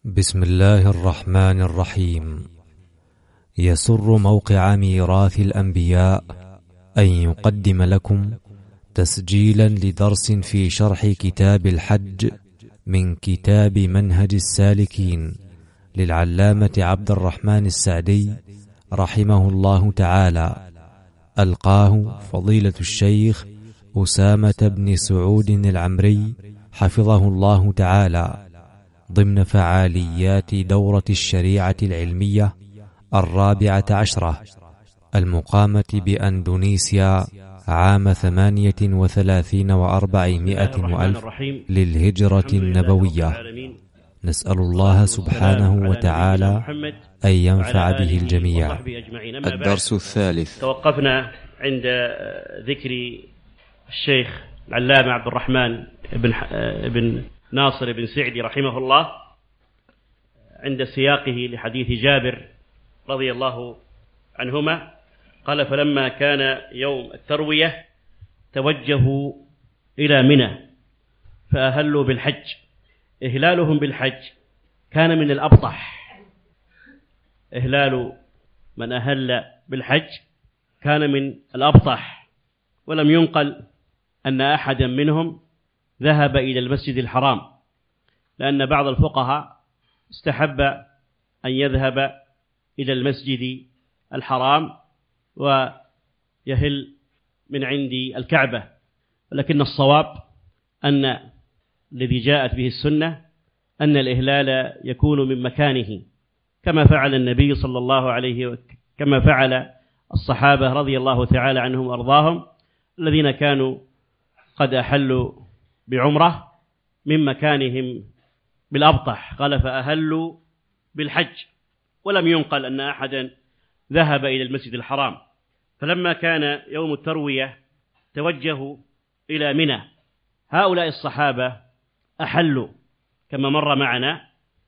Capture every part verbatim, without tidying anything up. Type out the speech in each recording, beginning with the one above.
بسم الله الرحمن الرحيم. يسر موقع ميراث الأنبياء أن يقدم لكم تسجيلا لدرس في شرح كتاب الحج من كتاب منهج السالكين للعلامة عبد الرحمن السعدي رحمه الله تعالى، ألقاه فضيلة الشيخ أسامة بن سعود العمري حفظه الله تعالى ضمن فعاليات دورة الشريعة العلمية الرابعة عشرة المقامة بأندونيسيا عام ثمانية وثلاثين وأربعمائة وألف للهجرة النبوية. نسأل الله سبحانه وتعالى أن ينفع به الجميع. الدرس الثالث. توقفنا عند ذكر الشيخ العلامة عبد الرحمن بن بن ناصر بن سعدي رحمه الله عند سياقه لحديث جابر رضي الله عنهما قال: فلما كان يوم التروية توجهوا إلى منى فأهلوا بالحج. إهلالهم بالحج كان من الأبطح. إهلال من أهل بالحج كان من الأبطح، ولم ينقل أن أحدا منهم ذهب إلى المسجد الحرام، لأن بعض الفقهاء استحب أن يذهب إلى المسجد الحرام ويهل من عند الكعبة، ولكن الصواب أن الذي جاءت به السنة أن الإهلال يكون من مكانه، كما فعل النبي صلى الله عليه وسلم، كما فعل الصحابة رضي الله تعالى عنهم وأرضاهم الذين كانوا قد أحلوا بعمرة من مكانهم بالأبطح. قال: فأهلوا بالحج، ولم ينقل أن أحدا ذهب إلى المسجد الحرام. فلما كان يوم التروية توجهوا إلى منى. هؤلاء الصحابة أحلوا كما مر معنا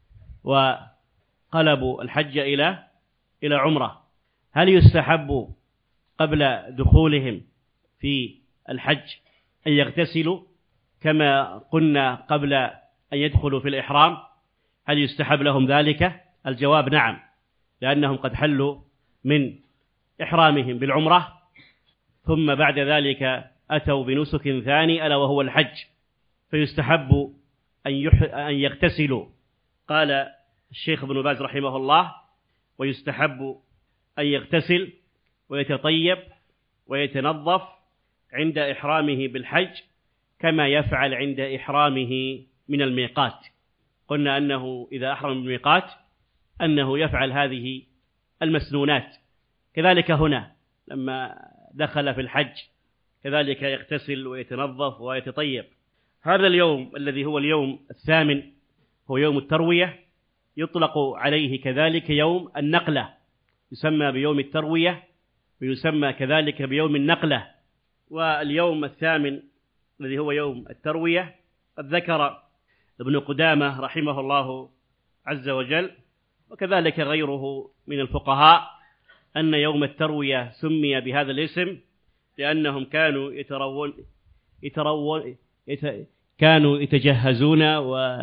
وقلبوا الحج إلى إلى عمرة. هل يستحب قبل دخولهم في الحج أن يغتسلوا كما قلنا قبل أن يدخلوا في الإحرام؟ هل يستحب لهم ذلك؟ الجواب نعم، لأنهم قد حلوا من إحرامهم بالعمرة، ثم بعد ذلك أتوا بنسك ثاني ألا وهو الحج، فيستحب أن, يح... أن يغتسلوا. قال الشيخ ابن باز رحمه الله: ويستحب أن يغتسل ويتطيب ويتنظف عند إحرامه بالحج كما يفعل عند إحرامه من الميقات. قلنا أنه إذا أحرم من الميقات أنه يفعل هذه المسنونات، كذلك هنا لما دخل في الحج كذلك يغتسل ويتنظف ويتطيب. هذا اليوم الذي هو اليوم الثامن هو يوم التروية، يطلق عليه كذلك يوم النقلة، يسمى بيوم التروية ويسمى كذلك بيوم النقلة. واليوم الثامن الذي هو يوم التروية قد ذكر ابن قدامة رحمه الله عز وجل وكذلك غيره من الفقهاء أن يوم التروية سمي بهذا الاسم لأنهم كانوا يترون يترون يت... كانوا يتجهزون و...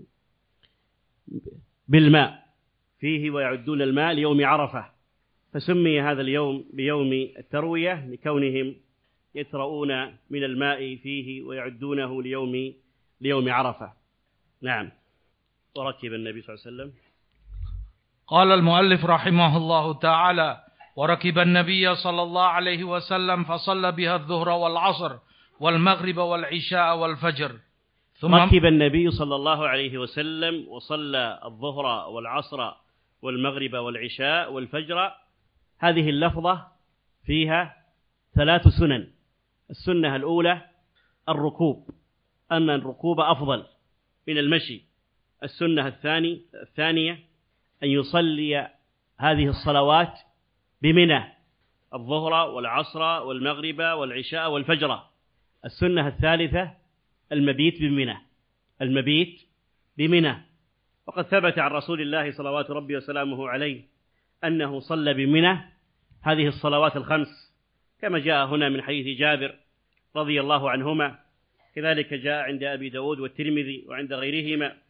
بالماء فيه ويعدون الماء ليوم عرفة، فسمي هذا اليوم بيوم التروية لكونهم يترؤون من الماء فيه ويعدونه ليوم ليوم عرفة. نعم. وركب النبي صلى الله عليه وسلم. قال المؤلف رحمه الله تعالى: وركب النبي صلى الله عليه وسلم فصلى بها الظهر والعصر والمغرب والعشاء والفجر. ثم ركب النبي صلى الله عليه وسلم وصلى الظهر والعصر والمغرب والعشاء والفجر. هذه اللفظة فيها ثلاث سنن. السنة الأولى الركوب، أن الركوب أفضل من المشي. السنة الثاني الثانية أن يصلي هذه الصلوات بمنى، الظهر والعصر والمغرب والعشاء والفجر. السنة الثالثة المبيت بمنى، المبيت بمنى. وقد ثبت عن رسول الله صلوات ربي وسلامه عليه أنه صلى بمنى هذه الصلوات الخمس كما جاء هنا من حديث جابر رضي الله عنهما، كذلك جاء عند أبي داود والترمذي وعند غيرهما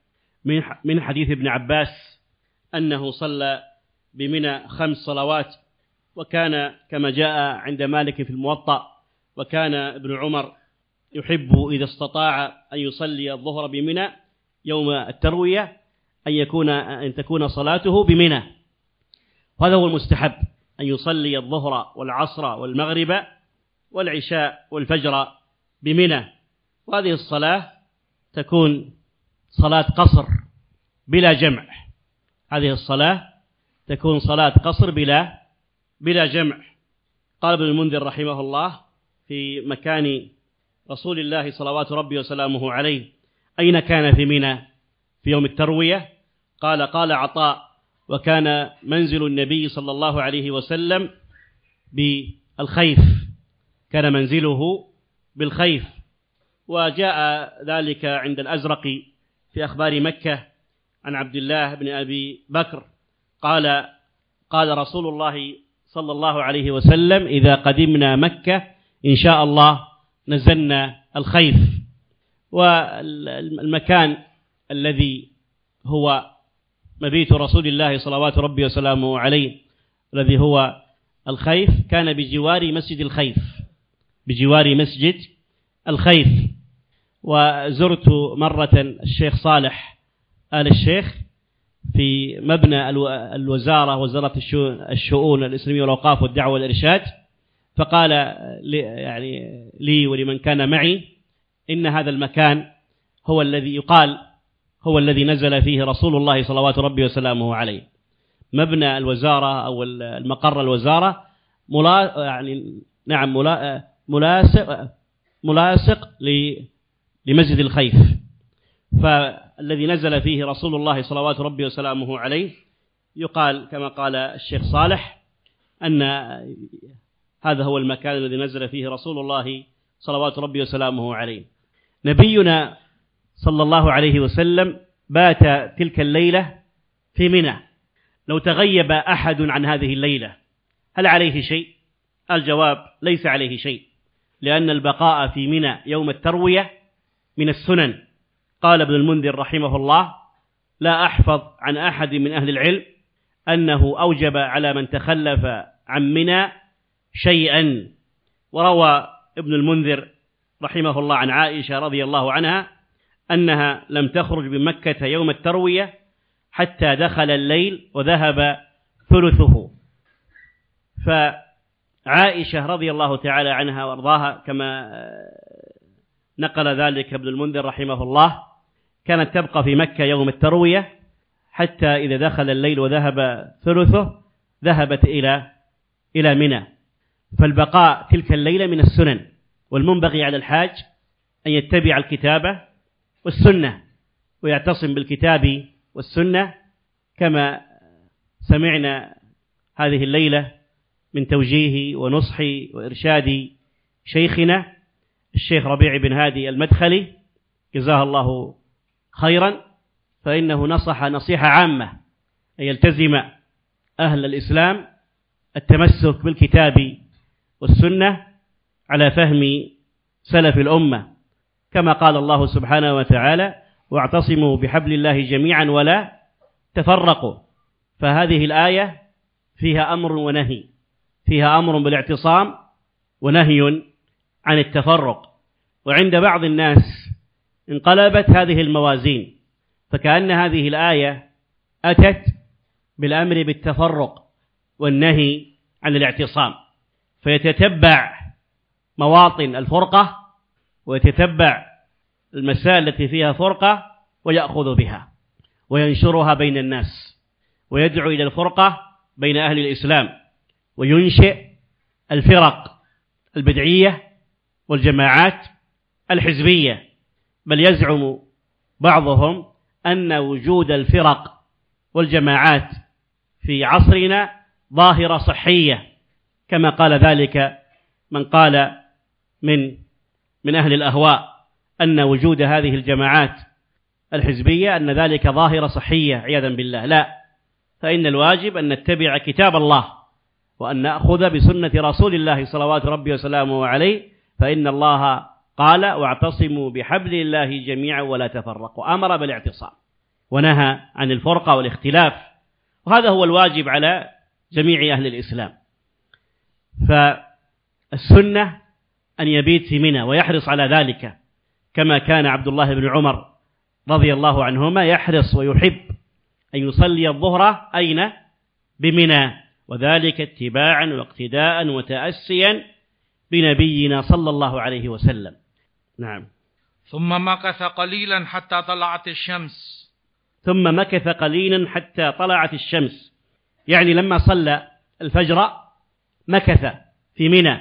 من حديث ابن عباس أنه صلى بمنى خمس صلوات، وكان كما جاء عند مالك في الموطأ، وكان ابن عمر يحب إذا استطاع أن يصلي الظهر بمنى يوم التروية أن يكون أن تكون صلاته بمنى، وهذا هو المستحب، أن يصلي الظهر والعصر والمغرب والعشاء والفجر بمنى. وهذه الصلاة تكون صلاة قصر بلا جمع، هذه الصلاة تكون صلاة قصر بلا بلا جمع. قال ابن المنذر رحمه الله في مكان رسول الله صلوات ربي وسلامه عليه: أين كان في منى في يوم التروية؟ قال قال عطاء: وكان منزل النبي صلى الله عليه وسلم بالخيف، كان منزله بالخيف. وجاء ذلك عند الأزرق في أخبار مكة عن عبد الله بن أبي بكر قال قال رسول الله صلى الله عليه وسلم: إذا قدمنا مكة إن شاء الله نزلنا الخيف. والمكان الذي هو مبيت رسول الله صلوات ربي وسلامه عليه الذي هو الخيف كان بجوار مسجد الخيف، بجوار مسجد الخيف. وزرت مرة الشيخ صالح آل الشيخ في مبنى الوزارة، وزارة الشؤون الإسلامية والأوقاف والدعوة والإرشاد، فقال لي يعني لي ولمن كان معي إن هذا المكان هو الذي يقال هو الذي نزل فيه رسول الله صلوات ربي وسلامه عليه. مبنى الوزارة أو المقر الوزارة ملا يعني نعم ملا ملاصق ملاصق لمسجد الخيف، فالذي نزل فيه رسول الله صلوات ربي وسلامه عليه يقال كما قال الشيخ صالح أن هذا هو المكان الذي نزل فيه رسول الله صلوات ربي وسلامه عليه. نبينا صلى الله عليه وسلم بات تلك الليلة في منى. لو تغيب أحد عن هذه الليلة هل عليه شيء؟ الجواب: ليس عليه شيء، لأن البقاء في منى يوم التروية من السنن. قال ابن المنذر رحمه الله: لا أحفظ عن أحد من أهل العلم أنه أوجب على من تخلف عن منى شيئا. وروى ابن المنذر رحمه الله عن عائشة رضي الله عنها أنها لم تخرج من مكة يوم التروية حتى دخل الليل وذهب ثلثه. فعائشة رضي الله تعالى عنها وارضاها كما نقل ذلك ابن المنذر رحمه الله كانت تبقى في مكة يوم التروية حتى إذا دخل الليل وذهب ثلثه ذهبت إلى إلى منى. فالبقاء تلك الليلة من السنن، والمنبغي على الحاج أن يتبع الكتاب والسنة ويعتصم بالكتاب والسنة، كما سمعنا هذه الليلة من توجيه ونصح وإرشاد شيخنا الشيخ ربيع بن هادي المدخلي جزاه الله خيرا، فإنه نصح نصيحة عامة أن يلتزم أهل الإسلام التمسك بالكتاب والسنة على فهم سلف الأمة، كما قال الله سبحانه وتعالى: واعتصموا بحبل الله جميعا ولا تفرقوا. فهذه الآية فيها أمر ونهي، فيها أمر بالاعتصام ونهي عن التفرق. وعند بعض الناس انقلبت هذه الموازين، فكأن هذه الآية أتت بالأمر بالتفرق والنهي عن الاعتصام، فيتتبع مواطن الفرقة ويتتبع المسائل التي فيها فرقة ويأخذ بها وينشرها بين الناس ويدعو إلى الفرقة بين أهل الإسلام وينشئ الفرق البدعية والجماعات الحزبية. بل يزعم بعضهم أن وجود الفرق والجماعات في عصرنا ظاهرة صحية، كما قال ذلك من قال من من أهل الأهواء أن وجود هذه الجماعات الحزبية أن ذلك ظاهرة صحية عياذا بالله. لا، فإن الواجب أن نتبع كتاب الله وأن نأخذ بسنة رسول الله صلوات ربي وسلامه عليه، فإن الله قال: واعتصموا بحبل الله جميعا ولا تفرقوا، أمر بالاعتصام ونهى عن الفرقة والاختلاف، وهذا هو الواجب على جميع أهل الإسلام. فالسنة أن يبيت في منى ويحرص على ذلك، كما كان عبد الله بن عمر رضي الله عنهما يحرص ويحب أن يصلي الظهر أين؟ بمنى، وذلك اتباعا واقتداء وتأسيا بنبينا صلى الله عليه وسلم. نعم. ثم مكث قليلا حتى طلعت الشمس. ثم مكث قليلا حتى طلعت الشمس، يعني لما صلى الفجر مكث في منى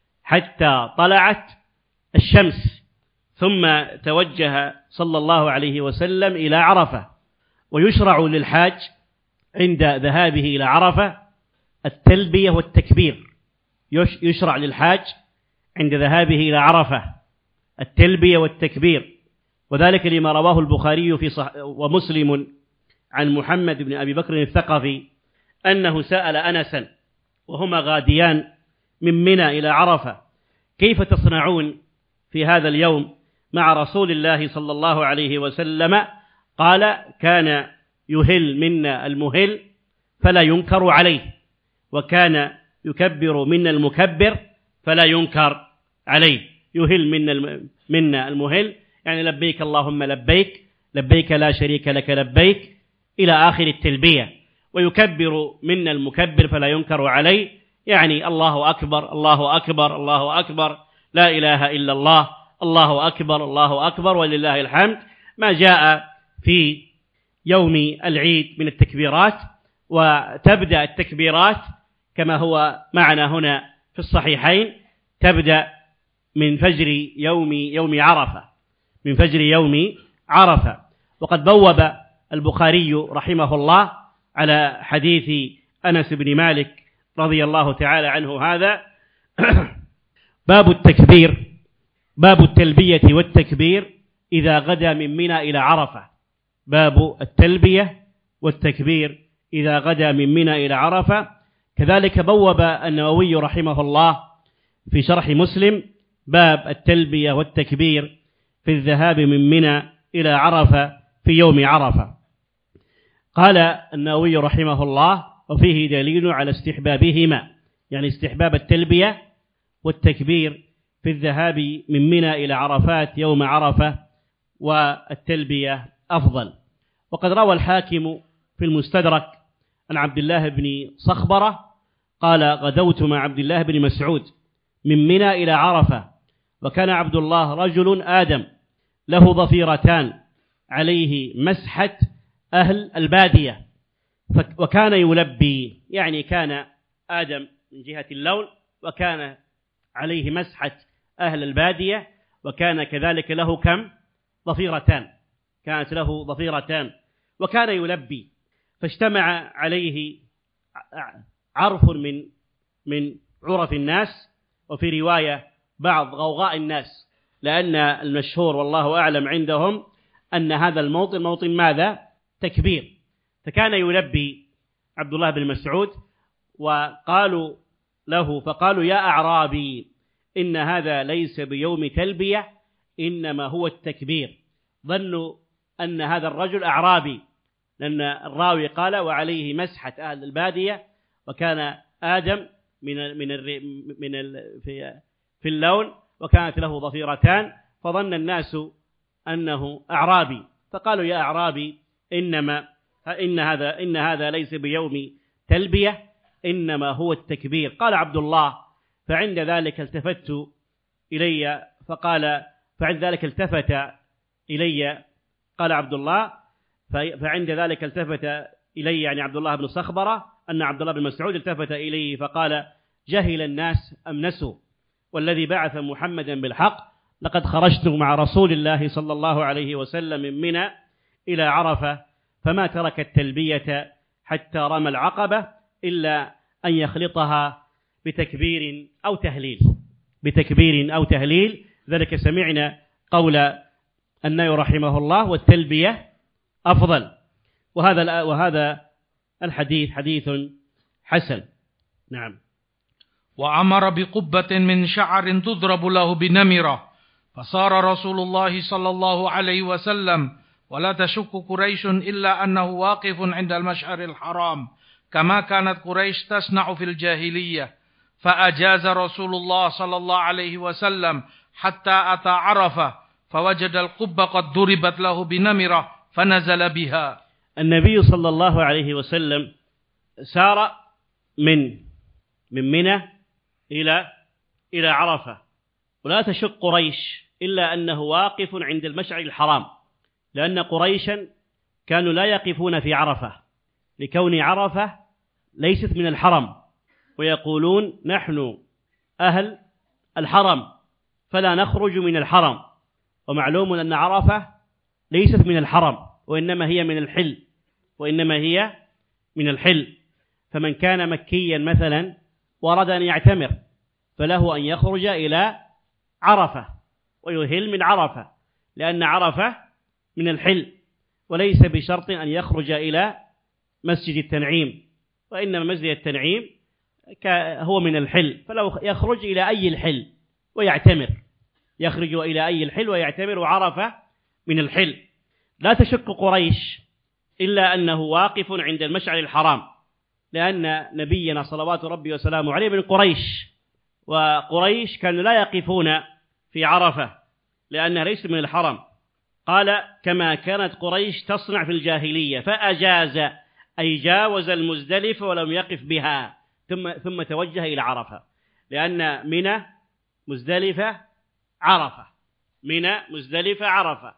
حتى طلعت الشمس، ثم توجه صلى الله عليه وسلم إلى عرفة. ويشرع للحاج عند ذهابه إلى عرفة التلبية والتكبير. يشرع للحاج عند ذهابه إلى عرفة التلبية والتكبير، وذلك لما رواه البخاري في صح ومسلم عن محمد بن أبي بكر الثقفي أنه سأل أنسا وهما غاديان من منى إلى عرفة: كيف تصنعون في هذا اليوم مع رسول الله صلى الله عليه وسلم؟ قال: كان يهل منا المهل فلا ينكر عليه، وكان يكبر منا المكبر فلا ينكر عليه. يهل منا منا المهل يعني لبيك اللهم لبيك، لبيك لا شريك لك لبيك، إلى آخر التلبية. ويكبر منا المكبر فلا ينكر عليه، يعني الله أكبر الله أكبر الله أكبر، لا إله إلا الله، الله أكبر الله أكبر ولله الحمد، ما جاء في يوم العيد من التكبيرات. وتبدأ التكبيرات كما هو معنا هنا في الصحيحين، تبدأ من فجر يوم يوم عرفة، من فجر يوم عرفة. وقد بوب البخاري رحمه الله على حديث أنس بن مالك رضي الله تعالى عنه هذا باب التكبير، باب التلبية والتكبير إذا غدا من منى إلى عرفة. باب التلبية والتكبير إذا غدا من منى إلى عرفة. كذلك بوب النووي رحمه الله في شرح مسلم باب التلبية والتكبير في الذهاب من منى إلى عرفة في يوم عرفة. قال النووي رحمه الله: وفيه دليل على استحبابهما، يعني استحباب التلبية والتكبير في الذهاب من منى إلى عرفات يوم عرفة، والتلبية أفضل. وقد روى الحاكم في المستدرك عن عبد الله بن صخبرة قال: غدوت مع عبد الله بن مسعود من منى إلى عرفة، وكان عبد الله رجل آدم له ضفيرتان عليه مسحة أهل البادية، وكان يلبي، يعني كان آدم من جهة اللون وكان عليه مسحة أهل البادية، وكان كذلك له كم؟ ضفيرتان، كانت له ضفيرتان وكان يلبي. فاجتمع عليه عرف من من عرف الناس، وفي رواية بعض غوغاء الناس، لأن المشهور والله أعلم عندهم أن هذا الموطن موطن ماذا؟ تكبير. فكان يلبي عبد الله بن مسعود، وقالوا له فقالوا: يا أعرابي إن هذا ليس بيوم تلبية، إنما هو التكبير. ظنوا أن هذا الرجل أعرابي، لأن الراوي قال: وعليه مسحة أهل البادية، وكان آدم من من من في في اللون، وكانت له ضفيرتان، فظن الناس أنه أعرابي، فقالوا: يا أعرابي إنما إن هذا إن هذا ليس بيوم تلبية، إنما هو التكبير. قال عبد الله: فعند ذلك التفت إلي فقال فعند ذلك التفت إلي قال عبد الله فعند ذلك التفت إلي، يعني عبد الله بن صخبرة، أن عبد الله بن مسعود التفت إليه فقال: جهل الناس أم نسوا، والذي بعث محمدا بالحق لقد خرجت مع رسول الله صلى الله عليه وسلم من منى إلى عرفة، فما ترك التلبية حتى رمى العقبة إلا أن يخلطها بتكبير أو تهليل، بتكبير أو تهليل. ذلك سمعنا قول النووي رحمه الله: والتلبية أفضل. وهذا وهذا الحديث حديث حسن. نعم. وأمر بقبة من شعر تضرب له بنمرة، فصار رسول الله صلى الله عليه وسلم ولا تشك قريش إلا أنه واقف عند المشعر الحرام كما كانت قريش تصنع في الجاهلية فأجاز رسول الله صلى الله عليه وسلم حتى أتى عرفة فوجد القبة قد ضربت له بنمرة فنزل بها. النبي صلى الله عليه وسلم سار من من منى إلى إلى عرفة، ولا تشك قريش إلا أنه واقف عند المشعر الحرام، لأن قريشا كانوا لا يقفون في عرفة لكون عرفة ليست من الحرم، ويقولون نحن أهل الحرم فلا نخرج من الحرم، ومعلوم أن عرفة ليست من الحرم وإنما هي من الحل وإنما هي من الحل. فمن كان مكيا مثلا وأراد أن يعتمر فله أن يخرج إلى عرفة ويهل من عرفة، لأن عرفة من الحل، وليس بشرط أن يخرج إلى مسجد التنعيم، وإنما مسجد التنعيم هو من الحل، فلو يخرج إلى أي الحل ويعتمر، يخرج إلى أي الحل ويعتمر، وعرفة من الحل. لا تشك قريش إلا أنه واقف عند المشعر الحرام، لأن نبينا صلوات ربي وسلامه عليه من قريش، وقريش كانوا لا يقفون في عرفة لأنها ليس من الحرم. قال كما كانت قريش تصنع في الجاهلية فأجاز أي جاوز المزدلفة ولم يقف بها ثم ثم توجه إلى عرفة، لأن منى مزدلفة عرفة، منى مزدلفة عرفة،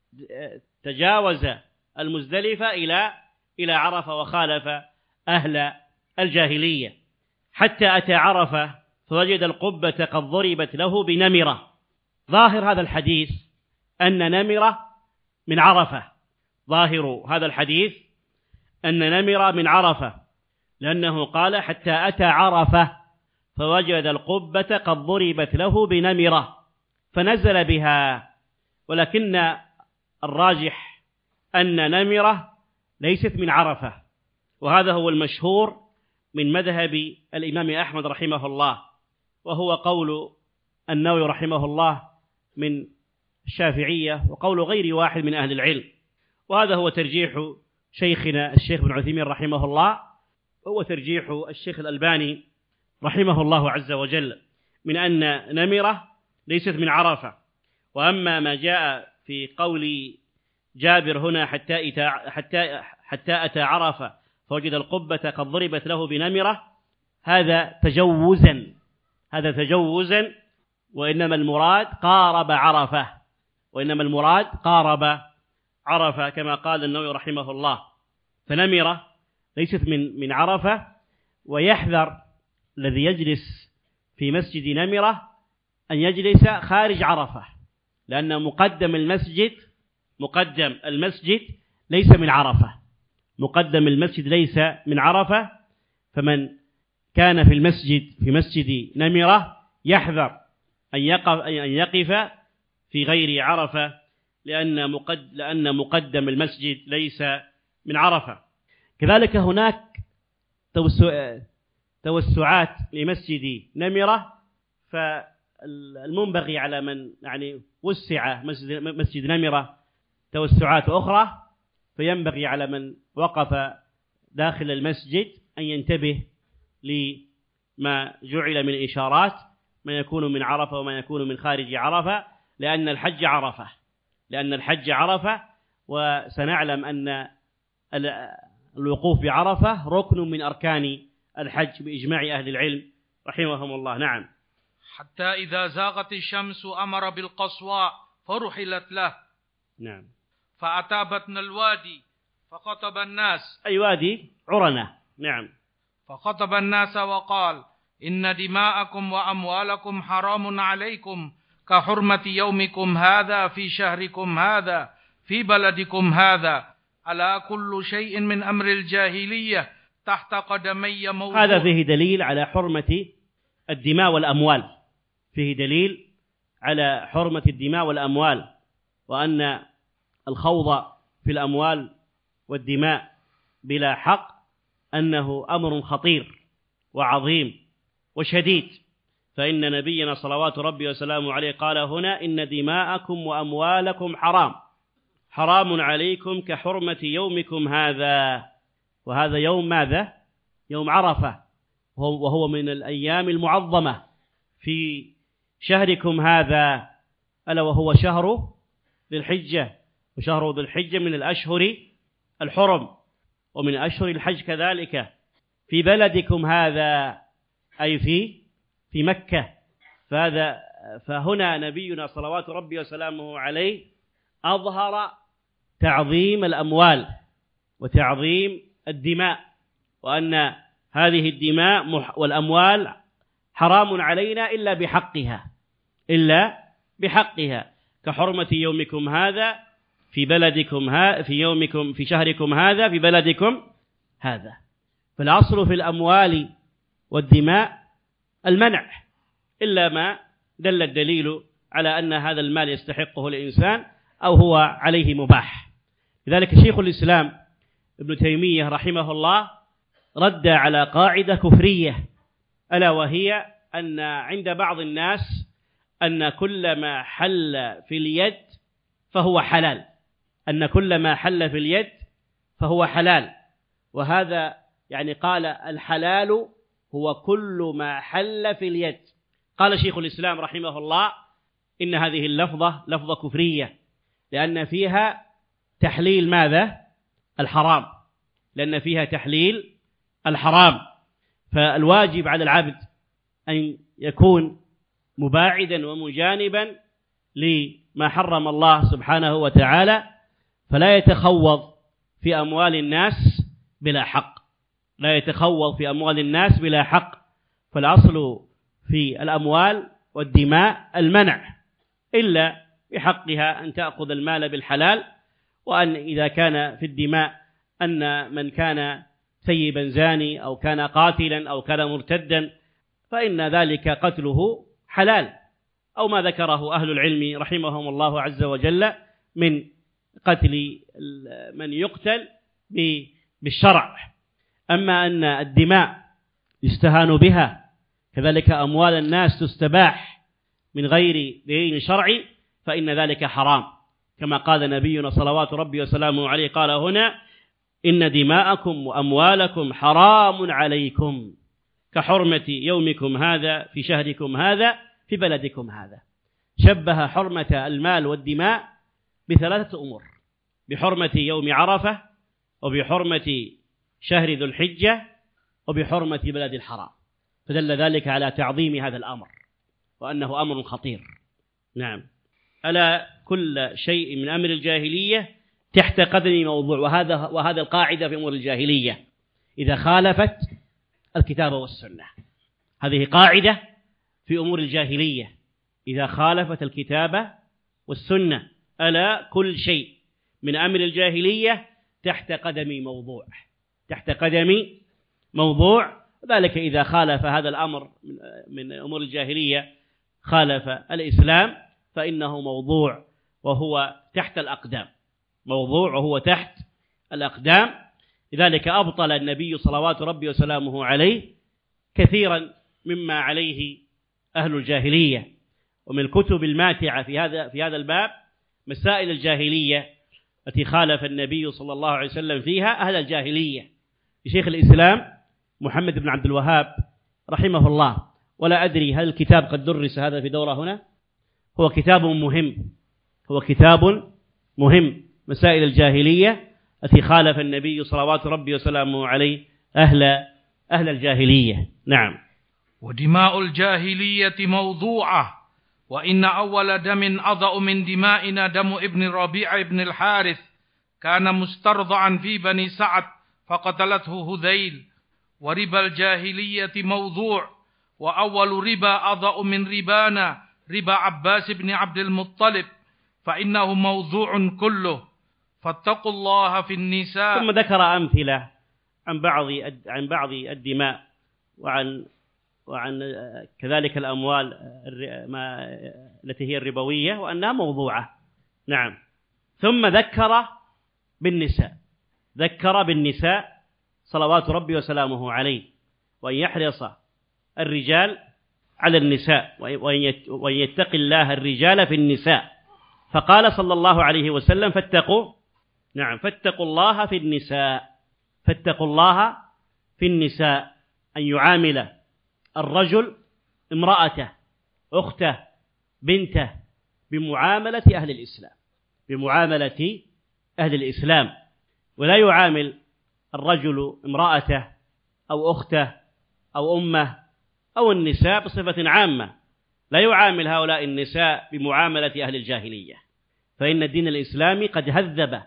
تجاوز المزدلفة إلى إلى عرفة وخالف أهل الجاهلية حتى أتى عرفة فوجد القبة قد ضربت له بنمرة. ظاهر هذا الحديث أن نمرة من عرفة، ظاهر هذا الحديث أن نمرة من عرفة، لأنه قال حتى أتى عرفة فوجد القبة قد ضربت له بنمرة فنزل بها، ولكن الراجح أن نمرة ليست من عرفة، وهذا هو المشهور من مذهب الإمام أحمد رحمه الله، وهو قول النووي رحمه الله من الشافعية وقول غير واحد من أهل العلم، وهذا هو ترجيح شيخنا الشيخ بن عثيمين رحمه الله، وهو ترجيح الشيخ الألباني رحمه الله عز وجل، من أن نمرة ليست من عرفة. وأما ما جاء في قول جابر هنا حتى أتى حتى حتى أتى عرفة فوجد القبة قد ضربت له بنمرة، هذا تجوزا هذا تجوزا وإنما المراد قارب عرفة، وإنما المراد قارب عرفة كما قال النووي رحمه الله. فنمرة ليست من من عرفة، ويحذر الذي يجلس في مسجد نمرة أن يجلس خارج عرفة، لأن مقدم المسجد مقدم المسجد ليس من عرفة، مقدم المسجد ليس من عرفة، فمن كان في المسجد في مسجد نمرة يحذر أن يقف أن يقف في غير عرفة، لأن مقدم لأن مقدم المسجد ليس من عرفة. كذلك هناك توسعات لمسجد نمرة، فالمنبغي على من يعني وسع مسجد مسجد نمرة توسعات أخرى، فينبغي على من وقف داخل المسجد أن ينتبه لما جعل من إشارات، ما يكون من عرفة وما يكون من خارج عرفة، لأن الحج عرفة لأن الحج عرفة وسنعلم أن الوقوف بعرفة ركن من أركان الحج بإجماع أهل العلم رحمهم الله. نعم. حتى إذا زاغت الشمس أمر بالقصواء فرحلت له. نعم. فأتى بطن الوادي فخطب الناس. أي وادي عرنة. نعم. فخطب الناس وقال إن دماءكم وأموالكم حرام عليكم كحرمة يومكم هذا في شهركم هذا في بلدكم هذا، ألا كل شيء من أمر الجاهلية تحت قدمي موضوع. هذا فيه دليل على حرمة الدماء والأموال، فيه دليل على حرمة الدماء والأموال، وأن الخوض في الأموال والدماء بلا حق أنه أمر خطير وعظيم وشديد، فإن نبينا صلوات ربي وسلامه عليه قال هنا إن دماءكم وأموالكم حرام حرام عليكم كحرمة يومكم هذا. وهذا يوم ماذا؟ يوم عرفة، وهو من الأيام المعظمة في شهركم هذا، ألا وهو شهر ذي الحجة، وشهر ذي الحجة من الأشهر الحرم ومن أشهر الحج كذلك. في بلدكم هذا أي في في مكة. فهذا فهنا نبينا صلوات ربي وسلامه عليه أظهر تعظيم الأموال وتعظيم الدماء، وأن هذه الدماء والأموال حرام علينا إلا بحقها إلا بحقها كحرمة يومكم هذا في بلدكم ها في يومكم في شهركم هذا في بلدكم هذا. فالأصل في الأموال والدماء المنع إلا ما دل الدليل على أن هذا المال يستحقه الإنسان أو هو عليه مباح. لذلك شيخ الإسلام ابن تيمية رحمه الله رد على قاعدة كفرية، ألا وهي أن عند بعض الناس أن كل ما حل في اليد فهو حلال، أن كل ما حل في اليد فهو حلال. وهذا يعني قال الحلال هو كل ما حل في اليد. قال شيخ الإسلام رحمه الله إن هذه اللفظة لفظة كفرية، لأن فيها تحليل ماذا؟ الحرام، لأن فيها تحليل الحرام. فالواجب على العبد أن يكون مباعدا ومجانبا لما حرم الله سبحانه وتعالى، فلا يتخوض في أموال الناس بلا حق، لا يتخوض في أموال الناس بلا حق. فالأصل في الأموال والدماء المنع إلا بحقها، أن تأخذ المال بالحلال. وأن إذا كان في الدماء أن من كان ثيبا زاني أو كان قاتلا أو كان مرتدا فإن ذلك قتله حلال، أو ما ذكره أهل العلم رحمهم الله عز وجل من قتل من يقتل بالشرع. أما أن الدماء يستهان بها، كذلك أموال الناس تستباح من غير دليل شرعي، فإن ذلك حرام، كما قال نبينا صلوات ربي وسلامه عليه قال هنا إن دماءكم وأموالكم حرام عليكم كحرمة يومكم هذا في شهركم هذا في بلدكم هذا. شبه حرمة المال والدماء بثلاثة أمور: بحرمة يوم عرفة، وبحرمة شهر ذو الحجة، وبحرمة بلد الحرام. فدل ذلك على تعظيم هذا الأمر وأنه أمر خطير. نعم، ألا كل شيء من أمر الجاهلية تحت قدم موضوع، وهذا وهذا القاعدة في أمور الجاهلية إذا خالفت الكتاب والسنة. هذه قاعدة في أمور الجاهلية إذا خالفت الكتاب والسنة. ألا كل شيء من أمر الجاهلية تحت قدم موضوع، تحت قدم موضوع. ذلك إذا خالف هذا الأمر من أمور الجاهلية خالف الإسلام فإنه موضوع وهو تحت الأقدام، موضوع وهو تحت الأقدام. لذلك أبطل النبي صلوات ربي وسلامه عليه كثيرا مما عليه أهل الجاهلية. ومن الكتب الماتعة في هذا في هذا الباب مسائل الجاهلية التي خالف النبي صلى الله عليه وسلم فيها أهل الجاهلية لشيخ الإسلام محمد بن عبد الوهاب رحمه الله. ولا أدري هل الكتاب قد درس هذا في دورة هنا؟ هو كتاب مهم، هو كتاب مهم، مسائل الجاهلية التي خالف النبي صلوات ربي وسلامه عليه أهل أهل الجاهلية. نعم. ودماء الجاهلية موضوعة، وإن أول دم أضأ من دمائنا دم ابن ربيع بن الحارث، كان مسترضعا في بني سعد فقتلته هذيل. وربا الجاهلية موضوع، وأول ربا أضأ من ربانا ربا عباس بن عبد المطلب، فإنه موضوع كله، فاتقوا الله في النساء. ثم ذكر أمثلة عن بعض عن بعض الدماء وعن وعن كذلك الأموال ما التي هي الربوية وأنها موضوعة. نعم. ثم ذكر بالنساء، ذكر بالنساء صلوات ربي وسلامه عليه، وأن يحرص الرجال على النساء، وأن يتقي الله الرجال في النساء. فقال صلى الله عليه وسلم فاتقوا نعم فاتقوا الله في النساء فاتقوا الله في النساء، أن يعامل الرجل امرأته أخته بنته بمعاملة أهل الإسلام بمعاملة أهل الإسلام، ولا يعامل الرجل امرأته أو أخته أو أمه أو النساء بصفة عامة، لا يعامل هؤلاء النساء بمعاملة أهل الجاهلية، فإن الدين الإسلامي قد هذب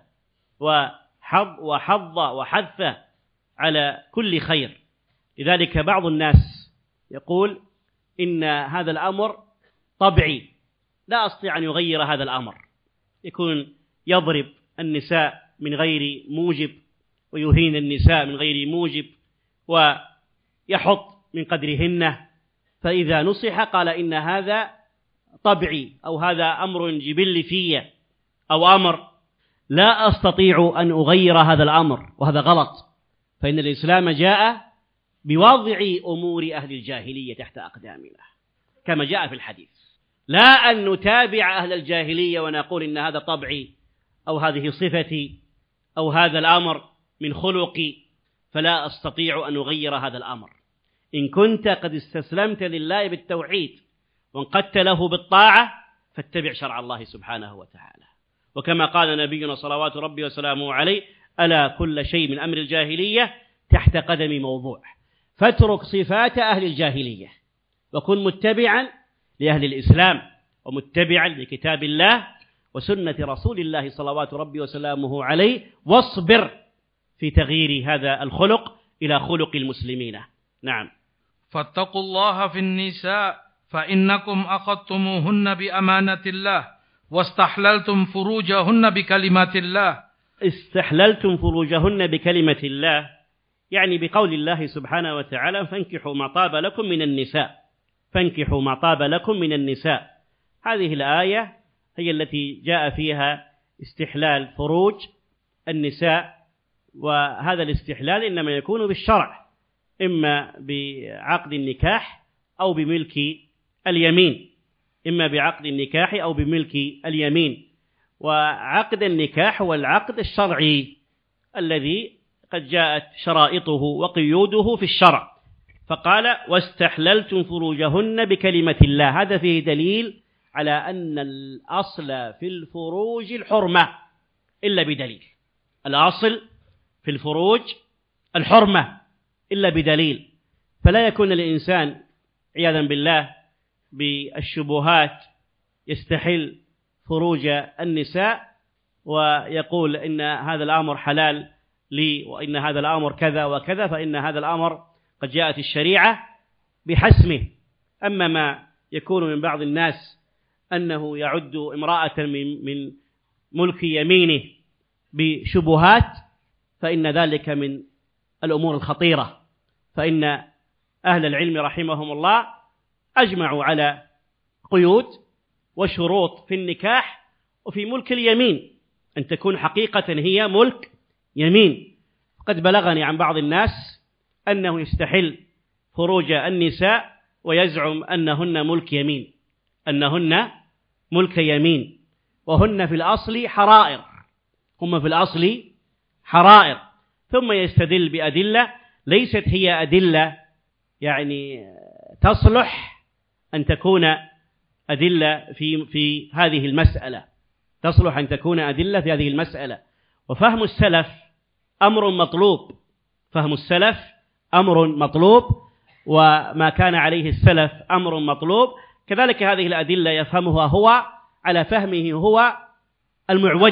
وحض وحض وحث على كل خير. لذلك بعض الناس يقول إن هذا الأمر طبعي، لا أستطيع أن يغير هذا الأمر، يكون يضرب النساء من غير موجب ويهين النساء من غير موجب ويحط من قدرهن، فإذا نصح قال إن هذا طبعي أو هذا أمر جبلي في أو أمر لا أستطيع أن أغير هذا الأمر، وهذا غلط، فإن الإسلام جاء بوضع أمور أهل الجاهلية تحت أقدامنا كما جاء في الحديث، لا أن نتابع أهل الجاهلية ونقول إن هذا طبعي أو هذه صفتي أو هذا الأمر من خلقي، فلا أستطيع أن أغير هذا الأمر. إن كنت قد استسلمت لله بالتوحيد وانقدت له بالطاعة فاتبع شرع الله سبحانه وتعالى، وكما قال نبينا صلوات ربي وسلامه عليه ألا كل شيء من أمر الجاهلية تحت قدم موضوع، فاترك صفات أهل الجاهلية وكن متبعا لأهل الإسلام ومتبعا لكتاب الله وسنة رسول الله صلوات ربي وسلامه عليه، واصبر في تغيير هذا الخلق إلى خلق المسلمين. نعم. فاتقوا الله في النساء فإنكم أخذتموهن بأمانة الله واستحللتم فروجهن بكلمات الله. استحللتم فروجهن بكلمة الله يعني بقول الله سبحانه وتعالى فانكحوا ما طاب لكم من النساء فانكحوا ما طاب لكم من النساء. هذه الآية هي التي جاء فيها استحلال فروج النساء، وهذا الاستحلال إنما يكون بالشرع، إما بعقد النكاح أو بملك اليمين إما بعقد النكاح أو بملك اليمين. وعقد النكاح هو العقد الشرعي الذي قد جاءت شرائطه وقيوده في الشرع، فقال واستحللتم فروجهن بكلمة الله. هذا فيه دليل على أن الأصل في الفروج الحرمة إلا بدليل، الأصل في الفروج الحرمة إلا بدليل، فلا يكون الإنسان عياذا بالله بالشبهات يستحل فروج النساء ويقول إن هذا الأمر حلال لي وإن هذا الأمر كذا وكذا، فإن هذا الأمر قد جاءت الشريعة بحسمه. أما ما يكون من بعض الناس أنه يعد امرأة من من ملك يمينه بشبهات، فإن ذلك من الأمور الخطيرة، فإن أهل العلم رحمهم الله أجمعوا على قيود وشروط في النكاح وفي ملك اليمين، أن تكون حقيقة هي ملك يمين. قد بلغني عن بعض الناس أنه يستحل فروج النساء ويزعم أنهن ملك يمين أنهن ملك يمين وهن في الأصل حرائر هم في الأصل حرائر ثم يستدل بأدلة ليست هي أدلة يعني تصلح أن تكون أدلة في في هذه المسألة تصلح أن تكون أدلة في هذه المسألة. وفهم السلف أمر مطلوب فهم السلف أمر مطلوب وما كان عليه السلف أمر مطلوب. كذلك هذه الأدلة يفهمها هو على فهمه هو المعوج،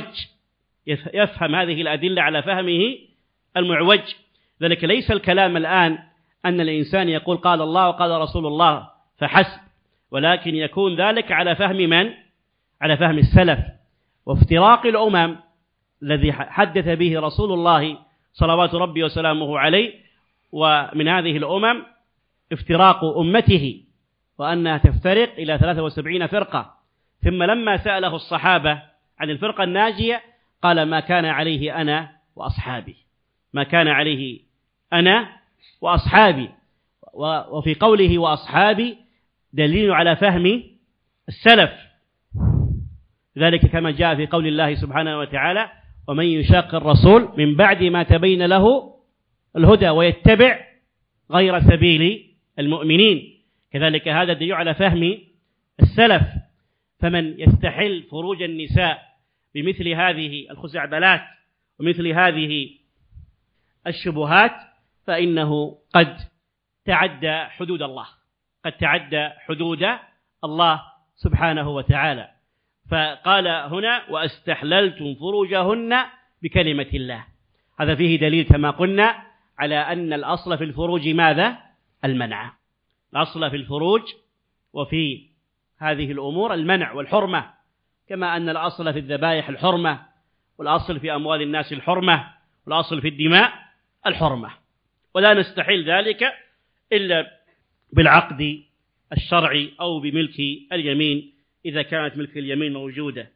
يفهم هذه الأدلة على فهمه المعوج. ذلك ليس الكلام الآن أن الإنسان يقول قال الله وقال رسول الله فحسب، ولكن يكون ذلك على فهم من؟ على فهم السلف. وافتراق الأمم الذي حدث به رسول الله صلوات ربي وسلامه عليه، ومن هذه الأمم افتراق أمته وأنها تفترق إلى ثلاثة وسبعين فرقة. ثم لما سأله الصحابة عن الفرقة الناجية قال ما كان عليه أنا وأصحابي ما كان عليه أنا وأصحابي. وفي قوله وأصحابي دليل على فهم السلف ذلك كما جاء في قول الله سبحانه وتعالى: ومن يشاق الرسول من بعد ما تبين له الهدى ويتبع غير سبيل المؤمنين. كذلك هذا دليل على فهم السلف، فمن يستحل فروج النساء بمثل هذه الخزعبلات ومثل هذه الشبهات فإنه قد تعدى حدود الله، قد تعدى حدود الله سبحانه وتعالى. فقال هنا: واستحللتم فروجهن بكلمة الله. هذا فيه دليل كما قلنا على أن الأصل في الفروج ماذا؟ المنع. الأصل في الفروج وفي هذه الأمور المنع والحرمة، كما أن الأصل في الذبائح الحرمة، والأصل في أموال الناس الحرمة، والأصل في الدماء الحرمة، ولا نستحيل ذلك إلا بالعقد الشرعي أو بملك اليمين إذا كانت ملك اليمين موجودة.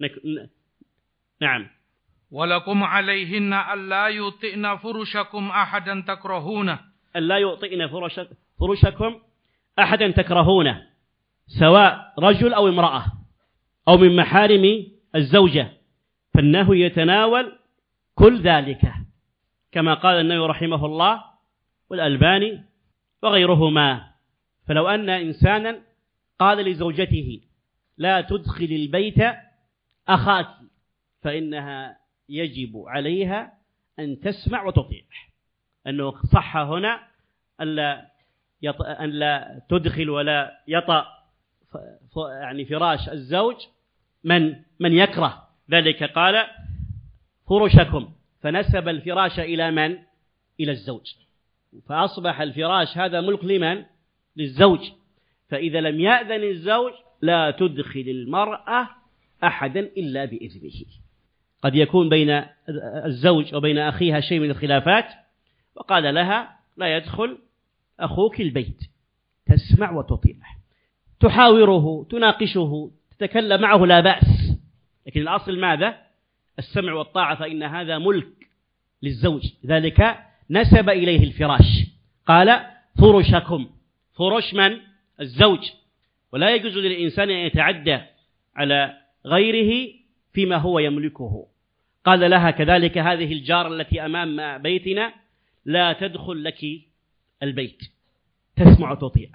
نعم. ولكم عليهن ألا يطئن فرشكم أحدا تكرهونه. ألا يطئن فرشكم أحدا تكرهونه، سواء رجل أو امرأة أو من محارم الزوجة، فإنه يتناول كل ذلك كما قال النووي رحمه الله والألباني وغيرهما. فلو أن إنسانا قال لزوجته: لا تدخل البيت أخاك، فإنها يجب عليها أن تسمع وتطيع. أنه صح هنا ألا أن لا تدخل ولا يطأ يعني فراش الزوج من من يكره ذلك. قال: فرشكم، فنسب الفراش إلى من؟ إلى الزوج، فأصبح الفراش هذا ملك لمن؟ للزوج. فإذا لم يأذن الزوج لا تدخل المرأة أحدا إلا بإذنه. قد يكون بين الزوج وبين أخيها شيء من الخلافات، وقال لها: لا يدخل أخوك البيت، تسمع وتطيع، تحاوره، تناقشه، تتكلم معه، لا بأس. لكن الأصل ماذا؟ السمع والطاعة، فإن هذا ملك للزوج، ذلك نسب إليه الفراش. قال: فرشكم، فرش من؟ الزوج. ولا يجوز للإنسان أن يتعدى على غيره فيما هو يملكه. قال لها كذلك: هذه الجارة التي أمام بيتنا لا تدخل لك البيت، تسمع وتطيع.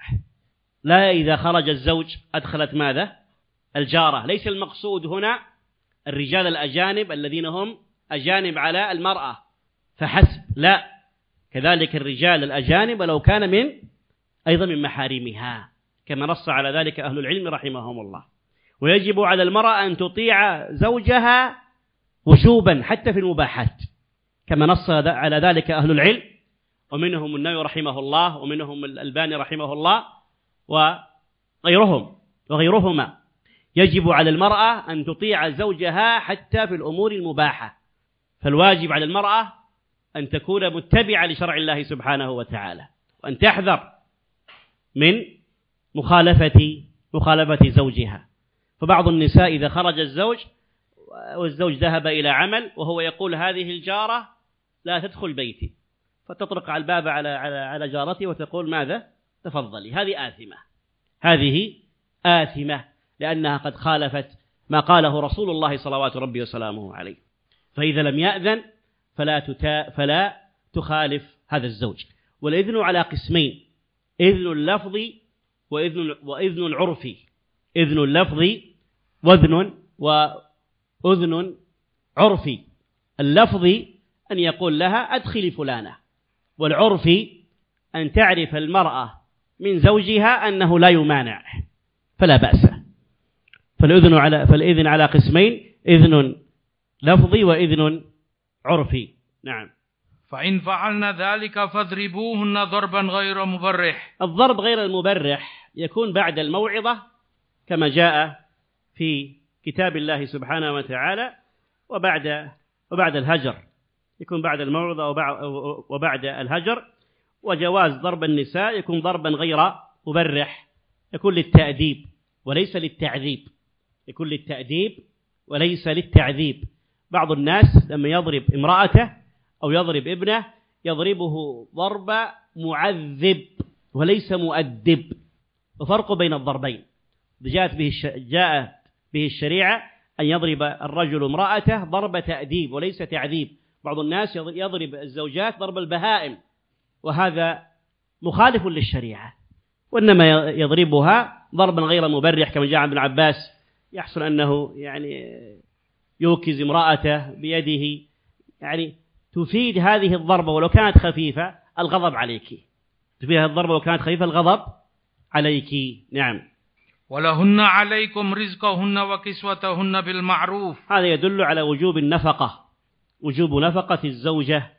لا إذا خرج الزوج أدخلت ماذا؟ الجارة. ليس المقصود هنا الرجال الأجانب الذين هم أجانب على المرأة فحسب، لا، كذلك الرجال الأجانب لو كان من أيضا من محارمها، كما نص على ذلك أهل العلم رحمهم الله. ويجب على المرأة أن تطيع زوجها وجوبا حتى في المباحات، كما نص على ذلك أهل العلم، ومنهم النووي رحمه الله، ومنهم الألباني رحمه الله، وغيرهم وغيرهما. يجب على المرأة أن تطيع زوجها حتى في الأمور المباحة. فالواجب على المرأة أن تكون متبعة لشرع الله سبحانه وتعالى، وأن تحذر من مخالفة مخالفة زوجها. فبعض النساء إذا خرج الزوج والزوج ذهب إلى عمل وهو يقول: هذه الجارة لا تدخل بيتي، فتطرق على الباب على على على جارتي وتقول: ماذا؟ تفضلي. هذه آثمة، هذه آثمة، لأنها قد خالفت ما قاله رسول الله صلوات ربي وسلامه عليه. فإذا لم يأذن فلا تتا فلا تخالف هذا الزوج. والإذن على قسمين: إذن اللفظي وإذن وإذن العرفي. إذن اللفظي وإذن وأذن عرفي. اللفظي أن يقول لها: أدخلي فلانة، والعرفي أن تعرف المرأة من زوجها أنه لا يمانع فلا بأس. فالإذن على فالإذن على قسمين: إذن لفظي وإذن عرفي. نعم. فإن فعلنا ذلك فاضربوهن ضربا غير مبرح. الضرب غير المبرح يكون بعد الموعظة كما جاء في كتاب الله سبحانه وتعالى، وبعد وبعد الهجر، يكون بعد الموعظة وبعد الهجر. وجواز ضرب النساء يكون ضربا غير مبرح، يكون للتأديب وليس للتعذيب، يكون للتأديب وليس للتعذيب. بعض الناس لما يضرب امرأته أو يضرب ابنه يضربه ضرب معذب وليس مؤدب، وفرق بين الضربين. جاءت به جاءت به الشريعة أن يضرب الرجل امرأته ضرب تأديب وليس تعذيب. بعض الناس يضرب الزوجات ضرب البهائم، وهذا مخالف للشريعة، وإنما يضربها ضربا غير مبرح كما جاء عن ابن عباس، يحصل أنه يعني يوكز امرأته بيده، يعني تفيد هذه الضربة ولو كانت خفيفة الغضب عليك، تفيد هذه الضربة ولو كانت خفيفة الغضب عليك. نعم. ولهن عليكم رزقهن وكسوتهن بالمعروف. هذا يدل على وجوب النفقة، وجوب نفقة الزوجة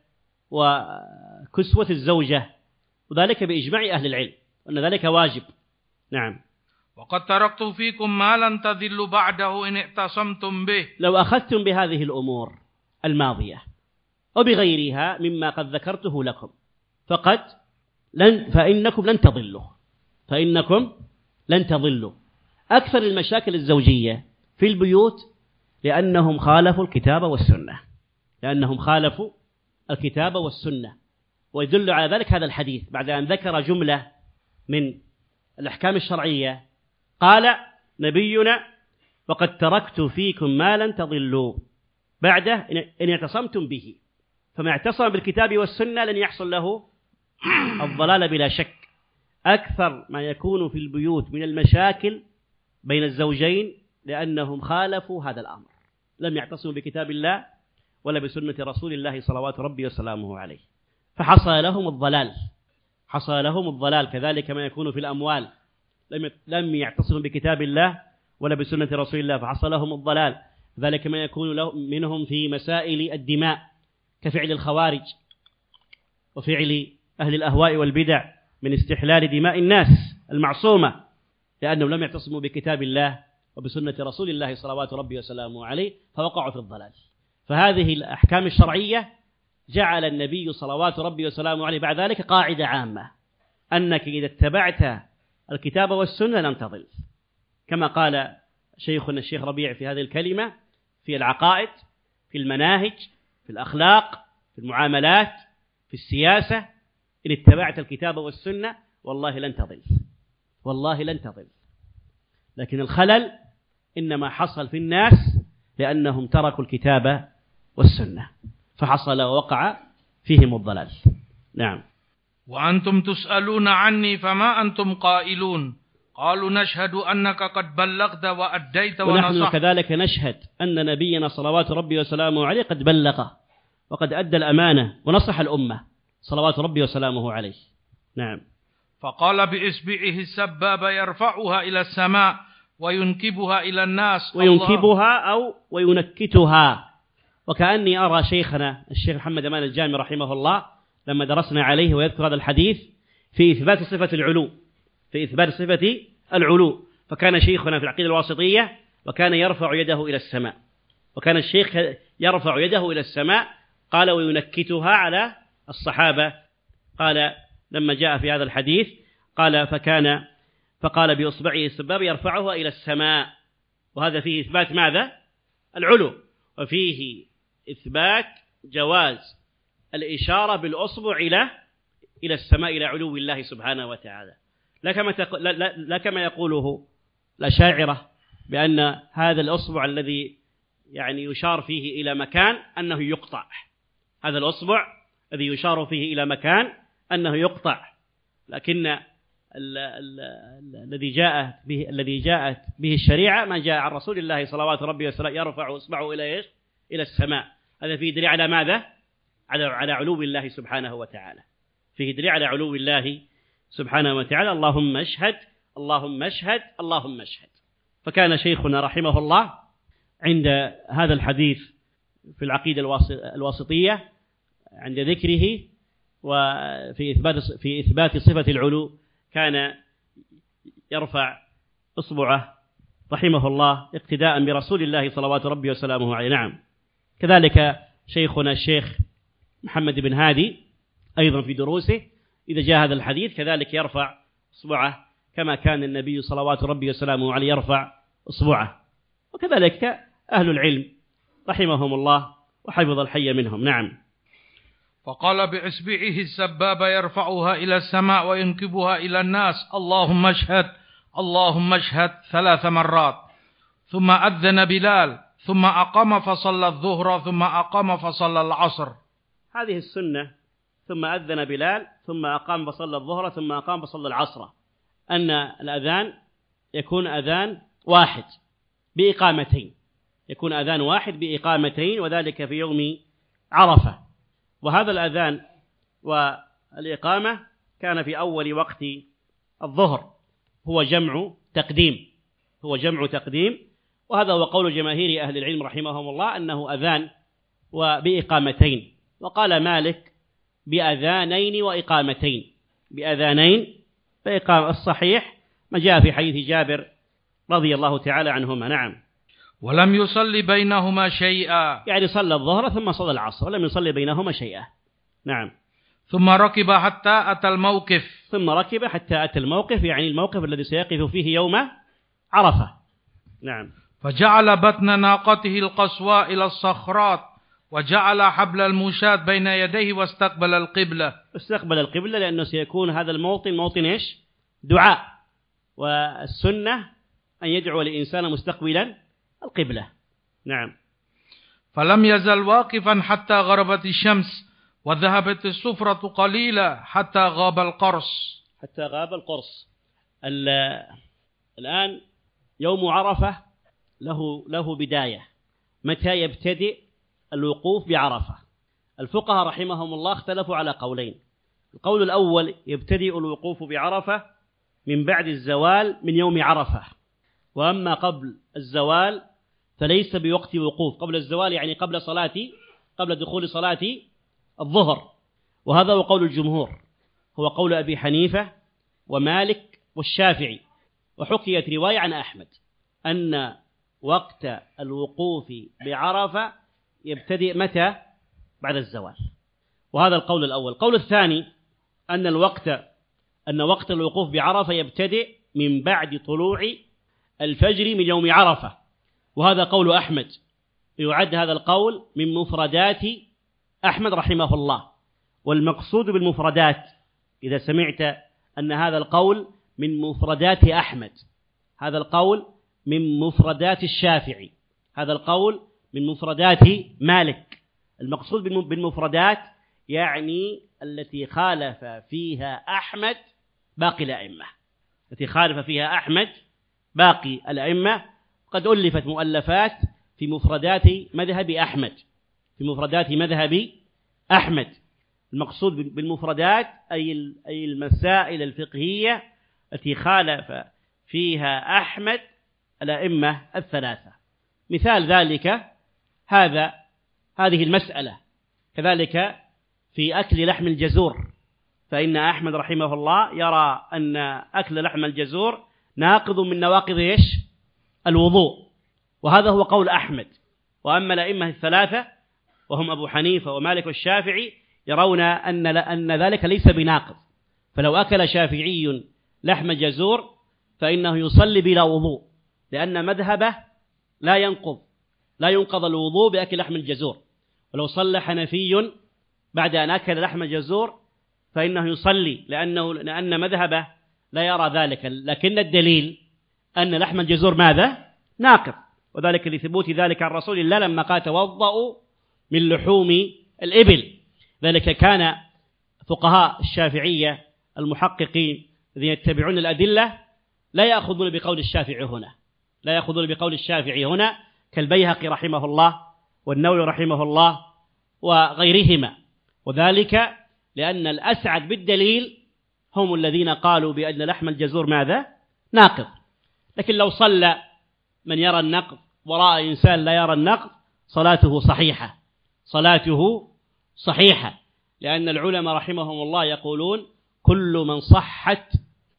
وكسوة الزوجة، وذلك بإجماع أهل العلم أن ذلك واجب. نعم. وقد تركت فيكم ما لن تضلوا بعده إن اعتصمتم به. لو أخذتم بهذه الأمور الماضية وبغيرها مما قد ذكرته لكم فقد لن فإنكم لن تضلوا فإنكم لن تضلوا. أكثر المشاكل الزوجية في البيوت لأنهم خالفوا الكتاب والسنة لأنهم خالفوا الكتاب والسنة ويدل على ذلك هذا الحديث بعد أن ذكر جملة من الأحكام الشرعية قال نبينا وقد تركت فيكم ما لن تضلوا بعده إن اعتصمتم به. فما اعتصم بالكتاب والسنة لن يحصل له الضلال بلا شك. أكثر ما يكون في البيوت من المشاكل بين الزوجين لأنهم خالفوا هذا الأمر، لم يعتصموا بكتاب الله ولا بسنة رسول الله صلوات ربي وسلامه عليه، فحصل لهم الضلال حصل لهم الضلال. كذلك ما يكون في الأموال، لم يعتصموا بكتاب الله ولا بسنة رسول الله فحصل لهم الضلال. ذلك ما يكون منهم في مسائل الدماء كفعل الخوارج وفعل أهل الأهواء والبدع من استحلال دماء الناس المعصومة لأنهم لم يعتصموا بكتاب الله وبسنة رسول الله صلوات ربي وسلامه عليه فوقعوا في الضلال. فهذه الأحكام الشرعية جعل النبي صلوات ربي وسلامه عليه بعد ذلك قاعدة عامة أنك إذا اتبعت الكتاب والسنة لن تضل، كما قال شيخنا الشيخ ربيع في هذه الكلمة في العقائد، في المناهج، في الأخلاق، في المعاملات، في السياسة: إن اتبعت الكتاب والسنة والله لن تضل والله لن تضل. لكن الخلل إنما حصل في الناس لأنهم تركوا الكتاب والسنة فحصل ووقع فيهم الضلال. نعم. وأنتم تسألون عني فما أنتم قائلون قالوا نشهد أنك قد بلغت وأديت ونصحت. ونحن كذلك نشهد أن نبينا صلوات ربي وسلامه عليه قد بلغ وقد أدى الأمانة ونصح الأمة صلوات ربي وسلامه عليه. نعم. فقال بإصبعه السبابة يرفعها إلى السماء وينكبها إلى الناس. وينكبها أو وينكتها. وكأني أرى شيخنا الشيخ محمد أمان الجامي رحمه الله لما درسنا عليه ويذكر هذا الحديث في إثبات صفة العلو في إثبات صفة العلو فكان شيخنا في العقيدة الواسطية وكان يرفع يده إلى السماء وكان الشيخ يرفع يده إلى السماء قال وينكتها على الصحابة. قال لما جاء في هذا الحديث قال فكان فقال بإصبعه السباب يرفعها إلى السماء، وهذا فيه إثبات ماذا؟ العلو، وفيه إثبات جواز الإشارة بالأصبع إلى إلى السماء إلى علو الله سبحانه وتعالى، لا كما لا, لا, لا كما يقوله الأشاعرة بأن هذا الأصبع الذي يعني يشار فيه إلى مكان أنه يقطع، هذا الأصبع الذي يشار فيه إلى مكان أنه يقطع، لكن الذي جاء به الذي جاءت به الشريعة ما جاء عن رسول الله صلوات ربي وسلامه يرفع إصبعه إلى إيش؟ إلى السماء. هذا فيه دليل على ماذا؟ على على علو الله سبحانه وتعالى، فيه دليل على علو الله سبحانه وتعالى. اللهم اشهد اللهم اشهد اللهم اشهد. فكان شيخنا رحمه الله عند هذا الحديث في العقيدة الواسطية عند ذكره وفي إثبات في إثبات صفة العلو كان يرفع إصبعه رحمه الله اقتداء برسول الله صلوات ربي وسلامه عليه. نعم. كذلك شيخنا الشيخ محمد بن هادي أيضا في دروسه إذا جاء هذا الحديث كذلك يرفع إصبعه كما كان النبي صلوات ربي وسلامه عليه يرفع إصبعه، وكذلك أهل العلم رحمهم الله وحفظ الحي منهم. نعم. فقال بإصبعه السبابة يرفعها إلى السماء وينكبها إلى الناس اللهم اشهد اللهم اشهد ثلاث مرات، ثم أذن بلال ثم أقام فصلى الظهر ثم أقام فصلى العصر. هذه السنة. ثم أذن بلال ثم أقام فصلى الظهر ثم أقام فصلى العصر، أن الأذان يكون أذان واحد بإقامتين، يكون أذان واحد بإقامتين، وذلك في يوم عرفة. وهذا الأذان والإقامة كان في أول وقت الظهر، هو جمع تقديم، هو جمع تقديم، وهذا هو قول جماهير أهل العلم رحمهم الله أنه أذان وبإقامتين. وقال مالك بأذانين وإقامتين، بأذانين فإقامة. الصحيح ما جاء في حديث جابر رضي الله تعالى عنهما. نعم. ولم يصلي بينهما شيئا، يعني صلى الظهر ثم صلى العصر ولم يصلي بينهما شيئا. نعم. ثم ركب حتى أتى الموقف، ثم ركب حتى أتى الموقف، يعني الموقف الذي سيقف فيه يوم عرفة. نعم. فجعل بطن ناقته القصواء إلى الصخرات وجعل حبل المشاة بين يديه واستقبل القبلة. استقبل القبلة لأنه سيكون هذا الموطن موطن إيش؟ دعاء، والسنة أن يدعو الإنسان مستقبلا القبلة. نعم. فلم يزل واقفا حتى غربت الشمس وذهبت الصفرة قليلة حتى غاب القرص. حتى غاب القرص. الآن يوم عرفة له له بداية. متى يبتدئ الوقوف بعرفة؟ الفقهاء رحمهم الله اختلفوا على قولين. القول الأول يبتدئ الوقوف بعرفة من بعد الزوال من يوم عرفة، وأما قبل الزوال فليس بوقت وقوف. قبل الزوال يعني قبل صلاة قبل دخول صلاة الظهر، وهذا هو قول الجمهور، هو قول أبي حنيفة ومالك والشافعي. وحكيت رواية عن أحمد أن وقت الوقوف بعرفة يبتدئ متى؟ بعد الزوال، وهذا القول الأول. القول الثاني أن الوقت أن وقت الوقوف بعرفة يبتدئ من بعد طلوع الفجر من يوم عرفة، وهذا قول أحمد. يعد هذا القول من مفردات أحمد رحمه الله. والمقصود بالمفردات إذا سمعت أن هذا القول من مفردات أحمد، هذا القول من مفردات الشافعي، هذا القول من مفردات مالك. المقصود بالمفردات يعني التي خالف فيها أحمد باقي الأئمة، التي خالف فيها أحمد باقي الأئمة. قد ألفت مؤلفات في مفردات مذهب أحمد، في مفردات مذهب أحمد. المقصود بالمفردات أي أي المسائل الفقهية التي خالف فيها أحمد الأئمة الثلاثة. مثال ذلك هذا هذه المسألة. كذلك في أكل لحم الجزور، فإن أحمد رحمه الله يرى أن أكل لحم الجزور ناقض من نواقض إيش؟ الوضوء، وهذا هو قول أحمد. وأما الأئمة الثلاثة وهم أبو حنيفة ومالك والشافعي يرون أن أن ذلك ليس بناقض. فلو أكل شافعي لحم جزور فإنه يصلي بلا وضوء، لأن مذهبه لا ينقض لا ينقض الوضوء بأكل لحم الجزور. ولو صلى حنفي بعد أن أكل لحم الجزور فإنه يصلي، لأنه لأن مذهبه لا يرى ذلك. لكن الدليل أن لحم الجزور ماذا؟ ناقض، وذلك لثبوت ذلك عن رسول الله لما قال توضأوا من لحوم الإبل. ذلك كان فقهاء الشافعية المحققين الذين يتبعون الأدلة لا يأخذون بقول الشافعي هنا، لا يأخذون بقول الشافعي هنا كالبيهقي رحمه الله والنووي رحمه الله وغيرهما. وذلك لأن الأسعد بالدليل هم الذين قالوا بأن لحم الجزور ماذا؟ ناقض. لكن لو صلى من يرى النقض وراء إنسان لا يرى النقض صلاته صحيحة، صلاته صحيحة، لأن العلماء رحمهم الله يقولون كل من صحت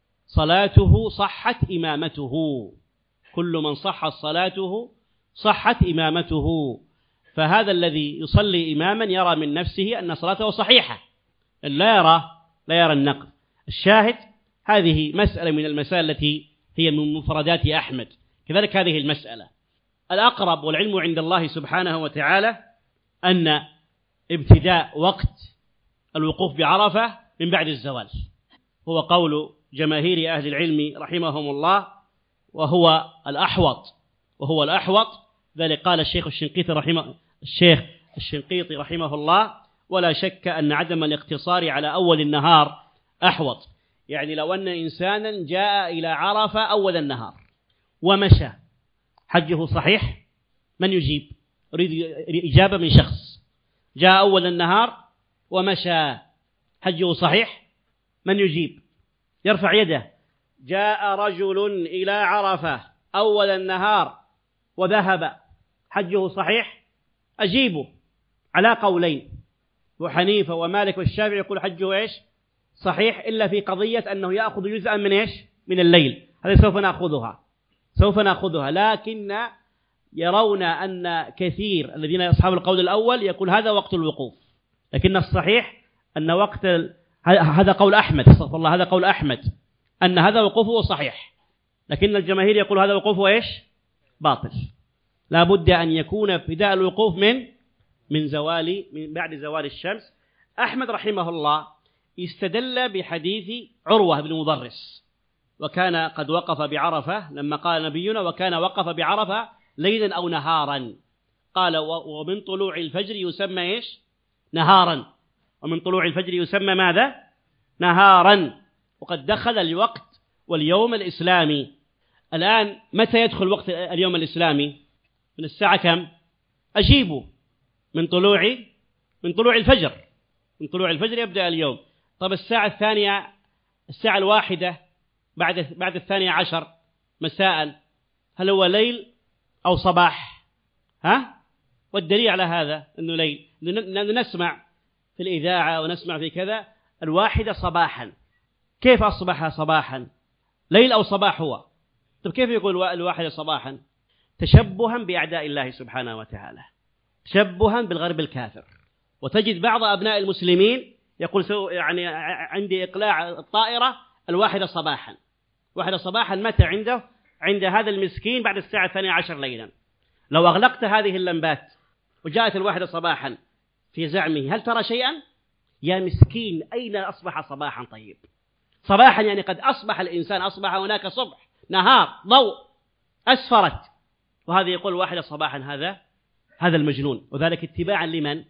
صلاته صحت إمامته، كل من صحت صلاته صحت إمامته. فهذا الذي يصلي إماما يرى من نفسه أن صلاته صحيحة، لا يرى لا يرى النقض. الشاهد هذه مسألة من المسائل التي هي من مفردات أحمد. كذلك هذه المسألة الأقرب والعلم عند الله سبحانه وتعالى أن ابتداء وقت الوقوف بعرفة من بعد الزوال، هو قول جماهير أهل العلم رحمهم الله، وهو الأحوط وهو الأحوط ذلك قال الشيخ الشنقيطي رحمه الشيخ الشنقيطي رحمه الله: ولا شك أن عدم الاقتصار على أول النهار أحوط. يعني لو أن إنسانا جاء إلى عرفة أول النهار ومشى، حجه صحيح؟ من يجيب؟ أريد إجابة من شخص. جاء أول النهار ومشى، حجه صحيح؟ من يجيب؟ يرفع يده. جاء رجل إلى عرفة أول النهار وذهب، حجه صحيح؟ أجيبه على قولين، وحنيفة ومالك والشافعي يقول حجه إيش؟ صحيح، إلا في قضية أنه يأخذ جزءا من إيش؟ من الليل. هذا سوف نأخذها سوف نأخذها لكن يرون أن كثير الذين أصحاب القول الأول يقول هذا وقت الوقوف، لكن الصحيح أن وقت ال... هذا قول أحمد، استغفر الله، هذا قول أحمد أن هذا وقوفه صحيح، لكن الجماهير يقول هذا وقوفه إيش؟ باطل. لا بد أن يكون ابتداء الوقوف من من زوال من بعد زوال الشمس. أحمد رحمه الله استدل بحديث عروة بن مضرس، وكان قد وقف بعرفة لما قال نبينا وكان وقف بعرفة ليلا أو نهارا. قال ومن طلوع الفجر يسمى إيش؟ نهارا. ومن طلوع الفجر يسمى ماذا؟ نهارا. وقد دخل الوقت واليوم الإسلامي. الآن متى يدخل وقت اليوم الإسلامي؟ من الساعة كم؟ أجيبوا. من طلوع من طلوع الفجر. من طلوع الفجر يبدأ اليوم. طب الساعة الثانية، الساعة الواحدة بعد بعد الثانية عشر مساء، هل هو ليل أو صباح؟ ها؟ والدليل على هذا أنه ليل، نسمع في الإذاعة ونسمع في كذا الواحدة صباحا. كيف أصبح صباحا؟ ليل أو صباح هو؟ طب كيف يقول الواحدة صباحا؟ تشبها بأعداء الله سبحانه وتعالى، تشبها بالغرب الكافر. وتجد بعض أبناء المسلمين يقول سو يعني عندي إقلاع الطائرة الواحدة صباحا. واحدة صباحا متى عنده؟ عند هذا المسكين بعد الساعة الثانية عشر ليلا. لو أغلقت هذه اللمبات وجاءت الواحدة صباحا في زعمه هل ترى شيئا؟ يا مسكين أين أصبح صباحا؟ طيب صباحا يعني قد أصبح الإنسان، أصبح هناك صبح، نهار، ضوء، أسفرت، وهذا يقول واحدة صباحا. هذا هذا المجنون. وذلك اتباعا لمن؟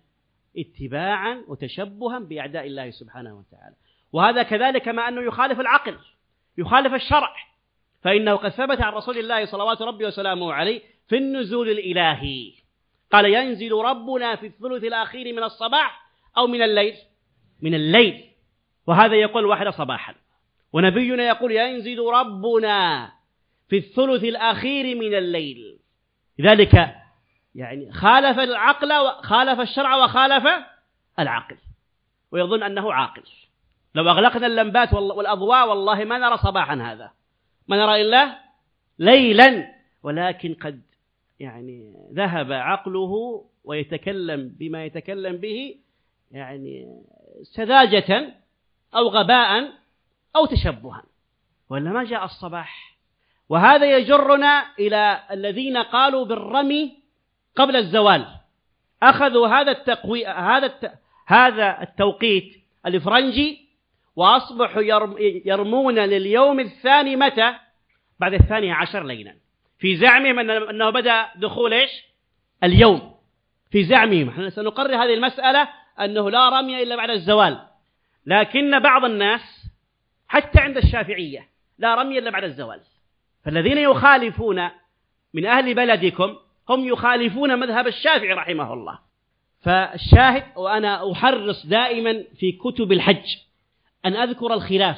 اتباعا وتشبها بأعداء الله سبحانه وتعالى. وهذا كذلك ما أنه يخالف العقل، يخالف الشرع، فإنه قد ثبت عن رسول الله صلوات ربي وسلامه عليه في النزول الإلهي قال ينزل ربنا في الثلث الأخير من الصباح أو من الليل؟ من الليل. وهذا يقول واحدة صباحا. ونبينا يقول ينزل ربنا في الثلث الأخير من الليل. لذلك يعني خالف العقل وخالف الشرع وخالف العقل، ويظن أنه عاقل. لو أغلقنا اللمبات والأضواء والله ما نرى صباحا، هذا ما نرى إلا ليلا. ولكن قد يعني ذهب عقله ويتكلم بما يتكلم به يعني سذاجة أو غباء أو تشبها، ولا ما جاء الصباح. وهذا يجرنا إلى الذين قالوا بالرمي قبل الزوال. أخذوا هذا التقوي هذا الت... هذا التوقيت الفرنجي وأصبحوا يرم... يرمون لليوم الثاني متى؟ بعد الثانية عشر ليلا، في زعمهم أنه بدأ دخول إيش؟ اليوم. في زعمهم نحن سنقرر هذه المسألة أنه لا رمي إلا بعد الزوال، لكن بعض الناس حتى عند الشافعية لا رمي إلا بعد الزوال. فالذين يخالفون من أهل بلدكم هم يخالفون مذهب الشافعي رحمه الله. فالشاهد، وأنا أحرص دائما في كتب الحج أن أذكر الخلاف،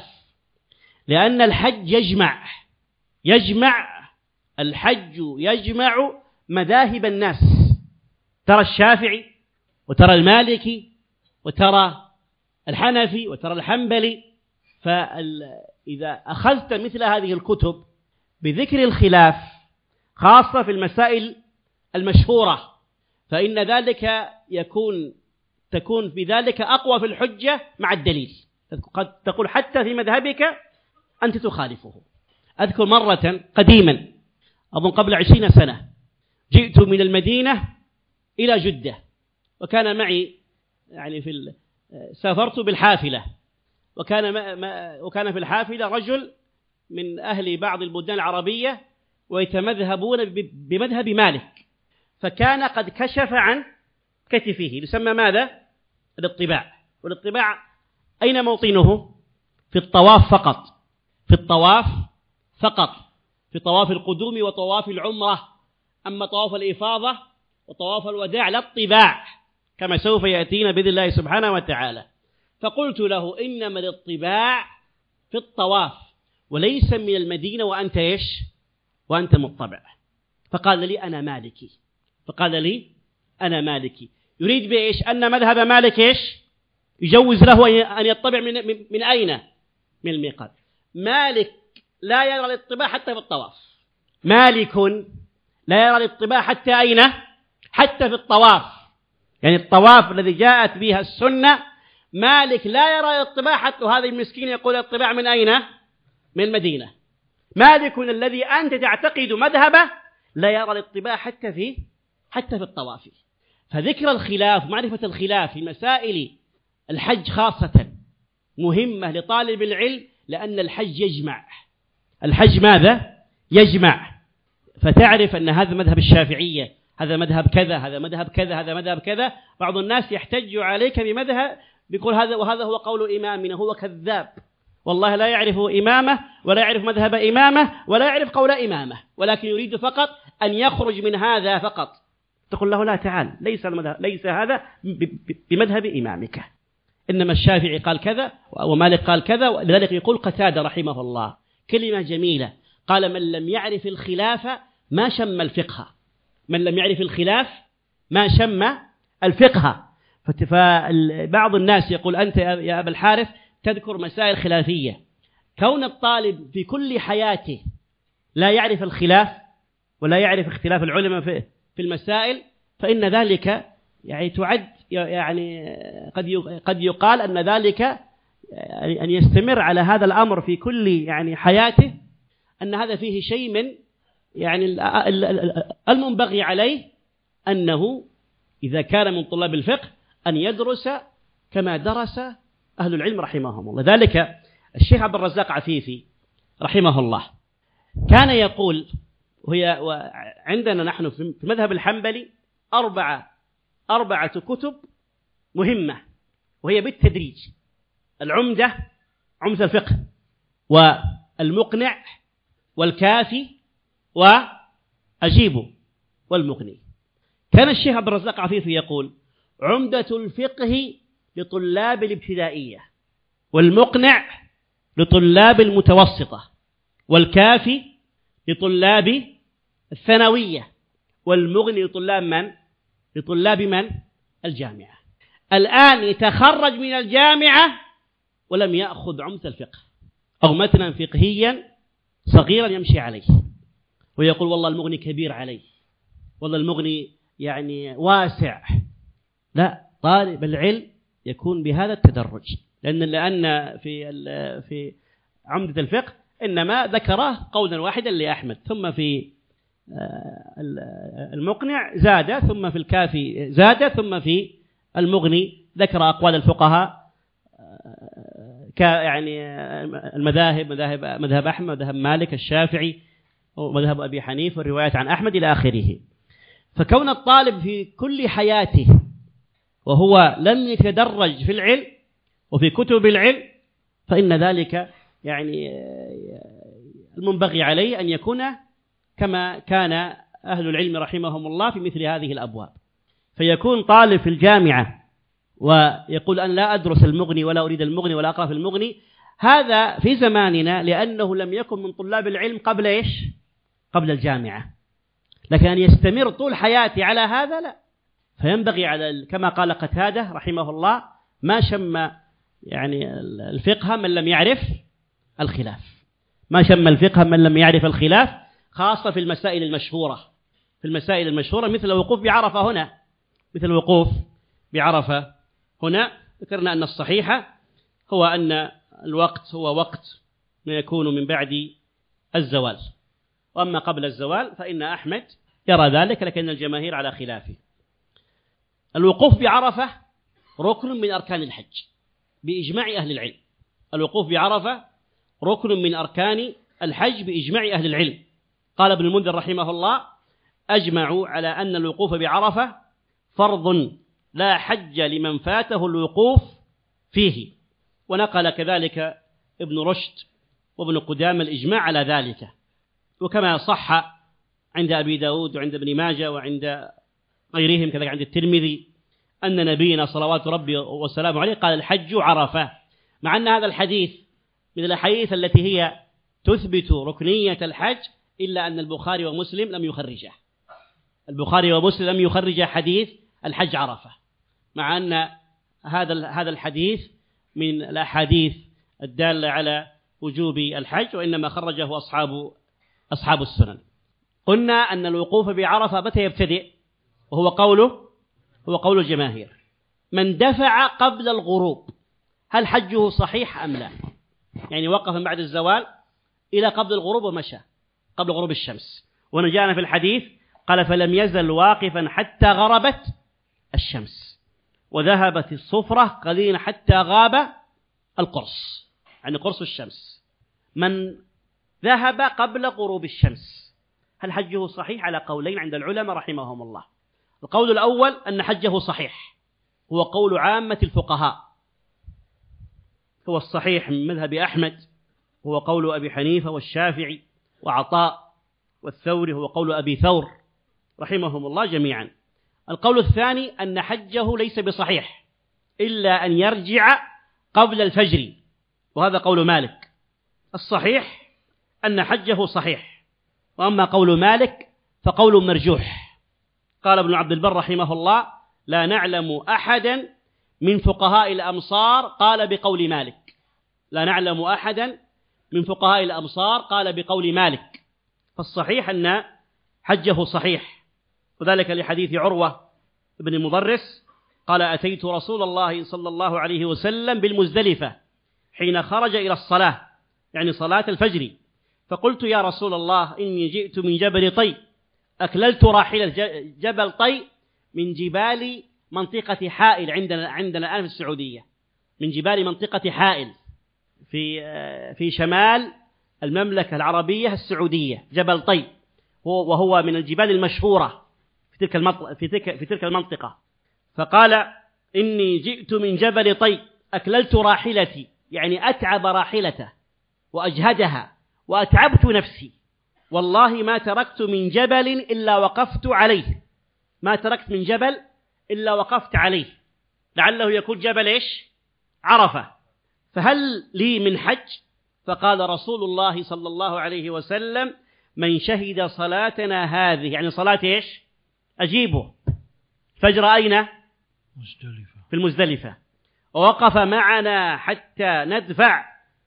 لأن الحج يجمع يجمع الحج يجمع مذاهب الناس. ترى الشافعي وترى المالكي وترى الحنفي وترى الحنبلي. فإذا أخذت مثل هذه الكتب بذكر الخلاف خاصة في المسائل المشهورة فإن ذلك يكون تكون بذلك أقوى في الحجة مع الدليل. قد تقول حتى في مذهبك أنت تخالفه. أذكر مرة قديما أظن قبل عشرين سنة جئت من المدينة إلى جدة، وكان معي يعني في سافرت بالحافلة، وكان ما ما وكان في الحافلة رجل من أهل بعض البلدان العربية ويتمذهبون بمذهب مالك. فكان قد كشف عن كتفه، يسمى ماذا؟ الاطباع. والاطباع أين موطنه؟ في الطواف فقط، في الطواف فقط، في طواف القدوم وطواف العمرة. أما طواف الإفاضة وطواف الوداع لا اطباع، كما سوف يأتينا بإذن الله سبحانه وتعالى. فقلت له إنما الاطباع في الطواف وليس من المدينة وأنت إيش؟ وأنت مطبع. فقال لي أنا مالكي، فقال لي أنا مالكي. يريد بإيش؟ أن مذهب مالك إيش؟ يجوز له أن يطبع من, من, من أين؟ من الميقات. مالك لا يرى الاطباع حتى في الطواف، مالك لا يرى الاطباع حتى أين؟ حتى في الطواف. يعني الطواف الذي جاءت بها السنة مالك لا يرى الاطباع حتى، وهذا المسكين يقول الاطباع من أين؟ من المدينة. مالك الذي أنت تعتقد مذهبه لا يرى الاطباع حتى في حتى في الطواف. فذكر الخلاف، معرفة الخلاف في مسائل الحج خاصة مهمة لطالب العلم، لأن الحج يجمع. الحج ماذا؟ يجمع. فتعرف أن هذا مذهب الشافعية، هذا مذهب كذا، هذا مذهب كذا، هذا مذهب كذا. بعض الناس يحتج عليك بمذهب، بيقول هذا وهذا هو قول إمامنا، هو كذاب والله، لا يعرف إمامه ولا يعرف مذهب إمامه ولا يعرف قول إمامه، ولكن يريد فقط أن يخرج من هذا فقط. تقول له لا تعال، ليس المذهب، ليس هذا بمذهب إمامك، إنما الشافعي قال كذا ومالك قال كذا. لذلك يقول قتادة رحمه الله كلمة جميلة، قال من لم يعرف الخلاف ما شم الفقه، من لم يعرف الخلاف ما شم الفقه. فبعض الناس يقول أنت يا أبا الحارث تذكر مسائل خلافية، كون الطالب في كل حياته لا يعرف الخلاف ولا يعرف اختلاف العلماء في المسائل، فإن ذلك يعني تعد يعني قد قد يقال أن ذلك أن يستمر على هذا الأمر في كل يعني حياته، أن هذا فيه شيء من يعني المنبغي عليه أنه إذا كان من طلاب الفقه أن يدرس كما درس أهل العلم رحمهم الله. ذلك الشيخ عبد الرزاق عفيفي رحمه الله كان يقول، وهي عندنا نحن في مذهب الحنبلي أربعة أربعة كتب مهمة، وهي بالتدريج: العمدة، عمدة الفقه، والمقنع، والكافي، وأجيب، والمغني. كان الشيخ عبد الرزاق عفيفي يقول: عمدة الفقه لطلاب الابتدائية، والمقنع لطلاب المتوسطة، والكافي لطلاب الثانوية، والمغني لطلاب من؟ لطلاب من؟ الجامعة. الآن يتخرج من الجامعة ولم يأخذ عمدة الفقه أو متنا فقهيا صغيرا يمشي عليه، ويقول والله المغني كبير عليه، والله المغني يعني واسع. لا، طالب العلم يكون بهذا التدرج، لأن لأن في في عمدة الفقه إنما ذكره قولا واحدا لأحمد، ثم في المقنع زاد، ثم في الكافي زاد، ثم في المغني ذكر أقوال الفقهاء يعني المذاهب، مذاهب مذهب أحمد، مذهب مالك، الشافعي، ومذهب أبي حنيفة، والروايات عن أحمد إلى آخره. فكون الطالب في كل حياته وهو لم يتدرج في العلم وفي كتب العلم، فإن ذلك يعني المنبغي عليه أن يكون كما كان أهل العلم رحمهم الله في مثل هذه الأبواب. فيكون طالب في الجامعة ويقول أن لا أدرس المغني ولا أريد المغني ولا أقرأ في المغني، هذا في زماننا لأنه لم يكن من طلاب العلم قبل إيش؟ قبل الجامعة. لكن أن يستمر طول حياتي على هذا لا. فينبغي على كما قال قتادة رحمه الله: ما شم يعني الفقه من لم يعرف الخلاف، ما شم الفقه من لم يعرف الخلاف، خاصة في المسائل المشهورة، في المسائل المشهورة مثل الوقوف بعرفة هنا، مثل الوقوف بعرفة هنا. ذكرنا أن الصحيح هو أن الوقت هو وقت ما يكون من بعد الزوال، وأما قبل الزوال فإن أحمد يرى ذلك، لكن الجماهير على خلافه. الوقوف بعرفة ركن من أركان الحج بإجماع أهل العلم. الوقوف بعرفة ركن من أركان الحج بإجماع أهل العلم. قال ابن المنذر رحمه الله: أجمعوا على أن الوقوف بعرفة فرض لا حج لمن فاته الوقوف فيه، ونقل كذلك ابن رشد وابن قدامة الإجماع على ذلك. وكما صح عند أبي داود وعند ابن ماجه وعند غيرهم كذلك عند الترمذي أن نبينا صلوات ربي وسلامه عليه قال الحج عرفة، مع أن هذا الحديث من الأحاديث التي هي تثبت ركنية الحج، إلا أن البخاري ومسلم لم يخرجه. البخاري ومسلم لم يخرج حديث الحج عرفة، مع أن هذا هذا الحديث من الأحاديث الدالة على وجوب الحج، وإنما خرجه أصحاب أصحاب السنن. قلنا أن الوقوف بعرفة متى يبتدئ؟ وهو قوله هو قول الجماهير من دفع قبل الغروب. هل حجه صحيح أم لا؟ يعني وقف من بعد الزوال إلى قبل الغروب ومشى قبل غروب الشمس، ونجانا في الحديث قال فلم يزل واقفا حتى غربت الشمس وذهبت الصفرة قليلا حتى غاب القرص، يعني قرص الشمس. من ذهب قبل غروب الشمس هل حجه صحيح؟ على قولين عند العلماء رحمهم الله. القول الأول أن حجه صحيح، هو قول عامة الفقهاء، هو الصحيح من مذهب أحمد، هو قول أبي حنيفة والشافعي وعطاء والثوري، هو قول أبي ثور رحمهم الله جميعا. القول الثاني أن حجه ليس بصحيح إلا أن يرجع قبل الفجر، وهذا قول مالك. الصحيح أن حجه صحيح، وأما قول مالك فقول مرجوح. قال ابن عبد البر رحمه الله لا نعلم أحدا من فقهاء الأمصار قال بقول مالك، لا نعلم أحدا من فقهاء الأمصار قال بقول مالك، فالصحيح أن حجه صحيح. وذلك لحديث عروة بن المضرس قال أتيت رسول الله صلى الله عليه وسلم بالمزدلفة حين خرج إلى الصلاة، يعني صلاة الفجر، فقلت يا رسول الله إني جئت من جبل طي، أكللت راحلة. جبل طي من جبال منطقة حائل عندنا عندنا الآن في السعودية، من جبال منطقة حائل في في شمال المملكة العربية السعودية، جبل طي، وهو من الجبال المشهورة في تلك المنطقة في تلك في تلك المنطقة. فقال إني جئت من جبل طي أكللت راحلتي، يعني أتعب راحلته وأجهدها وأتعبت نفسي، والله ما تركت من جبل إلا وقفت عليه، ما تركت من جبل إلا وقفت عليه، لعله يكون جبل إيش؟ عرفة. فهل لي من حج؟ فقال رسول الله صلى الله عليه وسلم من شهد صلاتنا هذه، يعني صلاة إيش؟ أجيبه فجر أين؟ مزدلفة، في المزدلفة، ووقف معنا حتى ندفع،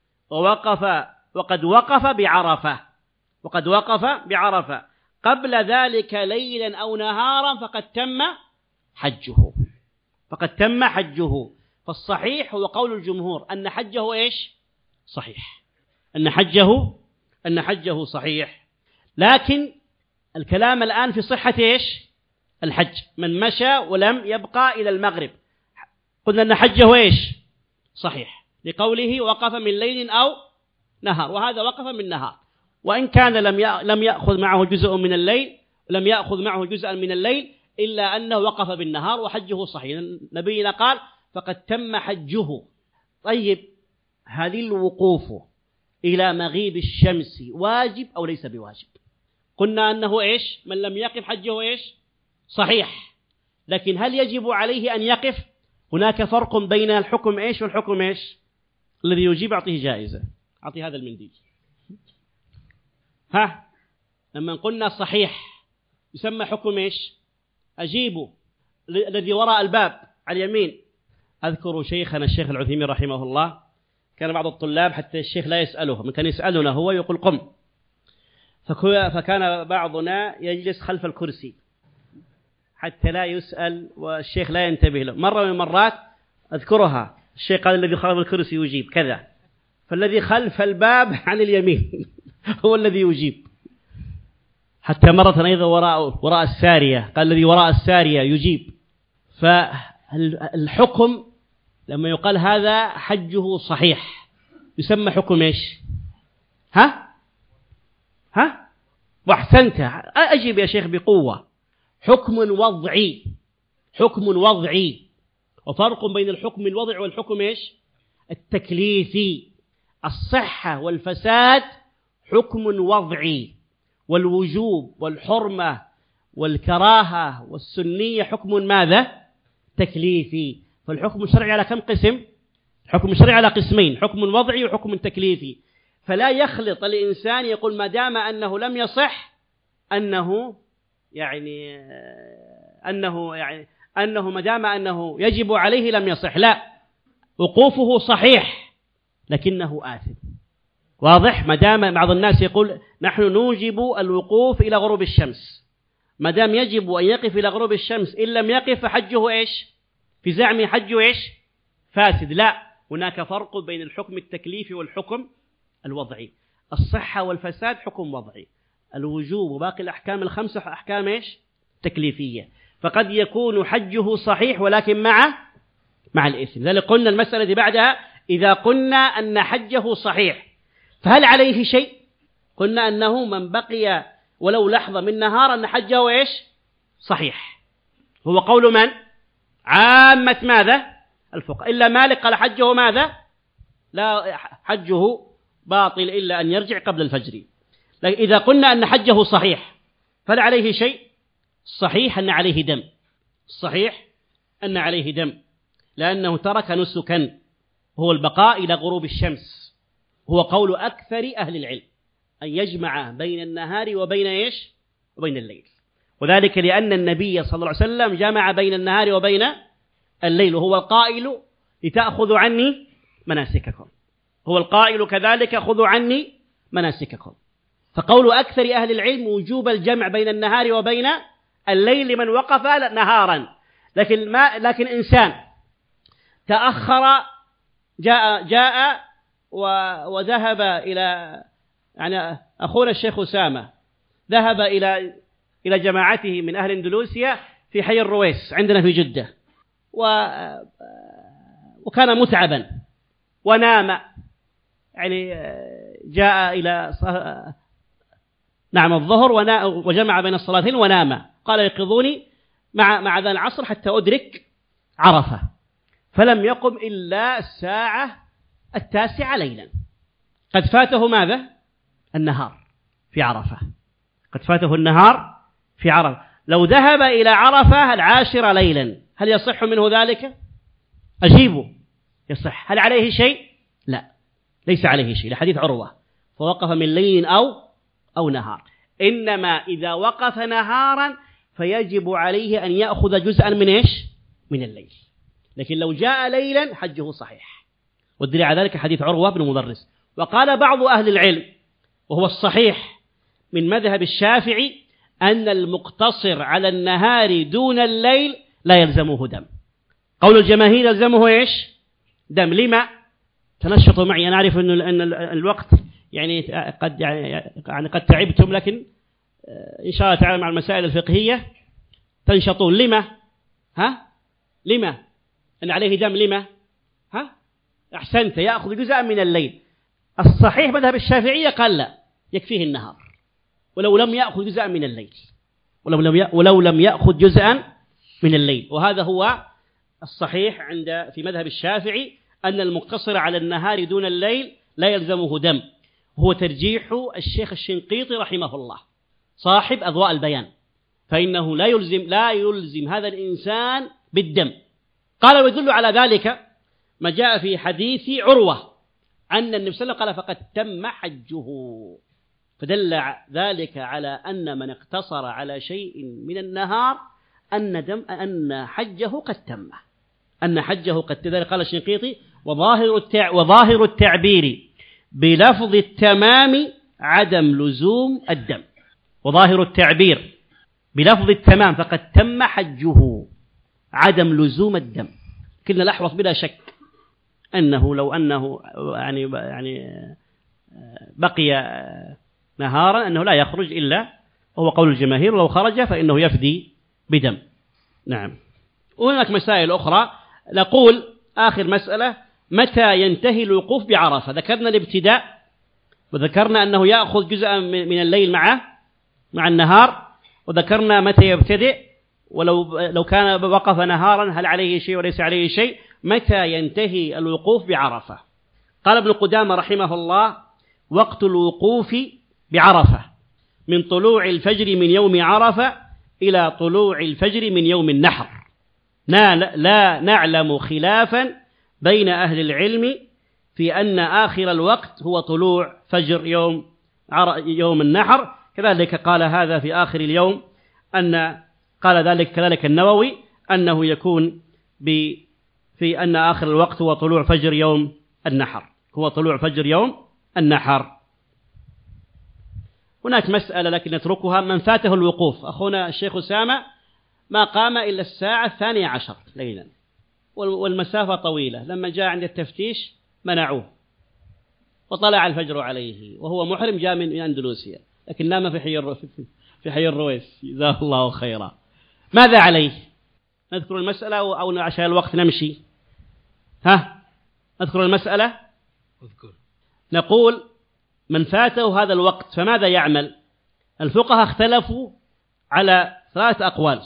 ووقف وقد وقف بعرفة، وقد وقف بعرفة قبل ذلك ليلا أو نهارا فقد تم حجه، فقد تم حجه. فالصحيح هو قول الجمهور أن حجه إيش؟ صحيح، أن حجه أن حجه صحيح. لكن الكلام الآن في صحة إيش؟ الحج. من مشى ولم يبقى إلى المغرب قلنا أن حجه إيش؟ صحيح، لقوله وقف من ليل أو نهار، وهذا وقف من نهار، وإن كان لم لم يأخذ معه جزء من الليل، لم يأخذ معه جزءا من الليل، إلا أنه وقف بالنهار وحجه صحيح. نبينا قال فقد تم حجه. طيب هذه الوقوف إلى مغيب الشمس واجب أو ليس بواجب؟ قلنا أنه إيش؟ من لم يقف حجه إيش؟ صحيح. لكن هل يجب عليه أن يقف؟ هناك فرق بين الحكم إيش والحكم إيش؟ الذي يجيب أعطيه جائزة، أعطي هذا المنديل. ها لما قلنا صحيح يسمى حكم إيش؟ أجيبه. الذي وراء الباب على اليمين، أذكر شيخنا الشيخ العثيمين رحمه الله كان بعض الطلاب حتى الشيخ لا يسأله، من كان يسألنا هو يقول قم، فكان بعضنا يجلس خلف الكرسي حتى لا يسأل والشيخ لا ينتبه له. مرة من المرات أذكرها، الشيخ قال الذي خلف الكرسي يجيب كذا، فالذي خلف الباب عن اليمين هو الذي يجيب. حتى مرة أيضا وراء وراء السارية قال الذي وراء السارية يجيب. فالحكم لما يقال هذا حجه صحيح يسمى حكم إيش؟ ها ها واحسنت، أجب يا شيخ بقوة. حكم وضعي، حكم وضعي، وفرق بين الحكم الوضعي والحكم إيش؟ التكليفي. الصحة والفساد حكم وضعي، والوجوب والحرمة والكراهة والسنية حكم ماذا؟ تكليفي. فالحكم الشرعي على كم قسم؟ الحكم الشرعي على قسمين، حكم وضعي وحكم تكليفي. فلا يخلط الإنسان يقول ما دام أنه لم يصح أنه يعني أنه يعني أنه ما دام أنه يجب عليه لم يصح. لا، وقوفه صحيح لكنه آثم. واضح؟ ما دام بعض الناس يقول نحن نوجب الوقوف إلى غروب الشمس، ما دام يجب أن يقف إلى غروب الشمس إن لم يقف فحجه إيش؟ في زعمه حجه إيش؟ فاسد. لا، هناك فرق بين الحكم التكليفي والحكم الوضعي. الصحة والفساد حكم وضعي، الوجوب وباقي الأحكام الخمسة أحكام إيش؟ تكليفية. فقد يكون حجه صحيح ولكن مع مع الإثم. لذلك قلنا المسألة دي بعدها إذا قلنا أن حجه صحيح فهل عليه شيء؟ قلنا أنه من بقي ولو لحظة من نهار أن حجه إيش؟ صحيح. هو قول من؟ عامة ماذا؟ الفقهاء، إلا مالك قال حجه ماذا؟ لا، حجه باطل إلا أن يرجع قبل الفجر. لكن إذا قلنا أن حجه صحيح فهل عليه شيء؟ الصحيح أن عليه دم، الصحيح أن عليه دم، لأنه ترك نسكا هو البقاء إلى غروب الشمس. هو قول أكثر أهل العلم أن يجمع بين النهار وبين إيش؟ وبين الليل، وذلك لأن النبي صلى الله عليه وسلم جمع بين النهار وبين الليل، وهو القائل لتأخذوا عني مناسككم، هو القائل كذلك خذوا عني مناسككم. فقول أكثر أهل العلم وجوب الجمع بين النهار وبين الليل لمن وقف نهارا. لكن ما لكن إنسان تأخر جاء جاء وذهب إلى يعني أخونا الشيخ أسامة ذهب إلى إلى جماعته من أهل أندلسيا في حي الرويس عندنا في جدة، وكان متعبا ونام، يعني جاء إلى نعم الظهر وجمع بين الصلاتين ونام، قال يقظوني مع مع ذا العصر حتى أدرك عرفة، فلم يقم إلا الساعة التاسعة ليلا. قد فاته ماذا؟ النهار في عرفة، قد فاته النهار في عرفة. لو ذهب إلى عرفة العاشرة ليلا هل يصح منه ذلك؟ أجيبه يصح. هل عليه شيء؟ لا، ليس عليه شيء، لحديث عروة فوقف من ليل أو أو نهار. إنما إذا وقف نهارا فيجب عليه أن يأخذ جزءا من إيش؟ من الليل. لكن لو جاء ليلا حجه صحيح، والدليل على ذلك حديث عروة بن مدرس. وقال بعض أهل العلم وهو الصحيح من مذهب الشافعي أن المقتصر على النهار دون الليل لا يلزمه دم. قول الجماهير يلزمه إيش؟ دم. لما؟ تنشطوا معي، أنا أعرف أن أن الوقت يعني قد يعني قد تعبتم، لكن إن شاء الله تعالى مع المسائل الفقهية تنشطون. لما؟ ها؟ لما؟ أن عليه دم. لما؟ ها؟ أحسنت، يأخذ جزءا من الليل. الصحيح مذهب الشافعية قال لا، يكفيه النهار ولو لم يأخذ جزءا من الليل، ولو لم ولو لم يأخذ جزءا من الليل. وهذا هو الصحيح عند في مذهب الشافعي أن المقتصر على النهار دون الليل لا يلزمه دم. هو ترجيح الشيخ الشنقيطي رحمه الله صاحب أضواء البيان، فإنه لا يلزم لا يلزم هذا الإنسان بالدم. قال ويدل على ذلك ما جاء في حديث عروة أن النبي صلى الله عليه وسلم قال فقد تم حجه، فدل ذلك على أن من اقتصر على شيء من النهار أن دم أن حجه قد تم، أن حجه قد تم. قال الشنقيطي وظاهر التع... وظاهر التعبير بلفظ التمام عدم لزوم الدم. وظاهر التعبير بلفظ التمام فقد تم حجه عدم لزوم الدم. كنا الأحوط بلا شك أنه لو أنه يعني يعني بقي نهارا أنه لا يخرج إلا هو قول الجماهير، لو خرج فإنه يفدي بدم. نعم. وهناك مسائل أخرى. نقول آخر مسألة متى ينتهي الوقوف بعرفة؟ ذكرنا الابتداء وذكرنا أنه يأخذ جزءا من الليل مع مع النهار، وذكرنا متى يبتدئ، ولو لو كان وقف نهارا هل عليه شيء وليس عليه شيء، متى ينتهي الوقوف بعرفة. قال ابن قدامة رحمه الله: وقت الوقوف بعرفة من طلوع الفجر من يوم عرفة إلى طلوع الفجر من يوم النحر. لا نعلم خلافا بين أهل العلم في أن آخر الوقت هو طلوع فجر يوم يوم النحر. كذلك قال هذا في آخر اليوم، أن قال ذلك كذلك النووي أنه يكون في أن آخر الوقت هو طلوع فجر يوم النحر، هو طلوع فجر يوم النحر. هناك مسألة لكن نتركها: من فاته الوقوف. أخونا الشيخ أسامة ما قام إلا الساعة الثانية عشر ليلا، والمسافة طويلة، لما جاء عند التفتيش منعوه وطلع الفجر عليه وهو محرم، جاء من أندلسيا لكن نام في حي في حي الرويس، جزاه الله خيرا. ماذا عليه؟ نذكر المسألة أو عشان الوقت نمشي؟ ها نذكر المسألة. أذكر. نقول من فاته هذا الوقت فماذا يعمل؟ الفقهاء اختلفوا على ثلاث أقوال،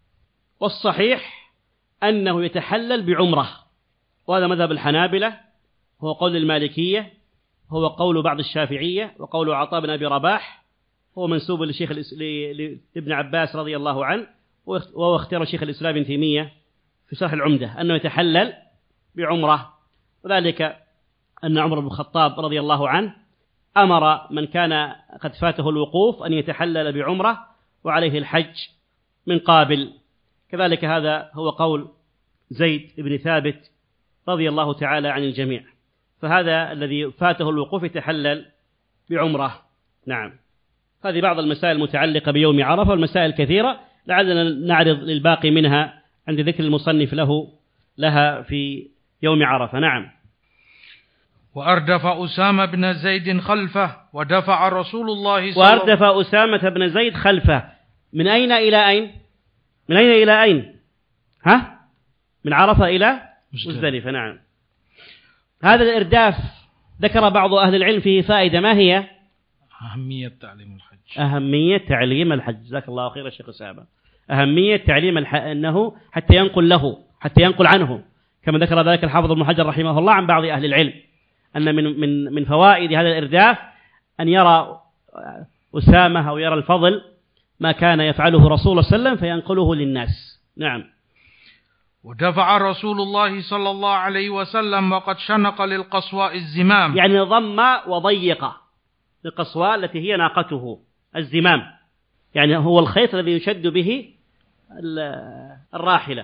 والصحيح أنه يتحلل بعمرة، وهذا مذهب الحنابلة، هو قول المالكية، هو قول بعض الشافعية، وقول عطاء بن أبي رباح، هو منسوب للشيخ لابن عباس رضي الله عنه، وهو اختيار شيخ الإسلام ابن تيمية في شرح العمدة أنه يتحلل بعمرة. وذلك أن عمر بن الخطاب رضي الله عنه أمر من كان قد فاته الوقوف أن يتحلل بعمرة وعليه الحج من قابل. كذلك هذا هو قول زيد بن ثابت رضي الله تعالى عن الجميع. فهذا الذي فاته الوقوف يتحلل بعمرة. نعم، هذه بعض المسائل المتعلقة بيوم عرفة، والمسائل كثيرة لعلنا نعرض للباقي منها عند ذكر المصنف له لها في يوم عرفة. نعم. وأردف أسامة بن زيد خلفه ودفع رسول الله صلى الله عليه وسلم. وأردف أسامة بن زيد خلفه من أين إلى أين؟ من أين إلى أين؟ ها؟ من عرفة إلى مزدلفة. نعم. هذا الإرداف ذكر بعض أهل العلم فيه فائدة، ما هي؟ أهمية تعليم الحج. أهمية تعليم الحج. جزاك الله خير الشيخ أسامة. أهمية تعليم الح... أنه حتى ينقل له، حتى ينقل عنه، كما ذكر ذلك الحافظ ابن حجر رحمه الله عن بعض أهل العلم، أن من من من فوائد هذا الإرداف أن يرى أسامة أو يرى الفضل ما كان يفعله رسول الله صلى الله عليه وسلم فينقله للناس. نعم. ودفع رسول الله صلى الله عليه وسلم وقد شنق للقصواء الزمام، يعني ضم وضيق للقصواء التي هي ناقته الزمام، يعني هو الخيط الذي يشد به الراحلة،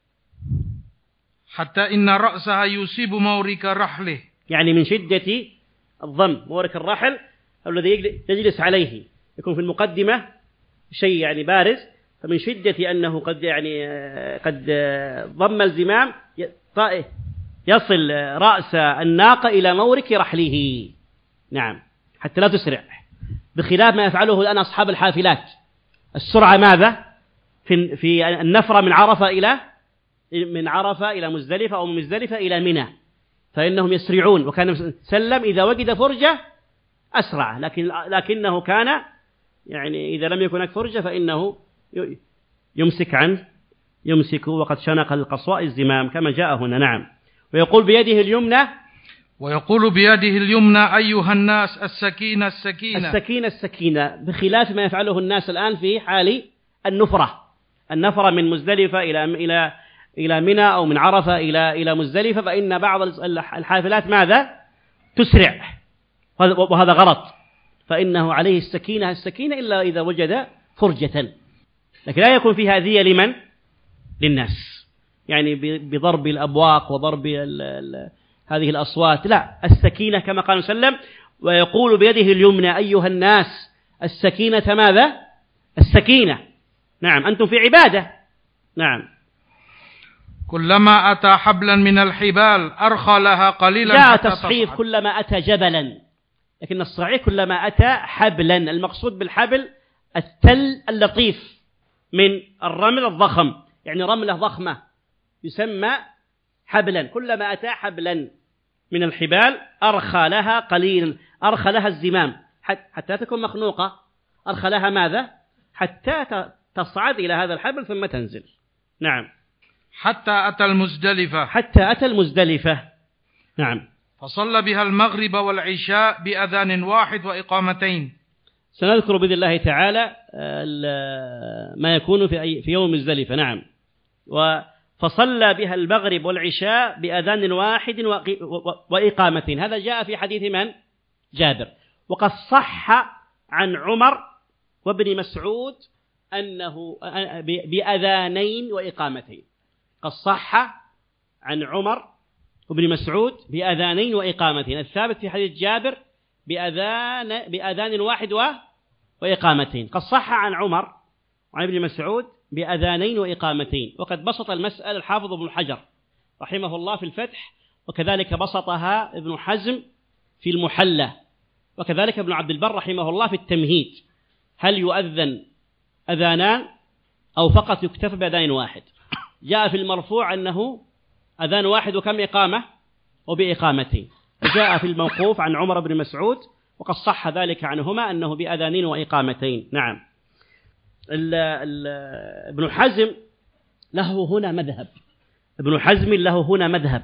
حتى إن رأسها يصيب مورك رحله، يعني من شدة الضم مورك الرحل الذي يجلس عليه يكون في المقدمة شيء يعني بارز، فمن شدة أنه قد يعني قد ضم الزمام يصل رأس الناقة إلى مورك رحله. نعم، حتى لا تسرع، بخلاف ما يفعله الآن أصحاب الحافلات. السرعة ماذا؟ في في النفرة من عرفة إلى من عرفة إلى مزدلفة أو من مزدلفة إلى منى، فإنهم يسرعون، وكان سلم إذا وجد فرجة أسرع، لكن لكنه كان يعني إذا لم يكن هناك فرجة فإنه يمسك عنه يمسك وقد شنق القصواء الزمام كما جاء هنا. نعم. ويقول بيده اليمنى ويقول بيده اليمنى أيها الناس السكينة السكينة السكينة السكينة، بخلاف ما يفعله الناس الآن في حال النفرة النفرة من مزدلفة إلى إلى إلى منى أو من عرفة إلى إلى مزدلفة، فإن بعض الحافلات ماذا؟ تسرع، وهذا غلط، فإنه عليه السكينة السكينة إلا إذا وجد فرجة، لكن لا يكون فيها أذية لمن؟ للناس، يعني بضرب الأبواق وضرب ال ال هذه الأصوات، لا، السكينة كما قال صلى الله عليه وسلم. ويقول بيده اليمنى أيها الناس السكينة ماذا؟ السكينة. نعم، أنتم في عبادة. نعم. كلما أتى حبلا من الحبال أرخى لها قليلا. لا تصحيف كلما أتى جبلا، لكن الصحيح كلما أتى حبلا. المقصود بالحبل التل اللطيف من الرمل الضخم، يعني رملة ضخمة يسمى حبلا. كلما أتى حبلا من الحبال أرخى لها قليلا، أرخى لها الزمام حتى تكون مخنوقة، أرخى لها ماذا؟ حتى تصعد إلى هذا الحبل ثم تنزل. نعم. حتى أتى المزدلفة حتى أتى المزدلفة. نعم. فصلى بها المغرب والعشاء بأذان واحد وإقامتين. سنذكر بإذن الله تعالى ما يكون في في يوم مزدلفة. نعم. فصلى بها المغرب والعشاء بأذان واحد وإقامتين. هذا جاء في حديث من؟ جابر. وقد صح عن عمر وابن مسعود أنه بأذانين وإقامتين. قد صح عن عمر وابن مسعود بأذانين وإقامتين. الثابت في حديث جابر بأذان بأذان واحد وإقامتين. قد صح عن عمر وعن ابن مسعود بأذانين وإقامتين. وقد بسط المسألة الحافظ ابن حجر رحمه الله في الفتح، وكذلك بسطها ابن حزم في المحلى، وكذلك ابن عبد البر رحمه الله في التمهيد. هل يؤذن أذانان أو فقط يكتفى بأذان واحد؟ جاء في المرفوع أنه أذان واحد وكم إقامة؟ وبإقامتين. جاء في الموقوف عن عمر بن مسعود وقد صح ذلك عنهما أنه بأذانين وإقامتين. نعم. ال ال ابن حزم له هنا مذهب ابن حزم له هنا مذهب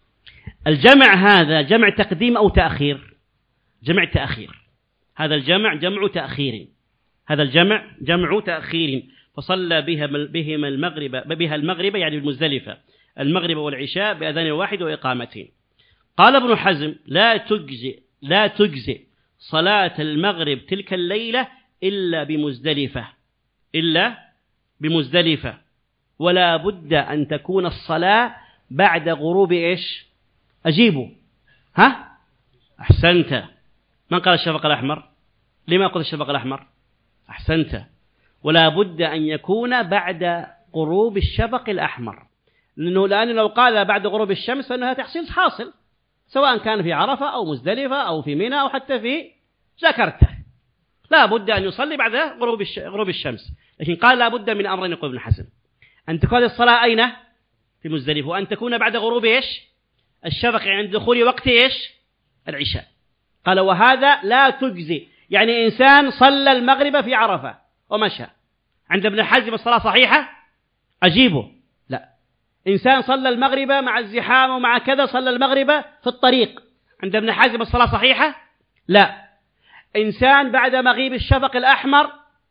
الجمع هذا جمع تقديم أو تأخير؟ جمع تأخير. هذا الجمع جمع تأخير هذا الجمع جمع تأخير. فصلى بها بهما المغرب بها المغرب يعني المزدلفة المغرب والعشاء بأذان واحد وإقامتين. قال ابن حزم لا تجزئ لا تجزئ صلاة المغرب تلك الليلة إلا بمزدلفة إلا بمزدلفة ولا بد أن تكون الصلاة بعد غروب إيش؟ أجيبوا. ها؟ أحسنت. من قال الشفق الأحمر؟ لما قلت الشفق الأحمر؟ أحسنت. ولا بد أن يكون بعد غروب الشفق الأحمر، لأنه لأن لو قال بعد غروب الشمس فإنها تحصيل حاصل، سواء كان في عرفة أو مزدلفة أو في منى أو حتى في جاكرتا. لا بد أن يصلي بعد غروب غروب الشمس. لكن قال لا بد من أمرين يقول ابن حزم: أن تكون الصلاة أين؟ في مزدلفة، وأن تكون بعد غروب إيش؟ الشفق عند دخول وقت إيش؟ العشاء. قال وهذا لا تجزي، يعني إنسان صلى المغرب في عرفة ومشى، عند ابن حزم الصلاة صحيحة؟ أجيبه لا. إنسان صلى المغرب مع الزحام ومع كذا، صلى المغرب في الطريق، عند ابن حزم الصلاة صحيحة؟ لا. إنسان بعد مغيب الشفق الأحمر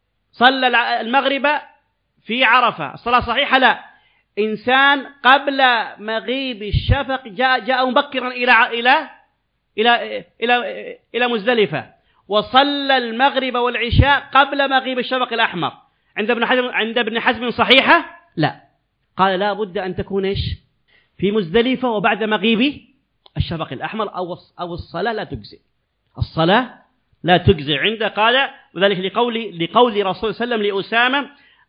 صلى المغرب في عرفة، الصلاة صحيحة؟ لا. إنسان قبل مغيب الشفق جاء جاء مبكرا إلى إلى إلى إلى إلى مزدلفة وصلى المغرب والعشاء قبل مغيب الشفق الأحمر، عند ابن حزم عند ابن حزم صحيحة؟ لا. قال لا بد أن تكون إيش؟ في مزدلفة وبعد مغيب الشفق الأحمر، أو أو الصلاة لا تجزئ. الصلاة لا تجزئ عنده. قال وذلك لقول لقول رسول صلى الله عليه وسلم لأسامة: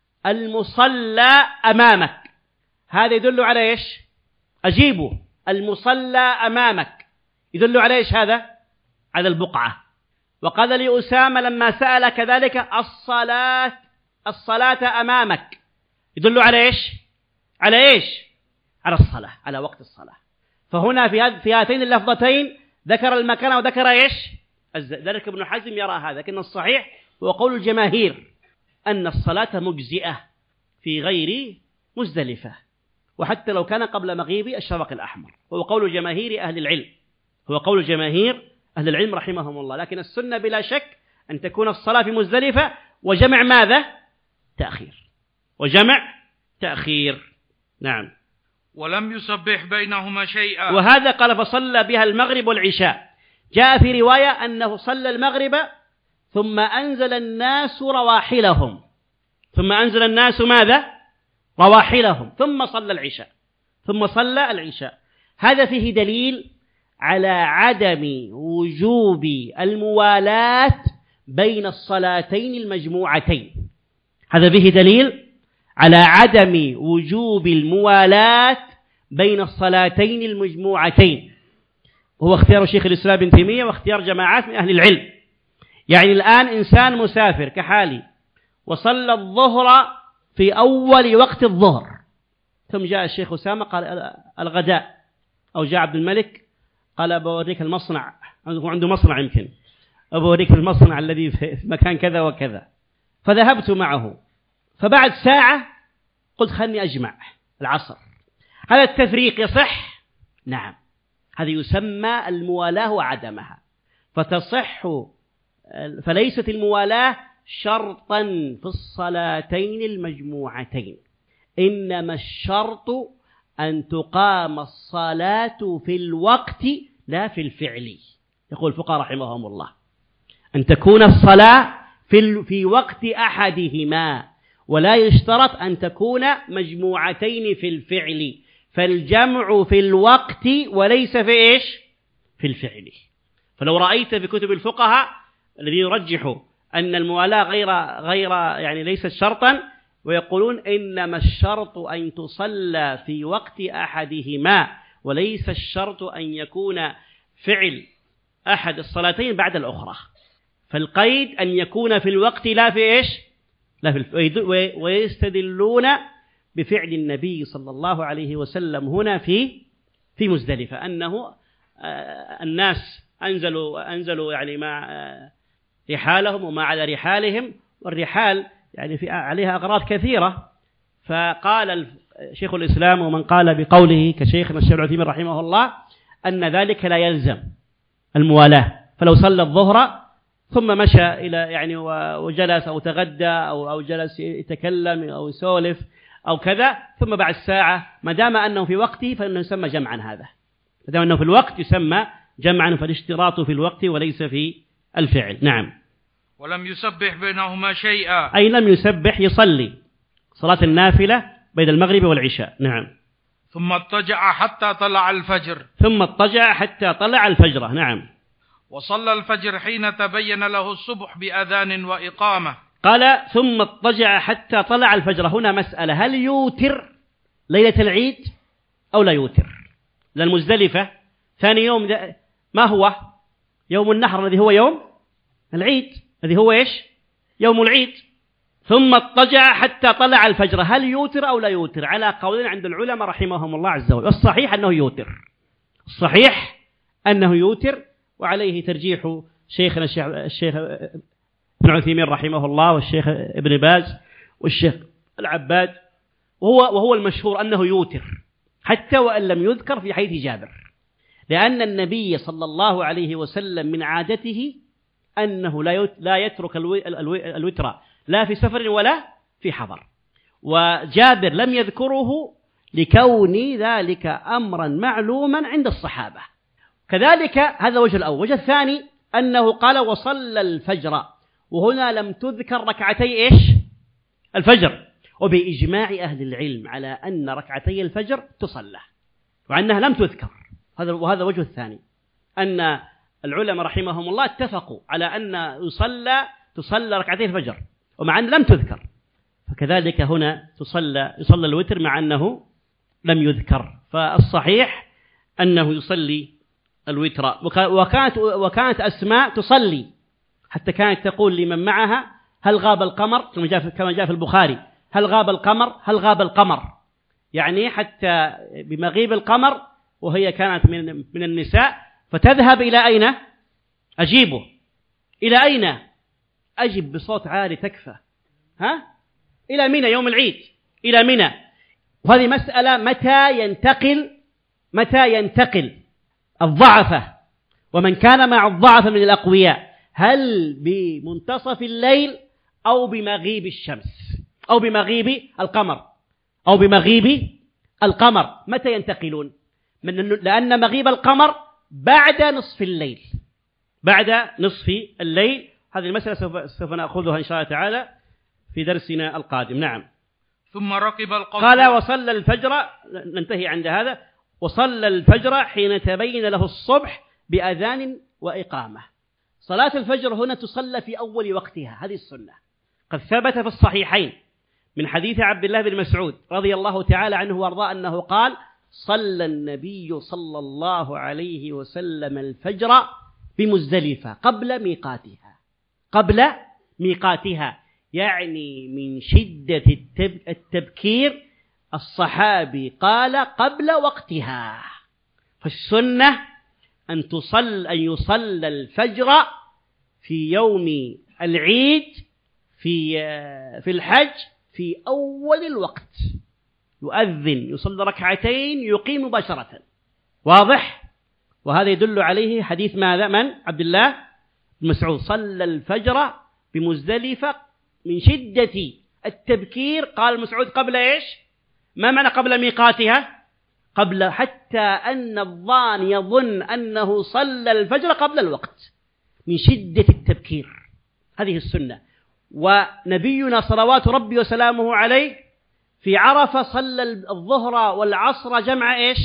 المصلى أمامك. هذا يدل على إيش؟ أجيبه. المصلى أمامك يدل على إيش؟ هذا على البقعة. وقال لأسامة لما سأل كذلك: الصلاة الصلاة أمامك، يدل على إيش؟ على إيش؟ على الصلاة، على وقت الصلاة. فهنا في في هاتين اللفظتين ذكر المكان وذكر إيش؟ ذلك ابن حزم يرى هذا، لكن الصحيح هو قول الجماهير أن الصلاة مجزئة في غير مزدلفة، وحتى لو كان قبل مغيب الشفق الأحمر. هو قول جماهير أهل العلم هو قول جماهير أهل العلم رحمهم الله. لكن السنة بلا شك أن تكون الصلاة في مزدلفة وجمع ماذا؟ تأخير. وجمع تأخير. نعم. ولم يسبح بينهما شيئا. وهذا قال فصلى بها المغرب والعشاء. جاء في رواية أنه صلى المغرب ثم أنزل الناس رواحلهم ثم أنزل الناس ماذا؟ رواحلهم ثم صلى العشاء ثم صلى العشاء. هذا فيه دليل على عدم وجوب الموالاة بين الصلاتين المجموعتين. هذا فيه دليل على عدم وجوب الموالاة بين الصلاتين المجموعتين، وهو اختيار شيخ الإسلام ابن تيمية واختيار جماعات من أهل العلم. يعني الآن إنسان مسافر كحالي وصلى الظهر في أول وقت الظهر، ثم جاء الشيخ أسامة قال الغداء، أو جاء عبد الملك قال بوريك المصنع، هو عنده مصنع يمكن، أبوريك المصنع الذي في مكان كذا وكذا، فذهبت معه، فبعد ساعة قلت خلني أجمع العصر. هذا التفريق يصح؟ نعم، هذا يسمى الموالاة وعدمها. فتصح، فليست الموالاة شرطا في الصلاتين المجموعتين، إنما الشرط أن تقام الصلاة في الوقت لا في الفعل. يقول الفقهاء رحمهم الله أن تكون الصلاة في في وقت أحدهما، ولا يشترط أن تكون مجموعتين في الفعل، فالجمع في الوقت وليس في إيش؟ في الفعل. فلو رأيت في كتب الفقهاء الذين يرجحوا أن الموالاة غير غير يعني ليست شرطا، ويقولون إنما الشرط أن تصلى في وقت أحدهما، وليس الشرط أن يكون فعل أحد الصلاتين بعد الأخرى. فالقيد أن يكون في الوقت لا في إيش؟ لا في الف... ويستدلون بفعل النبي صلى الله عليه وسلم هنا في في مزدلفة، أنه الناس أنزلوا أنزلوا يعني مع رحالهم وما على رحالهم، والرحال يعني في عليها أغراض كثيرة. فقال شيخ الإسلام ومن قال بقوله كشيخنا الشيخ العثيمين رحمه الله أن ذلك لا يلزم الموالاة. فلو صلى الظهر ثم مشى إلى يعني وجلس أو تغدى أو أو جلس يتكلم أو يسولف أو كذا، ثم بعد ساعة ما دام أنه في وقته فإنه يسمى جمعا. هذا ما دام أنه في الوقت يسمى جمعا، فالاشتراط في الوقت وليس في الفعل. نعم. ولم يسبح بينهما شيئا، أي لم يسبح، يصلي صلاة النافلة بين المغرب والعشاء. نعم. ثم اضطجع حتى طلع الفجر، ثم اضطجع حتى طلع الفجر. نعم. وصلى الفجر حين تبين له الصبح بأذان وإقامة. قال ثم اضطجع حتى طلع الفجر. هنا مسألة، هل يوتر ليلة العيد أو لا يوتر؟ لأن مزدلفة ثاني يوم ما هو؟ يوم النحر الذي هو يوم العيد، الذي هو إيش؟ يوم العيد. ثم اضطجع حتى طلع الفجر، هل يوتر أو لا يوتر؟ على قولين عند العلماء رحمهم الله عز وجل. والصحيح أنه يوتر، الصحيح أنه يوتر، وعليه ترجيح شيخنا الشيخ ابن عثيمين رحمه الله والشيخ ابن باز والشيخ العباد، وهو وهو المشهور أنه يوتر حتى وأن لم يذكر في حديث جابر، لأن النبي صلى الله عليه وسلم من عادته أنه لا يترك الوتر لا في سفر ولا في حضر، وجابر لم يذكره لكون ذلك أمرا معلوما عند الصحابة. كذلك هذا وجه الأول. وجه الثاني أنه قال وصلى الفجر، وهنا لم تذكر ركعتي إيش؟ الفجر، وبإجماع أهل العلم على أن ركعتي الفجر تصلى وأنها لم تذكر. هذا وهذا وجه الثاني، أن العلماء رحمهم الله اتفقوا على أن يصلى تصلى ركعتي الفجر ومع أن لم تذكر، فكذلك هنا تصلى يصلى الوتر مع أنه لم يذكر. فالصحيح أنه يصلي الوتر. وكانت وكانت أسماء تصلي، حتى كانت تقول لمن معها هل غاب القمر، كما جاء كما جاء في البخاري هل غاب القمر هل غاب القمر، يعني حتى بمغيب القمر، وهي كانت من من النساء، فتذهب إلى أين؟ أجيبه إلى أين؟ أجب بصوت عالي تكفى، ها؟ إلى منى يوم العيد، إلى منى. وهذه مسألة متى ينتقل متى ينتقل الضعفة، ومن كان مع الضعف من الأقوياء، هل بمنتصف الليل أو بمغيب الشمس أو بمغيب القمر أو بمغيب القمر؟ متى ينتقلون؟ من لأن مغيب القمر بعد نصف الليل، بعد نصف الليل. هذه المسألة سوف, سوف نأخذها إن شاء الله تعالى في درسنا القادم. نعم. ثم ركب القصر. قال وصلى الفجر، ننتهي عند هذا. وصلى الفجر حين تبين له الصبح بأذان وإقامة. صلاة الفجر هنا تصلى في أول وقتها، هذه السنة. قد ثبت في الصحيحين من حديث عبد الله بن مسعود رضي الله تعالى عنه وارضاه أنه قال صلى النبي صلى الله عليه وسلم الفجر بمزدلفة قبل ميقاتها، قبل ميقاتها، يعني من شدة التبكير الصحابي قال قبل وقتها. فالسنة أن تصل أن يصلى الفجر في يوم العيد في في الحج في أول الوقت، يؤذن يصلي ركعتين يقيم مباشرة. واضح؟ وهذا يدل عليه حديث ماذا؟ من؟ عبد الله بن مسعود صلى الفجر بمزدلفة من شدة التبكير. قال مسعود قبل إيش؟ ما معنى قبل ميقاتها؟ قبل، حتى أن الظان يظن أنه صلى الفجر قبل الوقت من شدة التبكير. هذه السنة. ونبينا صلوات ربي وسلامه عليه في عرفة صلى الظهر والعصر جمع إيش؟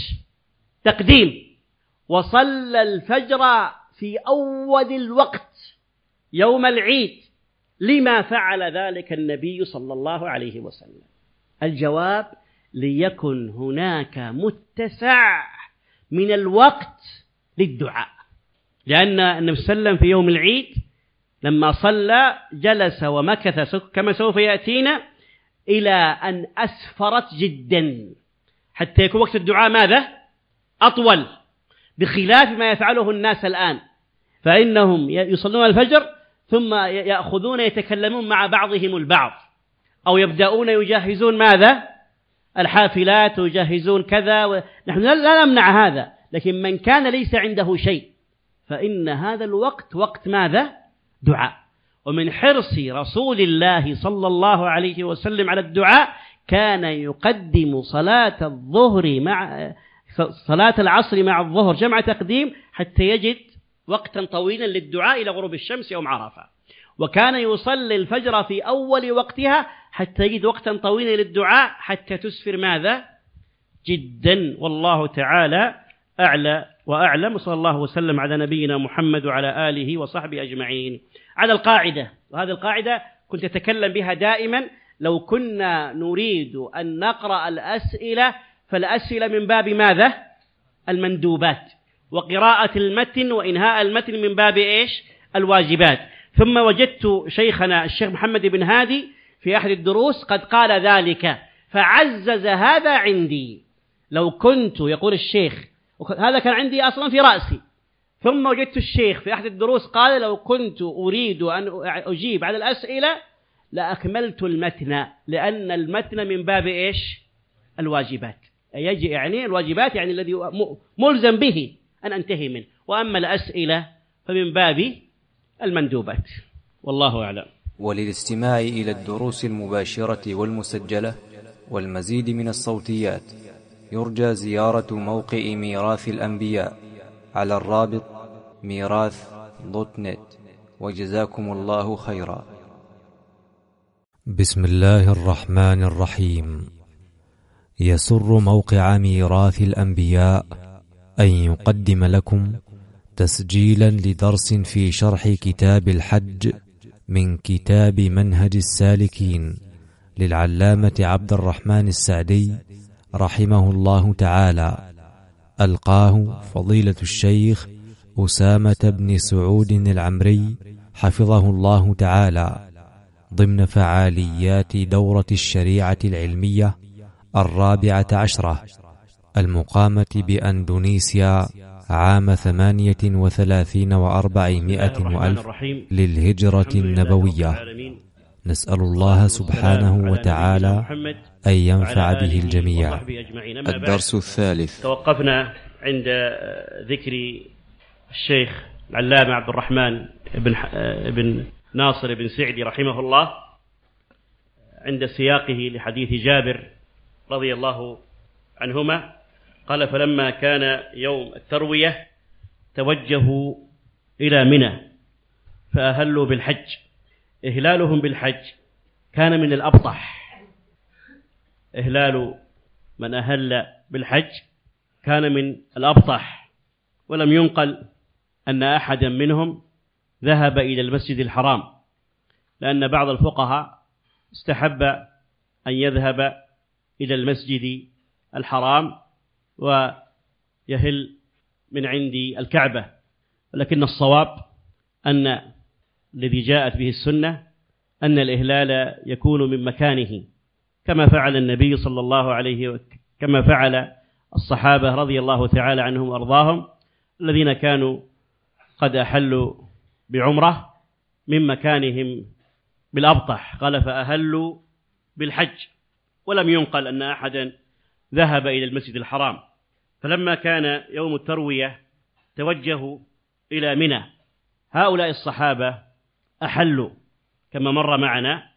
تقديم. وصلى الفجر في أول الوقت يوم العيد. لما فعل ذلك النبي صلى الله عليه وسلم؟ الجواب: ليكن هناك متسع من الوقت للدعاء. لأن النبي صلى الله عليه وسلم في يوم العيد لما صلى جلس ومكث كما سوف يأتينا إلى أن أسفرت جدا، حتى يكون وقت الدعاء ماذا؟ أطول، بخلاف ما يفعله الناس الآن، فإنهم يصلون الفجر ثم يأخذون يتكلمون مع بعضهم البعض، أو يبدأون يجهزون ماذا؟ الحافلات ويجهزون كذا و... نحن لا نمنع هذا، لكن من كان ليس عنده شيء فإن هذا الوقت وقت ماذا؟ دعاء. ومن حرص رسول الله صلى الله عليه وسلم على الدعاء كان يقدم صلاة الظهر مع صلاة العصر مع الظهر جمع تقديم حتى يجد وقتا طويلا للدعاء إلى غروب الشمس يوم عرفة. وكان يصلي الفجر في أول وقتها حتى يجد وقتا طويلا للدعاء حتى تسفر ماذا؟ جدا. والله تعالى أعلى وأعلم. صلى الله وسلم على نبينا محمد وعلى آله وصحبه أجمعين. على القاعدة، وهذه القاعدة كنت أتكلم بها دائما، لو كنا نريد أن نقرأ الأسئلة فالأسئلة من باب ماذا؟ المندوبات، وقراءة المتن وإنهاء المتن من باب إيش؟ الواجبات. ثم وجدت شيخنا الشيخ محمد بن هادي في أحد الدروس قد قال ذلك فعزز هذا عندي. لو كنت، يقول الشيخ، هذا كان عندي أصلا في رأسي، ثم وجدت الشيخ في أحد الدروس قال لو كنت أريد أن أجيب على الأسئلة لأكملت المتن، لأن المتن من باب إيش؟ الواجبات. يجي يعني الواجبات يعني الذي ملزم به أن أنتهي منه، وأما الأسئلة فمن باب المندوبات. والله أعلم. وللاستماع إلى الدروس المباشرة والمسجلة والمزيد من الصوتيات يرجى زيارة موقع ميراث الأنبياء على الرابط ميراث دوت نت. وجزاكم الله خيرا. بسم الله الرحمن الرحيم. يسر موقع ميراث الأنبياء أن يقدم لكم تسجيلا لدرس في شرح كتاب الحج من كتاب منهج السالكين للعلامة عبد الرحمن السعدي رحمه الله تعالى، ألقاه فضيلة الشيخ أسامة بن سعود العمري حفظه الله تعالى ضمن فعاليات دورة الشريعة العلمية الرابعة عشرة المقامة بأندونيسيا عام ثمانية وثلاثين وأربعمائة وألف للهجرة النبوية. نسأل الله سبحانه وتعالى أن ينفع به الجميع. الدرس الثالث. توقفنا عند ذكر الشيخ العلامة عبد الرحمن بن بن ناصر بن سعدي رحمه الله عند سياقه لحديث جابر رضي الله عنهما قال: فلما كان يوم التروية توجهوا إلى منى فأهلوا بالحج. إهلالهم بالحج كان من الأبطح. إهلال من أهل بالحج كان من الأبطح، ولم ينقل أن أحدا منهم ذهب إلى المسجد الحرام، لأن بعض الفقهاء استحب أن يذهب إلى المسجد الحرام ويهل من عند الكعبة، ولكن الصواب أن الذي جاءت به السنة أن الإهلال يكون من مكانه، كما فعل النبي صلى الله عليه وسلم، كما فعل الصحابة رضي الله تعالى عنهم وأرضاهم الذين كانوا قد أحلوا بعمرة من مكانهم بالأبطح، قال فأهلوا بالحج، ولم ينقل أن أحدا ذهب إلى المسجد الحرام. فلما كان يوم التروية توجهوا إلى منى. هؤلاء الصحابة أحلوا كما مر معنا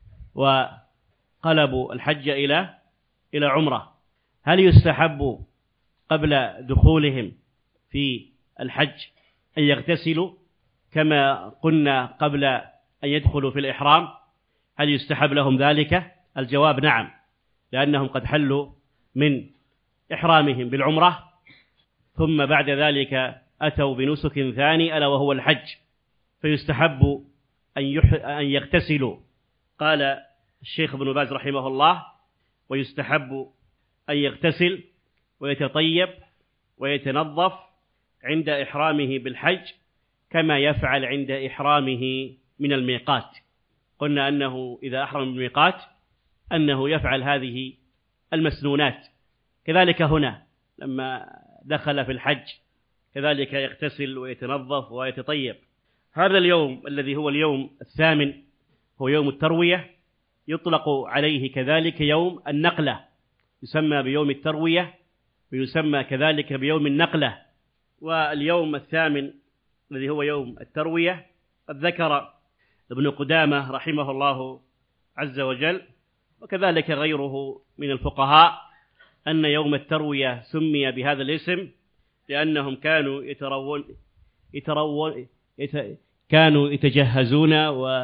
وقلبوا الحج إلى إلى عمرة. هل يستحب قبل دخولهم في الحج أن يغتسلوا كما قلنا قبل أن يدخلوا في الإحرام؟ هل يستحب لهم ذلك؟ الجواب نعم، لأنهم قد حلوا من إحرامهم بالعمرة، ثم بعد ذلك أتوا بنسك ثاني ألا وهو الحج، فيستحب أن, يح... أن يغتسلوا. قال الشيخ ابن باز رحمه الله: ويستحب أن يغتسل ويتطيب ويتنظف عند إحرامه بالحج كما يفعل عند إحرامه من الميقات. قلنا أنه إذا أحرم من الميقات أنه يفعل هذه المسنونات، كذلك هنا لما دخل في الحج كذلك يغتسل ويتنظف ويتطيب. هذا اليوم الذي هو اليوم الثامن هو يوم التروية، يطلق عليه كذلك يوم النقلة، يسمى بيوم التروية ويسمى كذلك بيوم النقلة. واليوم الثامن الذي هو يوم التروية قد ذكر ابن قدامة رحمه الله عز وجل وكذلك غيره من الفقهاء أن يوم التروية سمي بهذا الاسم لأنهم كانوا يترون يترون يت... كانوا يتجهزون و...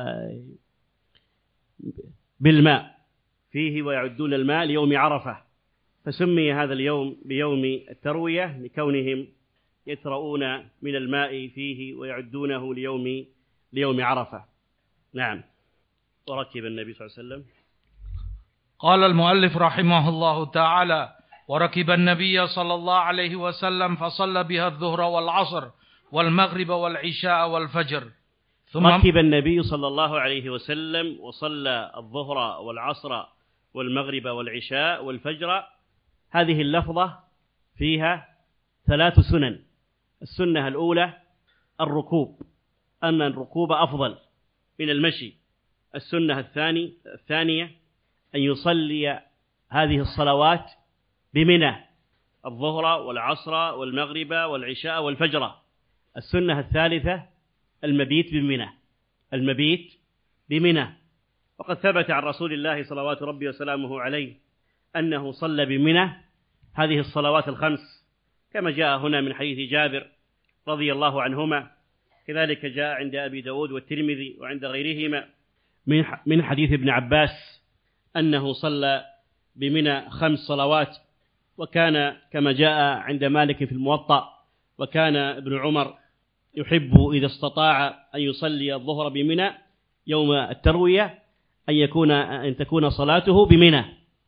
بالماء فيه ويعدون الماء ليوم عرفة، فسمي هذا اليوم بيوم التروية لكونهم يترؤون من الماء فيه ويعدونه ليوم ليوم عرفة. نعم. وركب النبي صلى الله عليه وسلم. قال المؤلف رحمه الله تعالى: وركب النبي صلى الله عليه وسلم فصلى بها الظهر والعصر والمغرب والعشاء والفجر. ثم ركب النبي صلى الله عليه وسلم وصلى الظهر والعصر والمغرب والعشاء والفجر. هذه اللفظة فيها ثلاث سنن. السنة الأولى الركوب، أن الركوب أفضل من المشي. السنة الثاني الثانية أن يصلي هذه الصلوات بمنى، الظهر والعصر والمغرب والعشاء والفجر. السنة الثالثة المبيت بمنى، المبيت بمنى. وقد ثبت عن رسول الله صلوات ربي وسلامه عليه أنه صلى بمنى هذه الصلوات الخمس كما جاء هنا من حديث جابر رضي الله عنهما، كذلك جاء عند أبي داود والترمذي وعند غيرهما من حديث ابن عباس أنه صلى بمنى خمس صلوات. وكان كما جاء عند مالك في الموطأ وكان ابن عمر يحب إذا استطاع أن يصلي الظهر بمنى يوم التروية أن يكون أن تكون صلاته بمنى.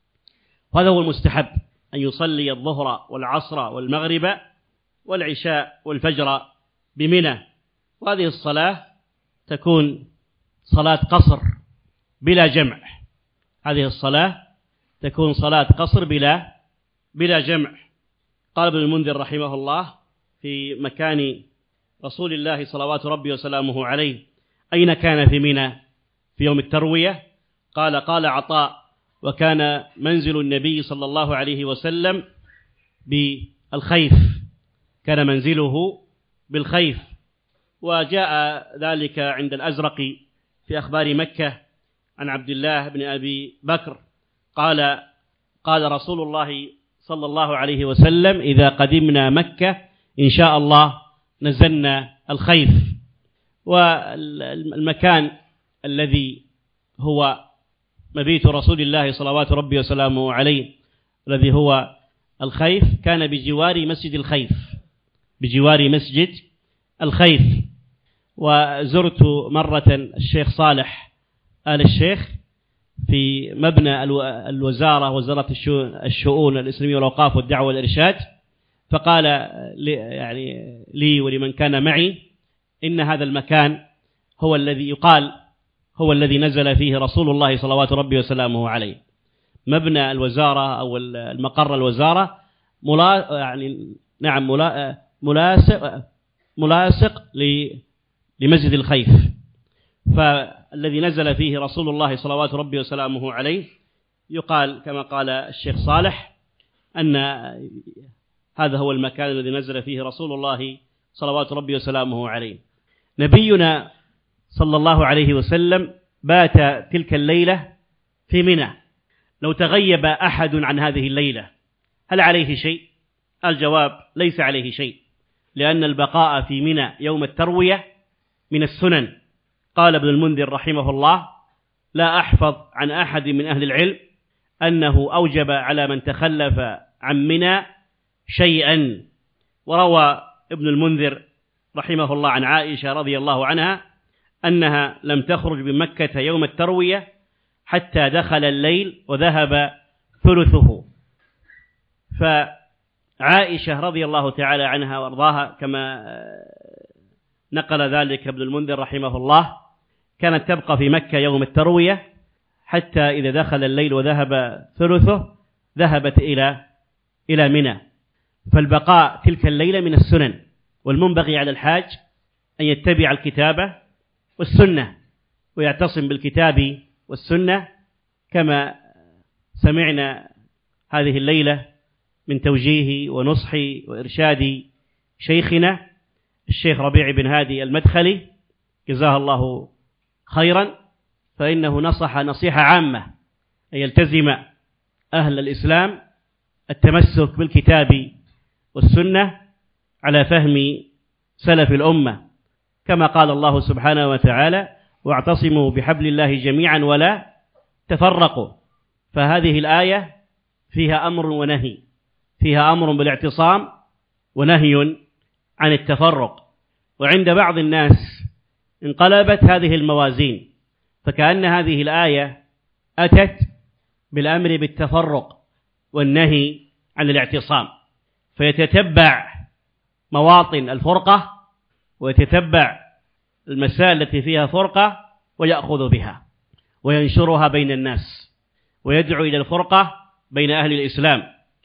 هذا هو المستحب، أن يصلي الظهر والعصر والمغرب والعشاء والفجر بمنى. وهذه الصلاة تكون صلاة قصر بلا جمع. هذه الصلاة تكون صلاة قصر بلا بلا جمع. قال ابن المنذر رحمه الله في مكان رسول الله صلوات ربي وسلامه عليه: أين كان في منى في يوم التروية؟ قال قال عطاء: وكان منزل النبي صلى الله عليه وسلم بالخيف، كان منزله بالخيف. وجاء ذلك عند الأزرق في أخبار مكة عن عبد الله بن أبي بكر قال قال رسول الله صلى الله عليه وسلم: إذا قدمنا مكة إن شاء الله نزلنا الخيف. والمكان الذي هو مبيت رسول الله صلوات ربي وسلامه عليه الذي هو الخيف كان بجوار مسجد الخيف، بجوار مسجد الخيف. وزرت مرة الشيخ صالح آل الشيخ في مبنى الوزارة، وزارة الشؤون الإسلامية والأوقاف والدعوة والإرشاد، فقال لي يعني لي ولمن كان معي إن هذا المكان هو الذي يقال هو الذي نزل فيه رسول الله صلوات ربي وسلامه عليه. مبنى الوزارة أو المقر الوزارة ملا يعني نعم ملا ملاصق ملاصق لمسجد الخيف. الذي نزل فيه رسول الله صلوات ربي وسلامه عليه يقال كما قال الشيخ صالح أن هذا هو المكان الذي نزل فيه رسول الله صلوات ربي وسلامه عليه. نبينا صلى الله عليه وسلم بات تلك الليلة في منى. لو تغيب أحد عن هذه الليلة هل عليه شيء؟ الجواب ليس عليه شيء، لأن البقاء في منى يوم التروية من السنن. قال ابن المنذر رحمه الله: لا أحفظ عن أحد من أهل العلم أنه أوجب على من تخلف عن منى شيئا. وروى ابن المنذر رحمه الله عن عائشة رضي الله عنها أنها لم تخرج من مكة يوم التروية حتى دخل الليل وذهب ثلثه. فعائشة رضي الله تعالى عنها وارضاها كما نقل ذلك ابن المنذر رحمه الله كانت تبقى في مكة يوم التروية حتى إذا دخل الليل وذهب ثلثه ذهبت إلى إلى منى. فالبقاء تلك الليلة من السنن، والمنبغي على الحاج أن يتبع الكتاب والسنة ويعتصم بالكتاب والسنة كما سمعنا هذه الليلة من توجيه ونصح وإرشاد شيخنا الشيخ ربيع بن هادي المدخلي جزاه الله خيرا، فإنه نصح نصيحة عامة أن يلتزم أهل الإسلام التمسك بالكتاب والسنة على فهم سلف الأمة، كما قال الله سبحانه وتعالى: واعتصموا بحبل الله جميعا ولا تفرقوا. فهذه الآية فيها أمر ونهي، فيها أمر بالاعتصام ونهي عن التفرق. وعند بعض الناس انقلبت هذه الموازين، فكأن هذه الآية أتت بالأمر بالتفرق والنهي عن الاعتصام، فيتتبع مواطن الفرقة ويتتبع المسائل التي فيها فرقة ويأخذ بها وينشرها بين الناس ويدعو إلى الفرقة بين أهل الإسلام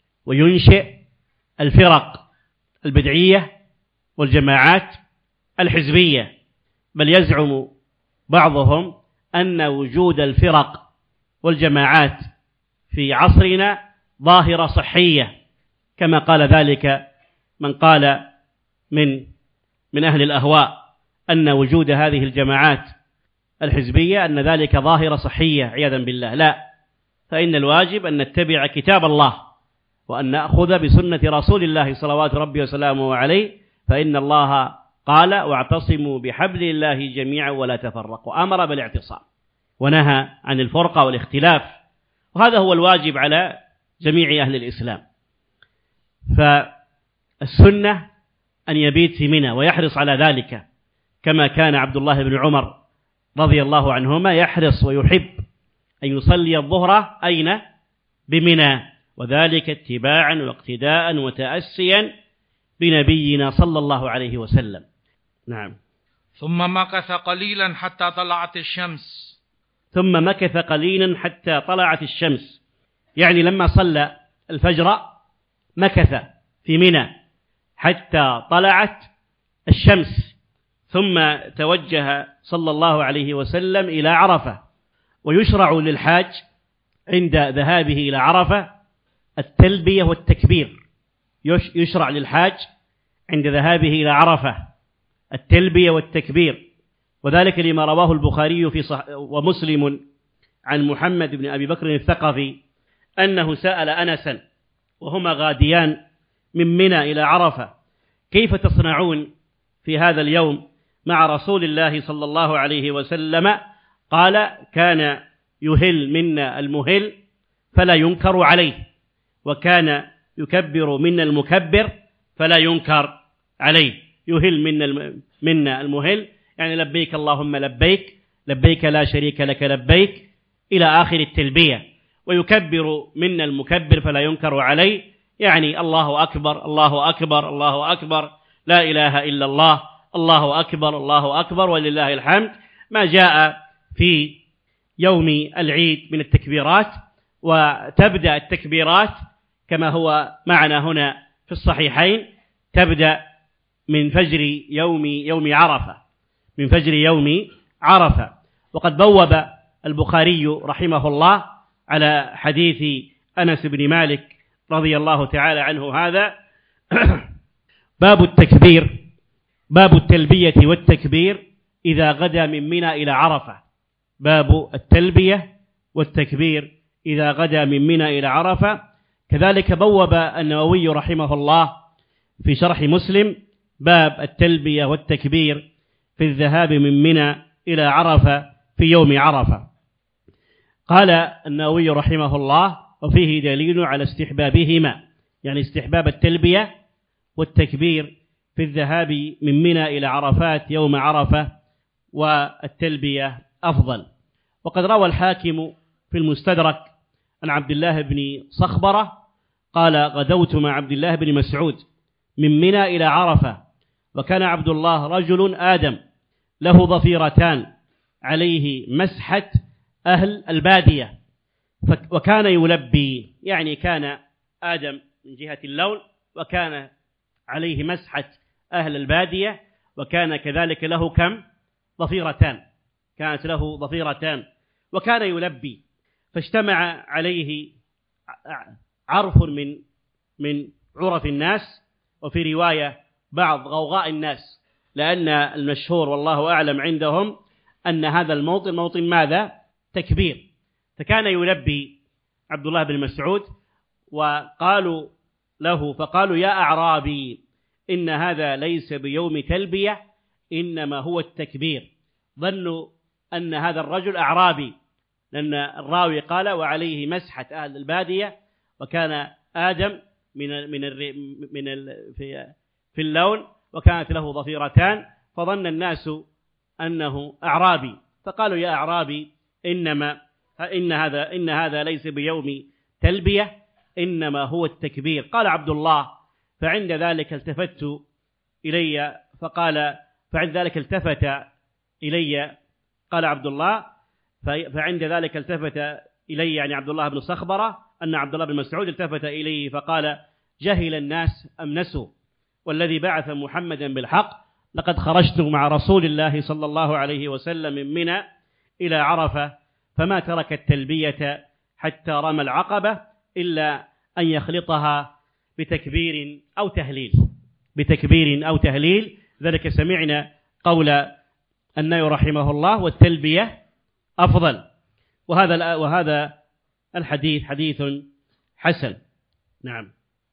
وينشئ الفرق البدعية والجماعات الحزبية. بل يزعم بعضهم أن وجود الفرق والجماعات في عصرنا ظاهرة صحية، كما قال ذلك من قال من من أهل الأهواء أن وجود هذه الجماعات الحزبية أن ذلك ظاهرة صحية عياذا بالله. لا، فإن الواجب أن نتبع كتاب الله وأن نأخذ بسنة رسول الله صلوات ربي وسلامه عليه، فإن الله قال: واعتصموا بحبل الله جميعا ولا تفرقوا. أمر بالاعتصام ونهى عن الفرقة والاختلاف، وهذا هو الواجب على جميع أهل الإسلام. فالسنة أن يبيت في منى ويحرص على ذلك، كما كان عبد الله بن عمر رضي الله عنهما يحرص ويحب أن يصلي الظهر أين؟ بمنى، وذلك اتباعا واقتداء وتأسيا بنبينا صلى الله عليه وسلم. نعم. ثم مكث قليلا حتى طلعت الشمس. ثم مكث قليلا حتى طلعت الشمس، يعني لما صلى الفجر مكث في منى حتى طلعت الشمس، ثم توجه صلى الله عليه وسلم إلى عرفة. ويشرع للحاج عند ذهابه إلى عرفة التلبية والتكبير. يشرع للحاج عند ذهابه إلى عرفة التلبية والتكبير، وذلك لما رواه البخاري في صح ومسلم عن محمد بن أبي بكر الثقفي أنه سأل أنسا وهما غاديان من منى إلى عرفة: كيف تصنعون في هذا اليوم مع رسول الله صلى الله عليه وسلم؟ قال: كان يهل منا المهل فلا ينكر عليه، وكان يكبر منا المكبر فلا ينكر عليه. يهل منا منا المهل يعني لبيك اللهم لبيك، لبيك لا شريك لك لبيك، إلى آخر التلبية. ويكبر منا المكبر فلا ينكر عليه، يعني الله أكبر الله أكبر الله أكبر، لا إله إلا الله، الله أكبر الله أكبر ولله الحمد، ما جاء في يوم العيد من التكبيرات. وتبدأ التكبيرات كما هو معنا هنا في الصحيحين، تبدأ من فجر يوم يوم عرفة، من فجر يوم عرفة. وقد بوب البخاري رحمه الله على حديث أنس بن مالك رضي الله تعالى عنه هذا باب التكبير، باب التلبية والتكبير إذا غدا من منى إلى عرفة. باب التلبية والتكبير إذا غدا من منى إلى عرفة. كذلك بوب النووي رحمه الله في شرح مسلم باب التلبية والتكبير في الذهاب من منى إلى عرفة في يوم عرفة. قال النووي رحمه الله وفيه دليل على استحبابهما، يعني استحباب التلبية والتكبير في الذهاب من منى إلى عرفات يوم عرفة، والتلبية أفضل. وقد روى الحاكم في المستدرك عن عبد الله بن صخبرة قال غدوت مع عبد الله بن مسعود من منى إلى عرفة، وكان عبد الله رجل آدم له ضفيرتان عليه مسحة أهل البادية، وكان يلبي، يعني كان آدم من جهة اللون وكان عليه مسحة أهل البادية، وكان كذلك له كم ضفيرتان، كانت له ضفيرتان وكان يلبي، فاجتمع عليه عرف من من عرف الناس، وفي رواية بعض غوغاء الناس، لأن المشهور والله أعلم عندهم أن هذا الموطن موطن ماذا؟ تكبير. فكان يلبي عبد الله بن مسعود، وقالوا له فقالوا يا أعرابي إن هذا ليس بيوم تلبية إنما هو التكبير. ظنوا أن هذا الرجل أعرابي، لأن الراوي قال وعليه مسحة أهل البادية، وكان آدم من من من في في اللون وكانت له ضفيرتان، فظن الناس أنه أعرابي، فقالوا يا أعرابي إنما إن هذا إن هذا ليس بيوم تلبية إنما هو التكبير. قال عبد الله فعند ذلك التفت إلي فقال فعند ذلك التفت إلي قال عبد الله فعند ذلك التفت إلي يعني عبد الله بن صخبرة أن عبد الله بن مسعود التفت إليه فقال جهل الناس أم نسوا، والذي بعث محمدا بالحق لقد خرجت مع رسول الله صلى الله عليه وسلم من منى إلى عرفة فما ترك التلبية حتى رمى العقبة إلا أن يخلطها بتكبير أو تهليل بتكبير أو تهليل. ذلك سمعنا قول النووي رحمه الله والتلبية أفضل. وهذا وهذا الحديث حديث حسن. نعم.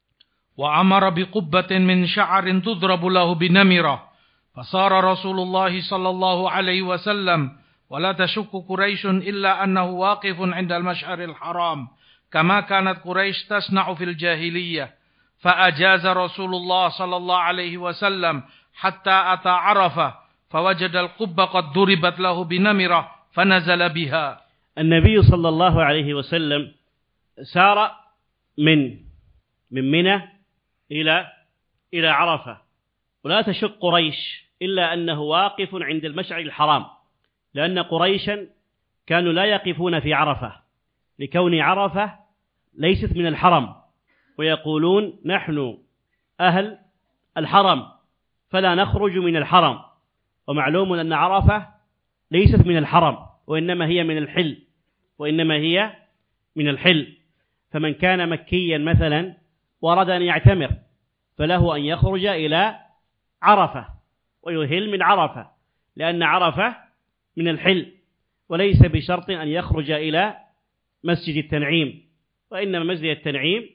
وأمر بقبة من شعر تضرب له بنمرة، فصار رسول الله صلى الله عليه وسلم ولا تشك قريش إلا أنه واقف عند المشعر الحرام كما كانت قريش تصنع في الجاهلية، فأجاز رسول الله صلى الله عليه وسلم حتى أتى عرفة فوجد القبة قد ضربت له بنمرة فنزل بها. النبي صلى الله عليه وسلم سار من من منى إلى إلى عرفة، ولا تشك قريش إلا أنه واقف عند المشعر الحرام، لأن قريشا كانوا لا يقفون في عرفة لكون عرفة ليست من الحرم، ويقولون نحن أهل الحرم فلا نخرج من الحرم، ومعلوم أن عرفة ليست من الحرم وإنما هي من الحل وإنما هي من الحل. فمن كان مكيا مثلا وأراد أن يعتمر فله أن يخرج إلى عرفة ويهل من عرفة، لأن عرفة من الحل، وليس بشرط أن يخرج إلى مسجد التنعيم، وإنما مسجد التنعيم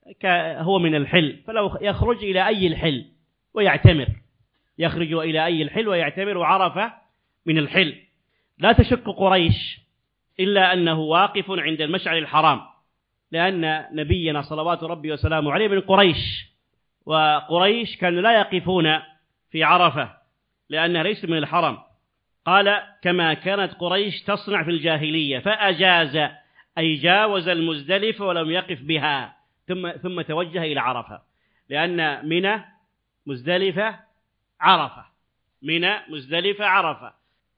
هو من الحل، فلو يخرج إلى أي الحل ويعتمر يخرج إلى أي الحل ويعتمر، وعرفة من الحل. لا تشك قريش إلا أنه واقف عند المشعر الحرام، لأن نبينا صلوات ربي وسلامه عليه من قريش، وقريش كانوا لا يقفون في عرفة لأنها ليس من الحرم. قال كما كانت قريش تصنع في الجاهلية، فأجاز أي جاوز المزدلفة ولم يقف بها ثم ثم توجه إلى عرفة، لأن منى مزدلفة عرفة منى مزدلفة عرفة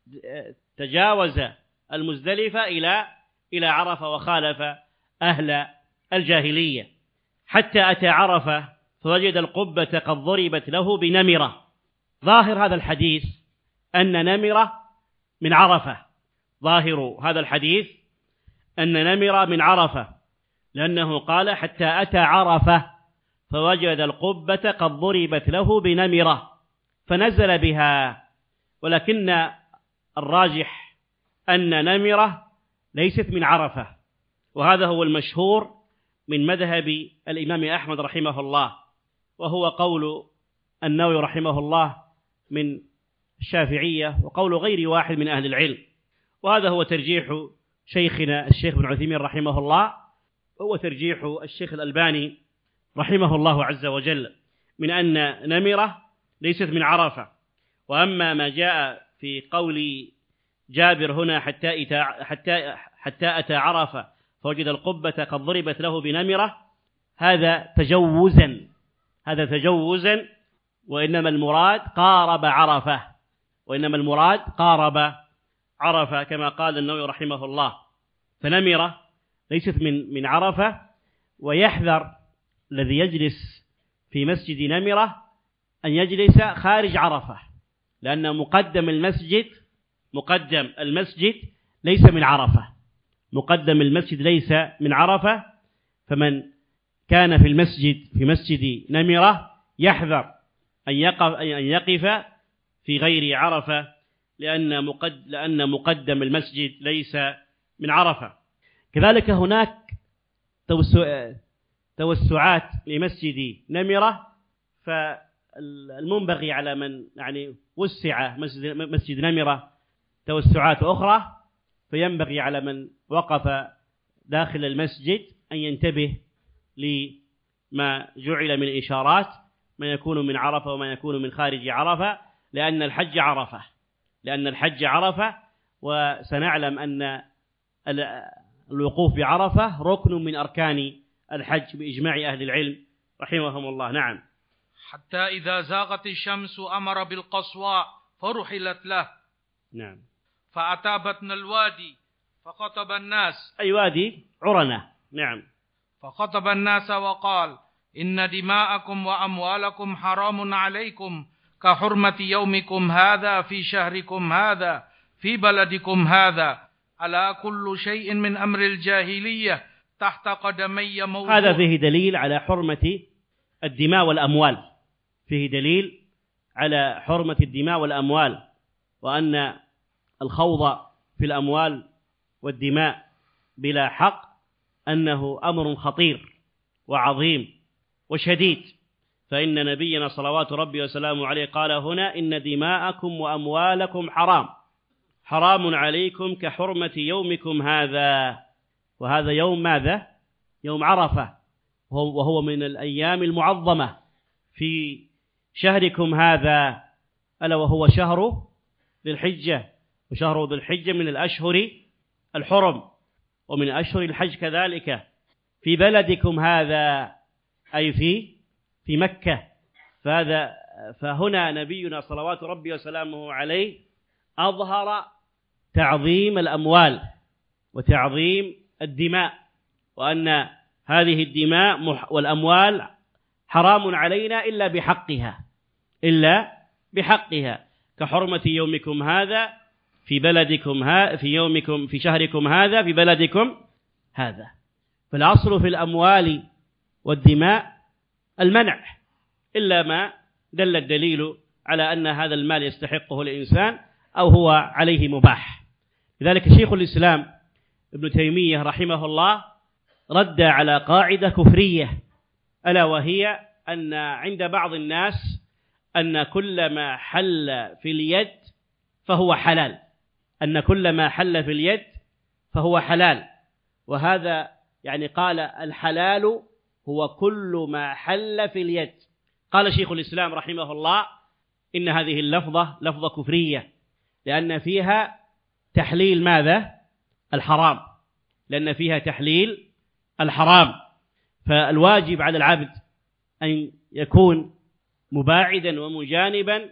تجاوز المزدلفة إلى إلى عرفة وخالف أهل الجاهلية، حتى أتى عرفة فوجد القبة قد ضربت له بنمرة. ظاهر هذا الحديث أن نمرة من عرفة، ظاهر هذا الحديث أن نمرة من عرفة، لأنه قال حتى أتى عرفة فوجد القبة قد ضربت له بنمرة فنزل بها، ولكن الراجح أن نمرة ليست من عرفة، وهذا هو المشهور من مذهب الإمام أحمد رحمه الله، وهو قول النووي رحمه الله من الشافعية، وقول غير واحد من أهل العلم، وهذا هو ترجيح شيخنا الشيخ بن عثيمين رحمه الله، وهو ترجيح الشيخ الألباني رحمه الله عز وجل، من أن نمرة ليست من عرفة. وأما ما جاء في قول جابر هنا حتى حتى حتى أتى عرفة فوجد القبة قد ضربت له بنمرة، هذا تجوزا هذا تجوزا وإنما المراد قارب عرفة وإنما المراد قارب عرفة كما قال النووي رحمه الله. فنمرة ليست من من عرفة، ويحذر الذي يجلس في مسجد نمرة أن يجلس خارج عرفة، لأن مقدم المسجد مقدم المسجد ليس من عرفة مقدم المسجد ليس من عرفة فمن كان في المسجد في مسجد نمرة يحذر أن يقف أن يقف في غير عرفة، لأن مقدم لأن مقدم المسجد ليس من عرفة. كذلك هناك توسعات لمسجد نمرة، فالمنبغي على من يعني وسع مسجد مسجد نمرة توسعات أخرى، فينبغي على من وقف داخل المسجد أن ينتبه لما جعل من إشارات، ما يكون من عرفة وما يكون من خارج عرفة، لأن الحج عرفة لأن الحج عرفة وسنعلم أن الوقوف بعرفة ركن من أركان الحج بإجماع أهل العلم رحمهم الله. نعم. حتى إذا زاغت الشمس أمر بالقصواء فرحلت له. نعم. فأتى بطن الوادي فخطب الناس. أي وادي عرنة. نعم. فخطب الناس وقال: إن دماءكم وأموالكم حرام عليكم كحرمة يومكم هذا في شهركم هذا في بلدكم هذا، ألا كل شيء من أمر الجاهلية تحت قدمي موضوع. هذا فيه دليل على حرمة الدماء والأموال فيه دليل على حرمة الدماء والأموال، وأن الخوض في الأموال والدماء بلا حق أنه أمر خطير وعظيم وشديد، فإن نبينا صلوات ربي وسلامه عليه قال هنا: إن دماءكم وأموالكم حرام حرام عليكم كحرمة يومكم هذا. وهذا يوم ماذا؟ يوم عرفة، وهو من الأيام المعظمة في شهركم هذا، ألا وهو شهر ذي الحجة، وشهر ذي الحجة من الأشهر الحرم ومن أشهر الحج كذلك. في بلدكم هذا أي في في مكة. فهذا فهنا نبينا صلوات ربي وسلامه عليه أظهر تعظيم الأموال وتعظيم الدماء، وأن هذه الدماء والأموال حرام علينا إلا بحقها إلا بحقها كحرمة يومكم هذا في بلدكم ها في يومكم في شهركم هذا في بلدكم هذا. فالأصل في الأموال والدماء المنع، إلا ما دل الدليل على أن هذا المال يستحقه الإنسان أو هو عليه مباح. لذلك شيخ الإسلام ابن تيمية رحمه الله رد على قاعدة كفرية، ألا وهي أن عند بعض الناس أن كل ما حل في اليد فهو حلال أن كل ما حل في اليد فهو حلال وهذا يعني قال الحلال هو كل ما حل في اليد. قال شيخ الإسلام رحمه الله: إن هذه اللفظة لفظة كفرية، لأن فيها تحليل ماذا؟ الحرام، لأن فيها تحليل الحرام. فالواجب على العبد أن يكون مباعدا ومجانبا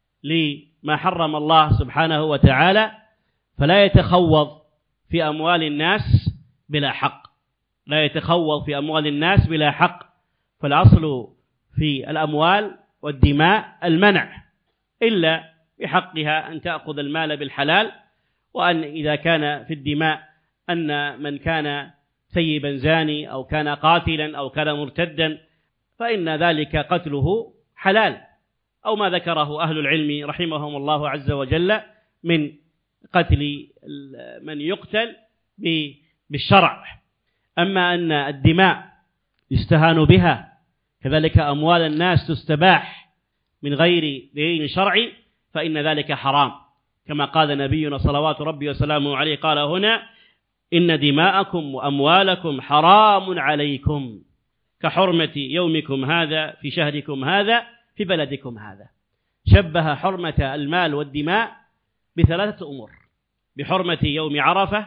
لما حرم الله سبحانه وتعالى، فلا يتخوض في أموال الناس بلا حق لا يتخوض في أموال الناس بلا حق. فالأصل في الأموال والدماء المنع، إلا بحقها أن تأخذ المال بالحلال. وأن إذا كان في الدماء أن من كان ثيبا زاني أو كان قاتلا أو كان مرتدا فإن ذلك قتله حلال، أو ما ذكره أهل العلم رحمهم الله عز وجل من قتل من يقتل بالشرع. أما أن الدماء يستهان بها كذلك أموال الناس تستباح من غير دليل شرعي فإن ذلك حرام، كما قال نبينا صلوات ربي وسلامه عليه قال هنا إن دماءكم وأموالكم حرام عليكم كحرمة يومكم هذا في شهركم هذا في بلدكم هذا. شبه حرمة المال والدماء بثلاثة أمور: بحرمة يوم عرفة،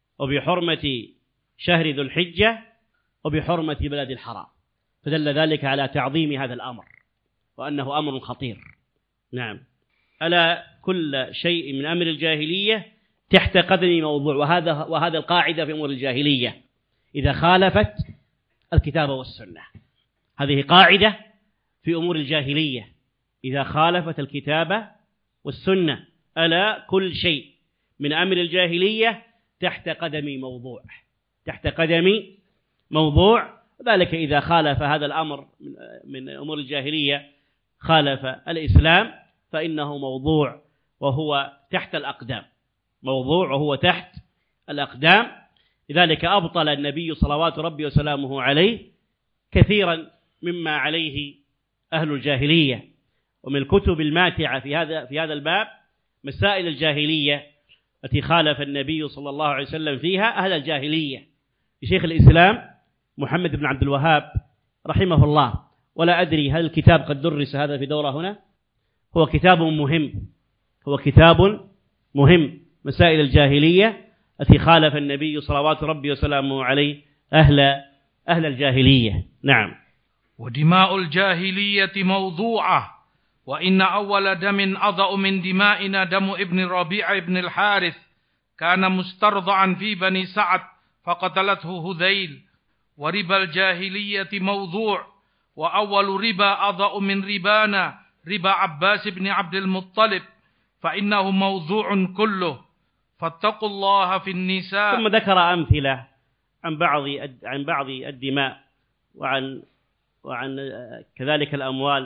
وبحرمة شهر ذو الحجة، وبحرمة بلد الحرام، فدل ذلك على تعظيم هذا الأمر وأنه أمر خطير. نعم، ألا كل شيء من أمر الجاهلية تحت قدم موضوع، وهذا وهذا القاعدة في أمور الجاهلية إذا خالفت الكتاب والسنة. هذه قاعدة في أمور الجاهلية إذا خالفت الكتاب والسنة. ألا كل شيء من أمر الجاهلية تحت قدم موضوع، تحت قدم موضوع. ذلك إذا خالف هذا الأمر من أمور الجاهلية خالف الإسلام فإنه موضوع وهو تحت الأقدام، موضوع وهو تحت الأقدام. لذلك أبطل النبي صلوات ربي وسلامه عليه كثيرا مما عليه أهل الجاهلية. ومن الكتب الماتعة في هذا في هذا الباب مسائل الجاهلية التي خالف النبي صلى الله عليه وسلم فيها أهل الجاهلية لشيخ الإسلام محمد بن عبد الوهاب رحمه الله. ولا أدري هل الكتاب قد درس هذا في دورة هنا؟ هو كتاب مهم، هو كتاب مهم، مسائل الجاهلية التي خالف النبي صلوات ربي وسلامه عليه أهل أهل الجاهلية. نعم. ودماء الجاهلية موضوعة، وإن أول دم أضأ من دمائنا دم ابن ربيع بن الحارث كان مسترضعا في بني سعد فقتلته هذيل. وربا الجاهلية موضوع، وأول ربا أضأ من ربانا ربا عباس بن عبد المطلب فإنه موضوع كله، فاتقوا الله في النساء. ثم ذكر أمثلة عن بعض عن بعض الدماء وعن وعن كذلك الأموال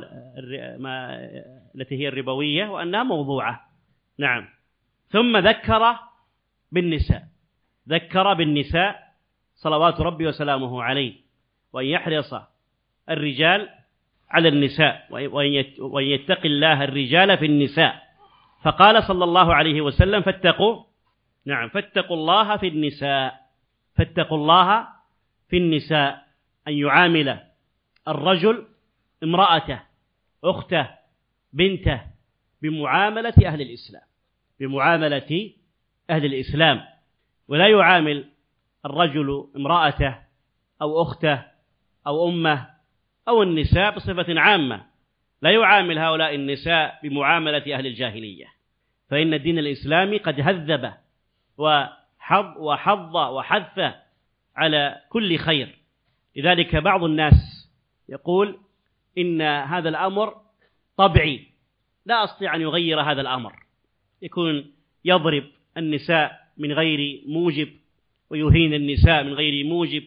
ما التي هي الربوية وأنها موضوعة. نعم. ثم ذكر بالنساء، ذكر بالنساء صلوات ربي وسلامه عليه، وأن يحرص الرجال على النساء وأن يتقي الله الرجال في النساء. فقال صلى الله عليه وسلم فاتقوا نعم فاتقوا الله في النساء، فاتقوا الله في النساء، أن يعامل الرجل امرأته أخته بنته بمعاملة أهل الإسلام، بمعاملة أهل الإسلام، ولا يعامل الرجل امرأته أو أخته أو أمه أو النساء بصفة عامة، لا يعامل هؤلاء النساء بمعاملة أهل الجاهلية، فإن الدين الإسلامي قد هذب وحض وحض وحث على كل خير. لذلك بعض الناس يقول إن هذا الأمر طبعي، لا أستطيع أن يغير هذا الأمر، يكون يضرب النساء من غير موجب ويهين النساء من غير موجب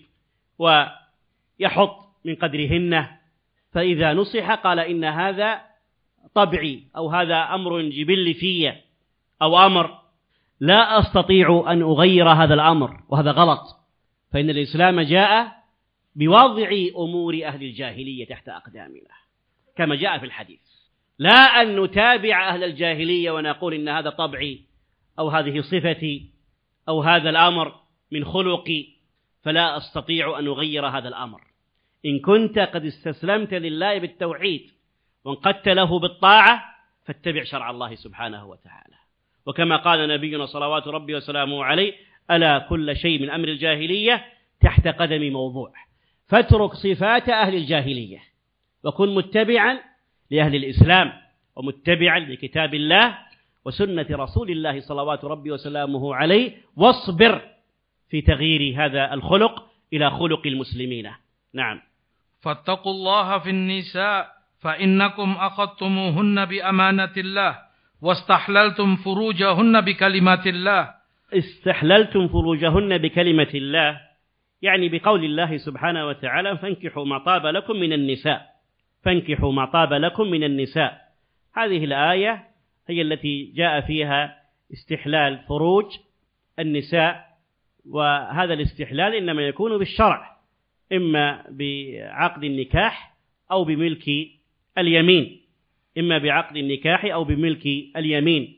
ويحط من قدرهن، فإذا نصح قال إن هذا طبعي أو هذا أمر جبلي في أو أمر لا أستطيع أن أغير هذا الأمر، وهذا غلط، فإن الإسلام جاء بوضع أمور أهل الجاهلية تحت أقدامنا كما جاء في الحديث، لا أن نتابع أهل الجاهلية ونقول إن هذا طبعي أو هذه صفتي أو هذا الأمر من خلقي، فلا أستطيع أن أغير هذا الأمر. إن كنت قد استسلمت لله بالتوحيد وانقدت له بالطاعة فاتبع شرع الله سبحانه وتعالى. وكما قال نبينا صلوات ربي وسلامه عليه ألا كل شيء من أمر الجاهلية تحت قدم موضوع، فاترك صفات أهل الجاهلية وكن متبعا لأهل الإسلام ومتبعا لكتاب الله وسنة رسول الله صلوات ربي وسلامه عليه، واصبر في تغيير هذا الخلق إلى خلق المسلمين. نعم. فاتقوا الله في النساء فإنكم أخذتموهن بأمانة الله واستحللتم فروجهن بكلمات الله استحللتم فروجهن بكلمة الله، يعني بقول الله سبحانه وتعالى فانكحوا ما طاب لكم من النساء، فانكحوا ما طاب لكم من النساء. هذه الآية هي التي جاء فيها استحلال فروج النساء، وهذا الاستحلال إنما يكون بالشرع، إما بعقد النكاح أو بملك اليمين، إما بعقد النكاح أو بملك اليمين.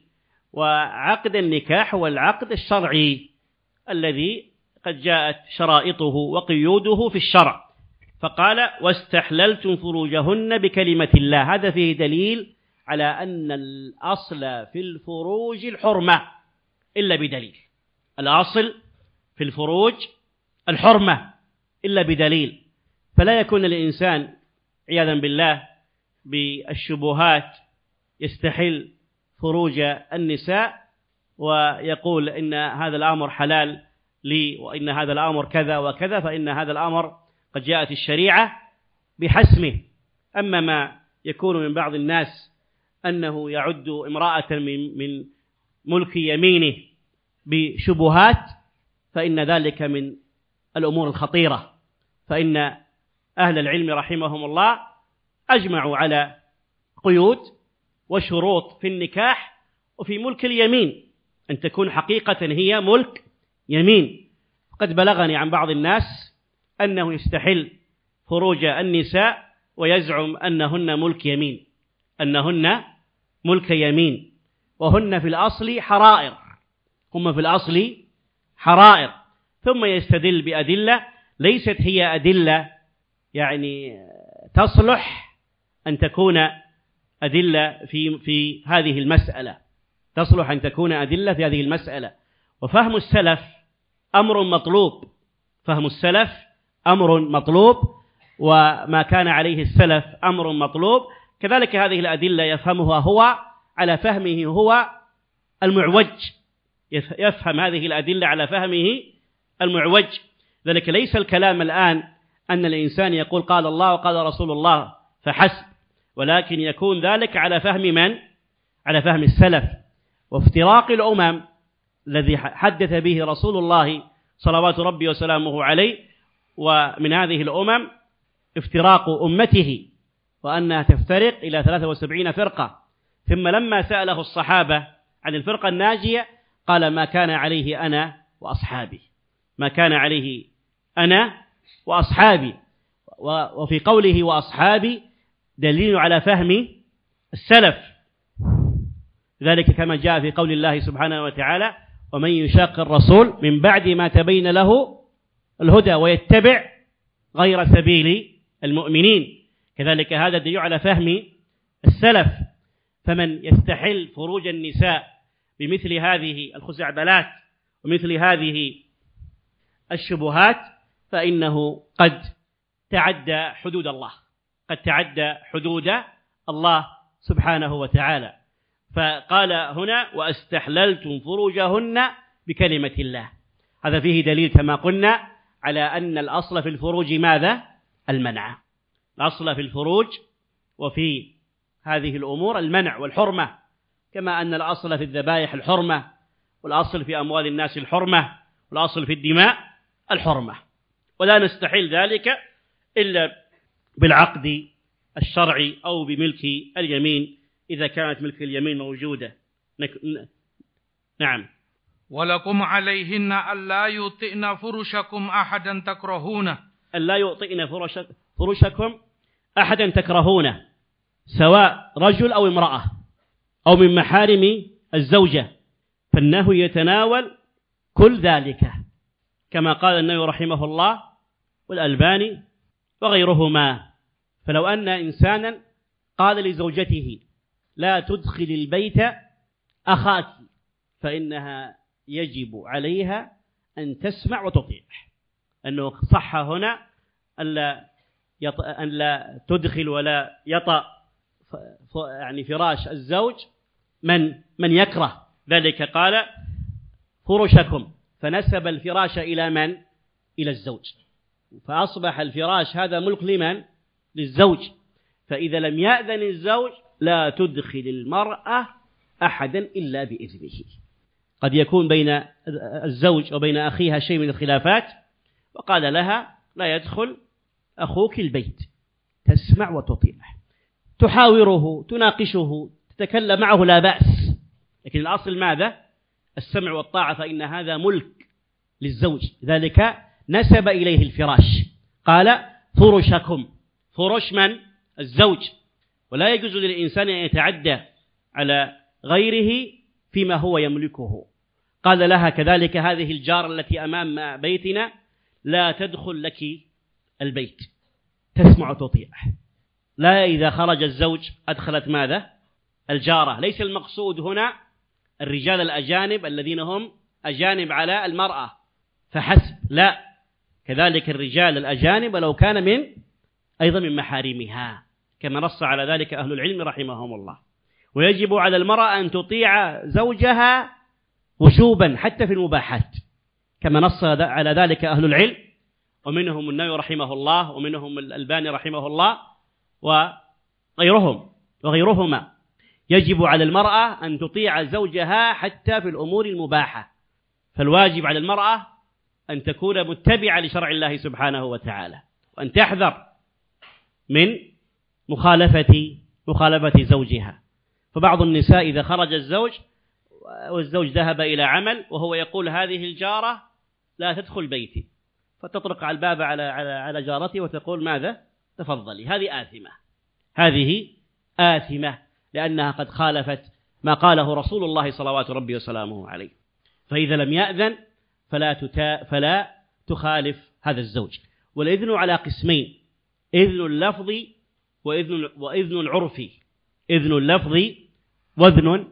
وعقد النكاح هو العقد الشرعي الذي قد جاءت شرائطه وقيوده في الشرع، فقال واستحللتم فروجهن بكلمة الله. هذا فيه دليل على أن الأصل في الفروج الحرمة إلا بدليل، الأصل في الفروج الحرمة إلا بدليل، فلا يكون الإنسان عياذا بالله بالشبهات يستحل فروج النساء ويقول إن هذا الأمر حلال لي وإن هذا الأمر كذا وكذا، فإن هذا الأمر قد جاءت الشريعة بحسمه. أما ما يكون من بعض الناس أنه يعد امرأة من من ملك يمينه بشبهات، فإن ذلك من الأمور الخطيرة، فإن أهل العلم رحمهم الله أجمعوا على قيود وشروط في النكاح وفي ملك اليمين، أن تكون حقيقة هي ملك يمين. قد بلغني عن بعض الناس أنه يستحل فروج النساء ويزعم أنهن ملك يمين، أنهن ملك يمين، وهن في الأصل حرائر، هم في الأصل حرائر، ثم يستدل بأدلة ليست هي أدلة يعني تصلح أن تكون أدلة في في هذه المسألة، تصلح أن تكون أدلة في هذه المسألة. وفهم السلف أمر مطلوب، فهم السلف أمر مطلوب، وما كان عليه السلف أمر مطلوب. كذلك هذه الأدلة يفهمها هو على فهمه هو المعوج، يفهم هذه الأدلة على فهمه المعوج. ذلك ليس الكلام الآن أن الإنسان يقول قال الله وقال رسول الله فحسب، ولكن يكون ذلك على فهم من؟ على فهم السلف. وافتراق الأمم الذي حدث به رسول الله صلوات ربي وسلامه عليه، ومن هذه الأمم افتراق أمته وأنها تفترق إلى ثلاثة وسبعين فرقة. ثم لما سأله الصحابة عن الفرقة الناجية قال ما كان عليه أنا وأصحابي، ما كان عليه أنا وأصحابي. وفي قوله وأصحابي دليل على فهم السلف، ذلك كما جاء في قول الله سبحانه وتعالى ومن يشاق الرسول من بعد ما تبين له الهدى ويتبع غير سبيل المؤمنين. كذلك هذا دليل على فهم السلف. فمن يستحل فروج النساء بمثل هذه الخزعبلات ومثل هذه الشبهات فإنه قد تعدى حدود الله، قد تعدى حدود الله سبحانه وتعالى. فقال هنا واستحللتم فروجهن بكلمة الله. هذا فيه دليل كما قلنا على أن الأصل في الفروج ماذا؟ المنع. الأصل في الفروج وفي هذه الأمور المنع والحرمة، كما أن الأصل في الذبائح الحرمة، والأصل في أموال الناس الحرمة، والأصل في الدماء الحرمة. ولا نستحيل ذلك إلا بالعقد الشرعي أو بملك اليمين إذا كانت ملك اليمين موجودة. نعم. ولكم عليهن ألا يطئن فرشكم أحدا تكرهونه، ألا يطئن فرشكم أحدا تكرهونه، سواء رجل أو امرأة أو من محارم الزوجة، فإنه يتناول كل ذلك كما قال النبي رحمه الله والألباني وغيرهما. فلو أن إنسانا قال لزوجته لا تدخل البيت أخاك، فإنها يجب عليها أن تسمع وتطيع، أنه صح هنا ألا أن لا تدخل ولا يطأ يعني فراش الزوج من من يكره ذلك. قال فرشكم، فنسب الفراش إلى من؟ إلى الزوج، فأصبح الفراش هذا ملك لمن؟ للزوج. فإذا لم يأذن الزوج لا تدخل المرأة أحدا إلا بإذنه. قد يكون بين الزوج وبين أخيها شيء من الخلافات، وقال لها لا يدخل أخوك البيت، تسمع وتطيع، تحاوره، تناقشه، تتكلم معه لا بأس، لكن الأصل ماذا؟ السمع والطاعة، فإن هذا ملك للزوج، ذلك نسب إليه الفراش، قال فرشكم، فرش من؟ الزوج، ولا يجوز للإنسان أن يتعدى على غيره فيما هو يملكه. قال لها كذلك هذه الجارة التي أمام بيتنا لا تدخل لك البيت، تسمع وتطيع. لا إذا خرج الزوج أدخلت ماذا؟ الجارة. ليس المقصود هنا الرجال الأجانب الذين هم أجانب على المرأة فحسب، لا، كذلك الرجال الأجانب لو كان من أيضا من محارمها، كما نص على ذلك أهل العلم رحمهم الله. ويجب على المرأة أن تطيع زوجها وجوبا حتى في المباحات، كما نص على ذلك أهل العلم، ومنهم النووي رحمه الله، ومنهم الألباني رحمه الله، وغيرهم وغيرهما. يجب على المرأة أن تطيع زوجها حتى في الأمور المباحة، فالواجب على المرأة أن تكون متبعة لشرع الله سبحانه وتعالى، وأن تحذر من مخالفة مخالفة زوجها. فبعض النساء إذا خرج الزوج والزوج ذهب إلى عمل وهو يقول هذه الجارة لا تدخل بيتي، فتطرق على الباب على على على جارتي وتقول ماذا؟ تفضلي. هذه آثمة، هذه آثمة لأنها قد خالفت ما قاله رسول الله صلوات ربي وسلامه عليه. فإذا لم يأذن فلا تتا فلا تخالف هذا الزوج. والإذن على قسمين: إذن اللفظي وإذن وإذن العرفي. إذن اللفظي وإذن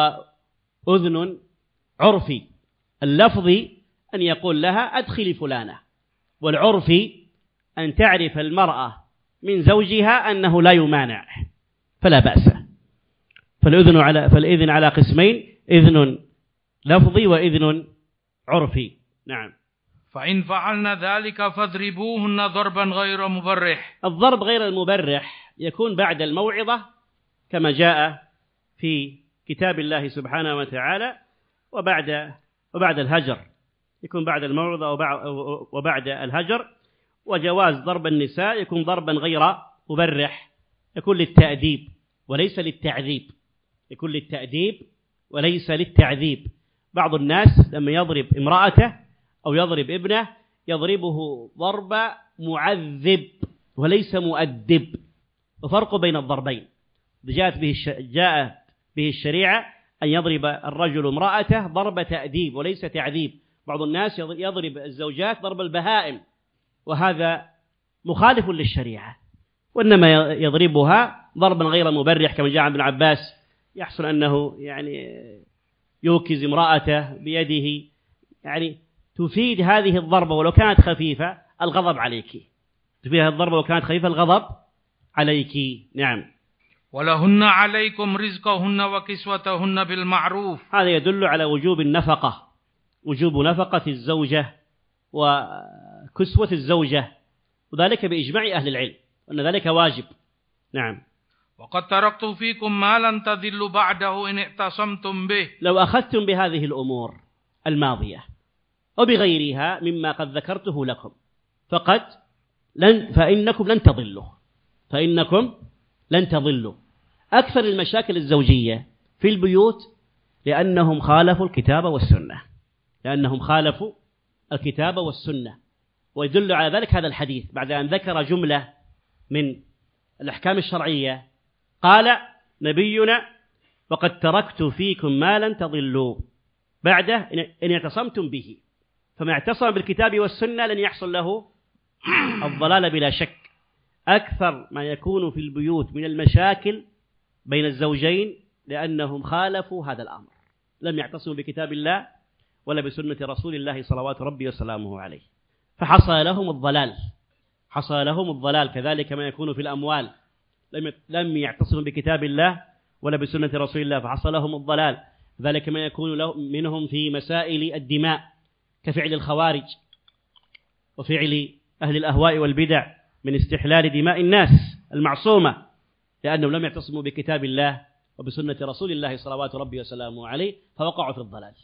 وأذن عرفي. اللفظي أن يقول لها أدخلي فلانة، والعرفي أن تعرف المرأة من زوجها أنه لا يمانع فلا بأس. فالإذن على فالإذن على قسمين: إذن لفظي وإذن عرفي. نعم. فإن فعلنا ذلك فاضربوهن ضربا غير مبرح. الضرب غير المبرح يكون بعد الموعظة كما جاء في كتاب الله سبحانه وتعالى، وبعد وبعد الهجر يكون بعد الموعظة وبعد الهجر. وجواز ضرب النساء يكون ضربا غير مبرح، يكون للتأديب وليس للتعذيب، يكون للتأديب وليس للتعذيب. بعض الناس لما يضرب امرأته أو يضرب ابنه يضربه ضرب معذب وليس مؤدب، وفرق بين الضربين. جاءت به جاءت به الشريعة أن يضرب الرجل امرأته ضرب تأديب وليس تعذيب. بعض الناس يضرب الزوجات ضرب البهائم، وهذا مخالف للشريعة، وإنما يضربها ضربا غير مبرح كما جاء عن ابن عباس، يحصل أنه يعني يوكز امرأته بيده، يعني تفيد هذه الضربة ولو كانت خفيفة الغضب عليك، تفيد هذه الضربة ولو كانت خفيفة الغضب عليك. نعم. ولهن عليكم رزقهن وكسوتهن بالمعروف. هذا يدل على وجوب النفقة، وجوب نفقة الزوجة وكسوة الزوجة، وذلك بإجماع أهل العلم أن ذلك واجب. نعم. وقد تركت فيكم ما لن تضلوا بعده إن اعتصمتم به. لو أخذتم بهذه الأمور الماضية وبغيرها مما قد ذكرته لكم فقد لن فإنكم لن تضلوا فإنكم لن تضلوا. أكثر المشاكل الزوجية في البيوت لأنهم خالفوا الكتاب والسنة، لأنهم خالفوا الكتاب والسنة. ويدل على ذلك هذا الحديث بعد أن ذكر جملة من الأحكام الشرعية قال نبينا: وقد تركت فيكم ما لن تضلوا بعده إن اعتصمتم به. فما اعتصم بالكتاب والسنة لن يحصل له الضلال بلا شك. أكثر ما يكون في البيوت من المشاكل بين الزوجين لأنهم خالفوا هذا الأمر، لم يعتصموا بكتاب الله ولا بسنة رسول الله صلوات ربي وسلامه عليه، فحصل لهم الضلال حصل لهم الضلال. كذلك ما يكون في الأموال، لم يعتصموا بكتاب الله ولا بسنة رسول الله فحصل لهم الضلال. ذلك ما يكون منهم في مسائل الدماء كفعل الخوارج وفعل أهل الأهواء والبدع من استحلال دماء الناس المعصومة، لأنهم لم يعتصموا بكتاب الله وبسنة رسول الله صلوات ربي وسلامه عليه فوقعوا في الضلال.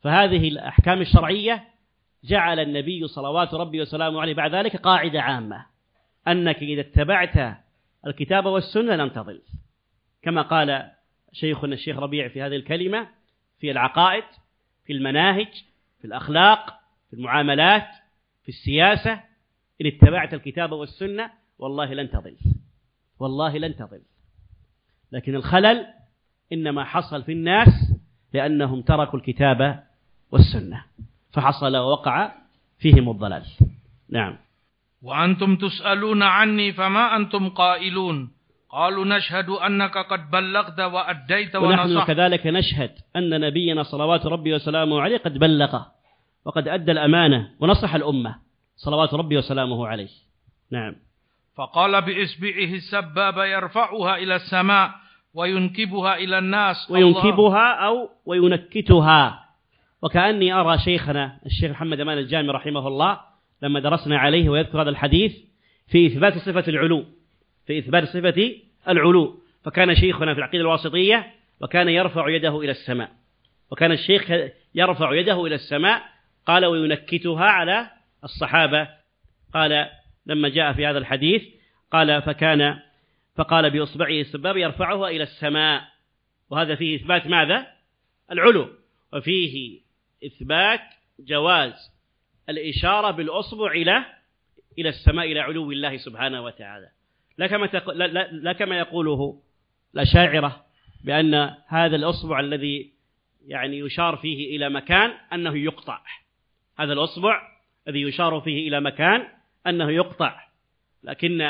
فهذه الأحكام الشرعية جعل النبي صلوات ربي وسلامه عليه بعد ذلك قاعدة عامة أنك إذا اتبعت الكتاب والسنة لن تضل، كما قال شيخنا الشيخ ربيع في هذه الكلمة في العقائد، في المناهج، في الأخلاق، في المعاملات، في السياسة: إن اتبعت الكتاب والسنة والله لن تضل، والله لن تضل. لكن الخلل إنما حصل في الناس لأنهم تركوا الكتاب والسنة، فحصل ووقع فيهم الضلال. نعم. وأنتم تسألون عني فما أنتم قائلون، قالوا نشهد أنك قد بلغت وأديت ونصحت. ونحن كذلك نشهد أن نبينا صلوات ربي وسلامه عليه قد بلغ وقد أدى الأمانة ونصح الأمة صلوات ربي وسلامه عليه. نعم. فقال بإصبعه السبابة يرفعها إلى السماء وينكبها إلى الناس. وينكبها أو وينكتها. وكأني أرى شيخنا الشيخ محمد أمان الجامي رحمه الله لما درسنا عليه ويذكر هذا الحديث في إثبات صفة العلو، في إثبات صفة العلو. فكان شيخنا في العقيدة الواسطية وكان يرفع يده إلى السماء، وكان الشيخ يرفع يده إلى السماء. قال وينكتها على الصحابة. قال لما جاء في هذا الحديث قال فكان فقال بإصبعه السباب يرفعها إلى السماء، وهذا فيه إثبات ماذا؟ العلو، وفيه إثبات جواز الإشارة بالأصبع إلى إلى السماء، إلى علو الله سبحانه وتعالى، لا كما لا, لا, لا كما يقوله الأشاعرة بأن هذا الأصبع الذي يعني يشار فيه إلى مكان أنه يقطع. هذا الأصبع الذي يشار فيه إلى مكان أنه يقطع، لكن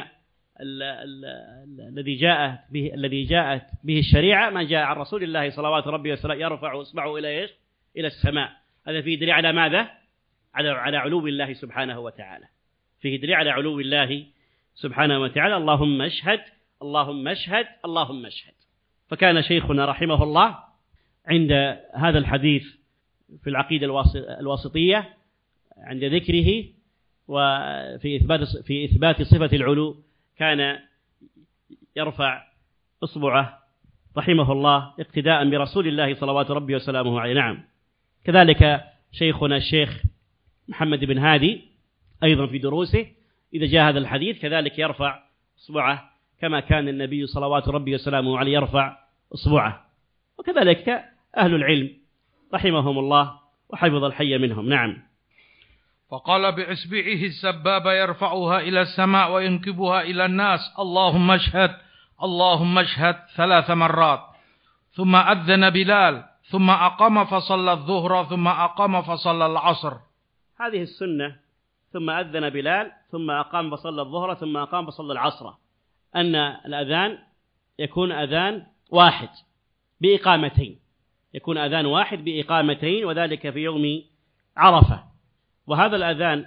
الذي جاء به الذي جاءت به الشريعة ما جاء عن رسول الله صلوات ربي وسلامه يرفع إصبعه إلى إيش؟ إلى السماء. هذا فيه دليل على ماذا؟ على على علو الله سبحانه وتعالى، فيه دليل على علو الله سبحانه وتعالى. اللهم اشهد، اللهم اشهد، اللهم اشهد. فكان شيخنا رحمه الله عند هذا الحديث في العقيدة الواسطية عند ذكره وفي إثبات في إثبات صفة العلو كان يرفع إصبعه رحمه الله اقتداء برسول الله صلوات ربي وسلامه عليه. نعم. كذلك شيخنا الشيخ محمد بن هادي أيضا في دروسه إذا جاء هذا الحديث كذلك يرفع إصبعه كما كان النبي صلوات ربي وسلامه عليه يرفع إصبعه، وكذلك أهل العلم رحمهم الله وحفظ الحي منهم. نعم. فقال بإصبعه السبابة يرفعها إلى السماء وينكبها إلى الناس اللهم اشهد، اللهم اشهد ثلاث مرات، ثم أذن بلال، ثم أقام فصلى الظهر، ثم أقام فصلى العصر. هذه السنة، ثم أذن بلال، ثم أقام فصلى الظهر، ثم أقام فصلى العصر، أن الأذان يكون أذان واحد بإقامتين، يكون أذان واحد بإقامتين، وذلك في يوم عرفة. وهذا الأذان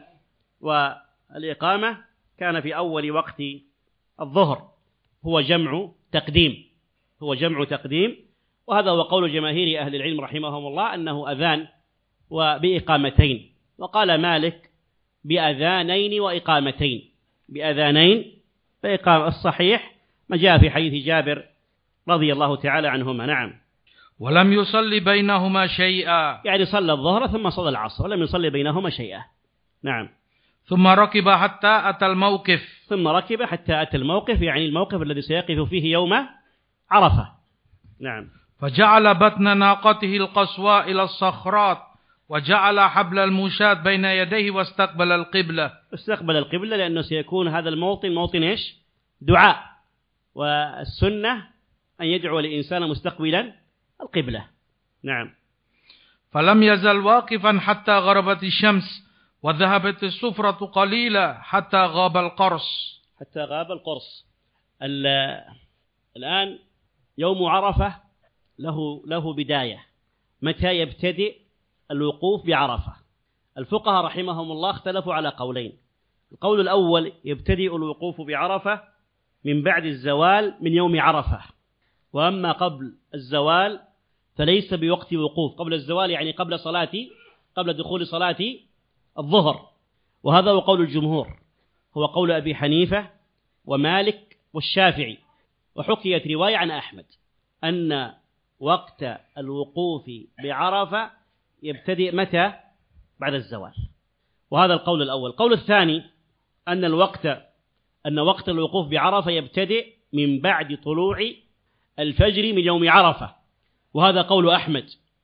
والإقامة كان في أول وقت الظهر، هو جمع تقديم، هو جمع تقديم، وهذا هو قول جماهير أهل العلم رحمهم الله أنه أذان وبإقامتين. وقال مالك بأذانين وإقامتين، بأذانين فإقامة. الصحيح ما جاء في حديث جابر رضي الله تعالى عنهما. نعم. ولم يصلي بينهما شيئا، يعني صلى الظهر ثم صلى العصر ولم يصلي بينهما شيئا. نعم. ثم ركب حتى أتى الموقف، ثم ركب حتى أتى الموقف، يعني الموقف الذي سيقف فيه يوم عرفة. نعم. فجعل بطن ناقته القصواء إلى الصخرات، وجعل حبل المشاة بين يديه واستقبل القبلة. استقبل القبلة لأنه سيكون هذا الموطن موطن إيش؟ دعاء، والسنة أن يدعو الإنسان مستقبلا القبلة. نعم. فلم يزل واقفا حتى غربت الشمس، وذهبت الصفرة قليلة حتى غاب القرص، حتى غاب القرص. الآن يوم عرفة له له بداية، متى يبتدئ الوقوف بعرفة؟ الفقهاء رحمهم الله اختلفوا على قولين. القول الأول يبتدئ الوقوف بعرفة من بعد الزوال من يوم عرفة، وأما قبل الزوال فليس بوقت وقوف. قبل الزوال يعني قبل صلاة قبل دخول صلاة الظهر، وهذا هو قول الجمهور، هو قول أبي حنيفة ومالك والشافعي. وحكيت رواية عن أحمد أن وقت الوقوف بعرفة يبتدئ متى؟ بعد الزوال. وهذا القول الأول. القول الثاني أن الوقت أن وقت الوقوف بعرفة يبتدئ من بعد طلوع الفجر من يوم عرفة، وهذا قول أحمد.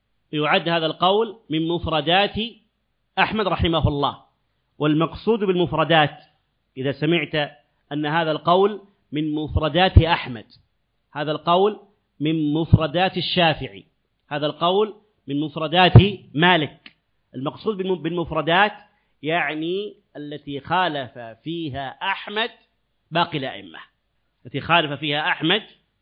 يعد هذا القول من مفردات أحمد رحمه الله. والمقصود بالمفردات إذا سمعت أن هذا القول من مفردات أحمد، هذا القول من مفردات الشافعي، هذا القول من مفردات مالك. المقصود بالمفردات يعني التي خالف فيها أحمد باقي الأئمة، التي خالف فيها أحمد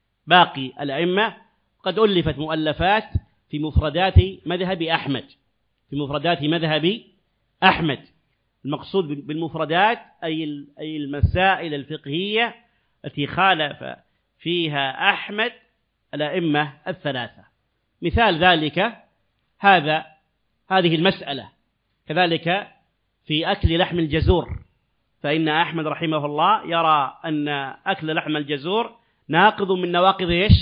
باقي الأئمة. قد ألفت مؤلفات في مفردات مذهب أحمد، في مفردات مذهب أحمد. المقصود بالمفردات أي أي المسائل الفقهية التي خالف فيها أحمد الأئمة الثلاثة. مثال ذلك هذا هذه المسألة. كذلك في أكل لحم الجزور، فإن أحمد رحمه الله يرى أن أكل لحم الجزور ناقض من نواقض إيش؟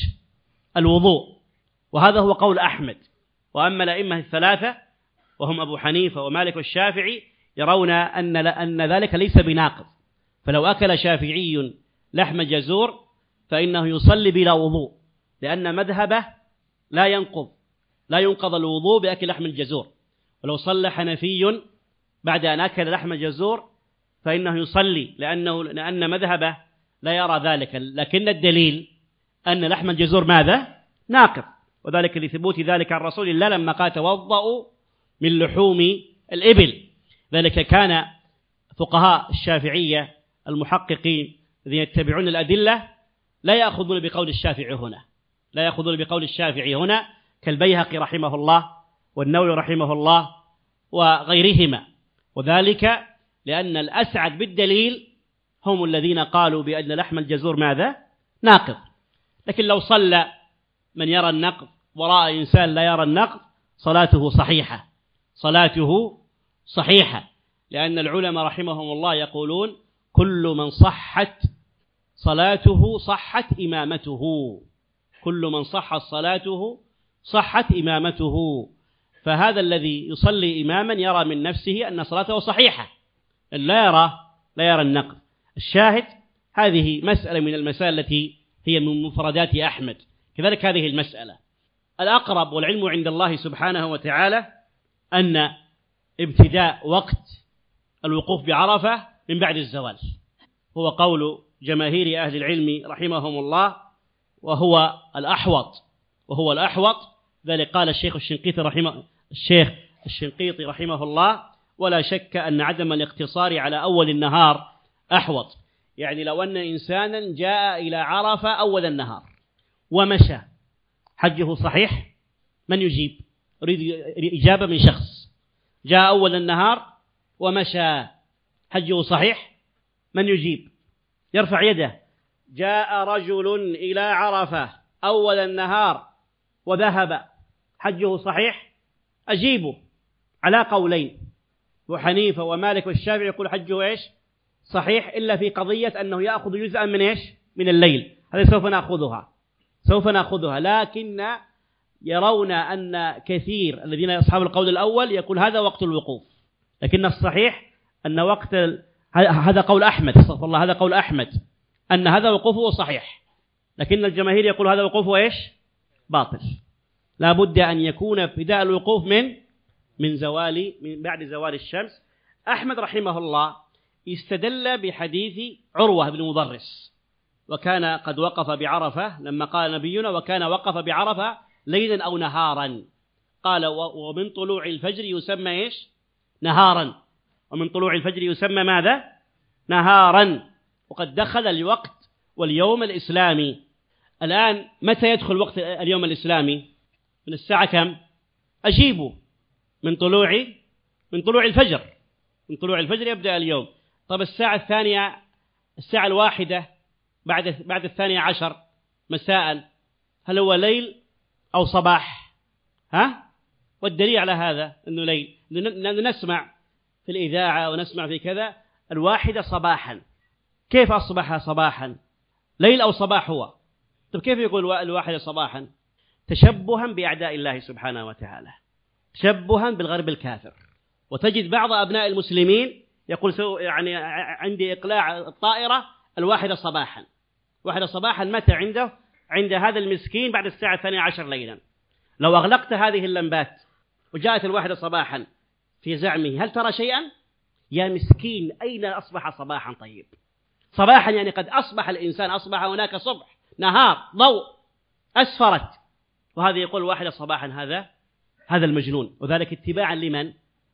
الوضوء، وهذا هو قول أحمد. وأما الأئمة الثلاثة وهم أبو حنيفة ومالك والشافعي يرون أن أن ذلك ليس بناقض. فلو أكل شافعي لحم الجزور فإنه يصلي بلا وضوء، لأن مذهبه لا ينقض لا ينقض الوضوء بأكل لحم الجزور. ولو صلى حنفي بعد أن أكل لحم الجزور فإنه يصلي، لأنه لأن مذهبه لا يرى ذلك. لكن الدليل أن لحم الجزور ماذا؟ ناقض، وذلك لثبوت ذلك عن رسول الله لما قال توضأوا من لحوم الإبل. ذلك كان فقهاء الشافعية المحققين الذين يتبعون الأدلة لا يأخذون بقول الشافعي هنا، لا يأخذون بقول الشافعي هنا كالبيهقي رحمه الله والنووي رحمه الله وغيرهما. وذلك لأن الأسعد بالدليل هم الذين قالوا بأن لحم الجزور ماذا؟ ناقض. لكن لو صلى من يرى النقض وراء إنسان لا يرى النقض صلاته صحيحة، صلاته صحيحة، لأن العلماء رحمهم الله يقولون كل من صحت صلاته صحت إمامته، كل من صحت صلاته صحت إمامته. فهذا الذي يصلي إماما يرى من نفسه أن صلاته صحيحة، لا يرى لا يرى النقض. الشاهد هذه مسألة من المسائل التي هي من مفردات أحمد. كذلك هذه المسألة الأقرب والعلم عند الله سبحانه وتعالى أن ابتداء وقت الوقوف بعرفة من بعد الزوال، هو قول جماهير أهل العلم رحمهم الله، وهو الأحوط وهو الأحوط ذلك قال الشيخ الشنقيطي رحمه الشيخ الشنقيطي رحمه الله: ولا شك أن عدم الاقتصار على أول النهار أحوط. يعني لو أن إنسانا جاء إلى عرفة أول النهار ومشى، حجه صحيح؟ من يجيب؟ أريد إجابة من شخص. جاء أول النهار ومشى، حجه صحيح؟ من يجيب؟ يرفع يده. جاء رجل إلى عرفة أول النهار وذهب، حجه صحيح؟ أجيبه على قولين، وحنيفة ومالك والشافعي يقول حجه إيش؟ صحيح، إلا في قضية أنه يأخذ جزءا من إيش؟ من الليل. هذا سوف نأخذها سوف نأخذها لكن يرون أن كثير الذين أصحاب القول الأول يقول هذا وقت الوقوف، لكن الصحيح أن وقت ال... هذا قول أحمد، استغفر الله، هذا قول أحمد أن هذا وقوفه صحيح، لكن الجماهير يقول هذا وقوفه إيش؟ باطل. لا بد أن يكون ابتداء الوقوف من من زوال من بعد زوال الشمس. أحمد رحمه الله استدل بحديث عروة بن مضرس، وكان قد وقف بعرفة لما قال نبينا وكان وقف بعرفة ليلا أو نهارا. قال ومن طلوع الفجر يسمى إيش؟ نهارا، ومن طلوع الفجر يسمى ماذا؟ نهارا. وقد دخل الوقت واليوم الإسلامي. الآن متى يدخل وقت اليوم الإسلامي؟ من الساعة كم؟ أجيبوا. من طلوع من طلوع الفجر، من طلوع الفجر يبدأ اليوم. طب الساعة الثانية، الساعة الواحدة بعد بعد الثانية عشر مساء، هل هو ليل أو صباح؟ ها؟ والدليل على هذا أنه ليل، نسمع في الإذاعة ونسمع في كذا الواحدة صباحا. كيف أصبح صباحا؟ ليل أو صباح هو؟ طب كيف يقول الواحدة صباحا؟ تشبها بأعداء الله سبحانه وتعالى. تشبها بالغرب الكافر. وتجد بعض أبناء المسلمين يقول سو يعني عندي إقلاع الطائرة الواحدة صباحا. واحدة صباحا متى عنده؟ عند هذا المسكين بعد الساعة الثانية عشر ليلا. لو أغلقت هذه اللمبات وجاءت الواحدة صباحا في زعمه هل ترى شيئا؟ يا مسكين أين أصبح صباحا؟ طيب صباحا يعني قد أصبح الإنسان، أصبح هناك صبح نهار ضوء أسفرت، وهذا يقول واحدة صباحا. هذا هذا المجنون. وذلك اتباعا لمن؟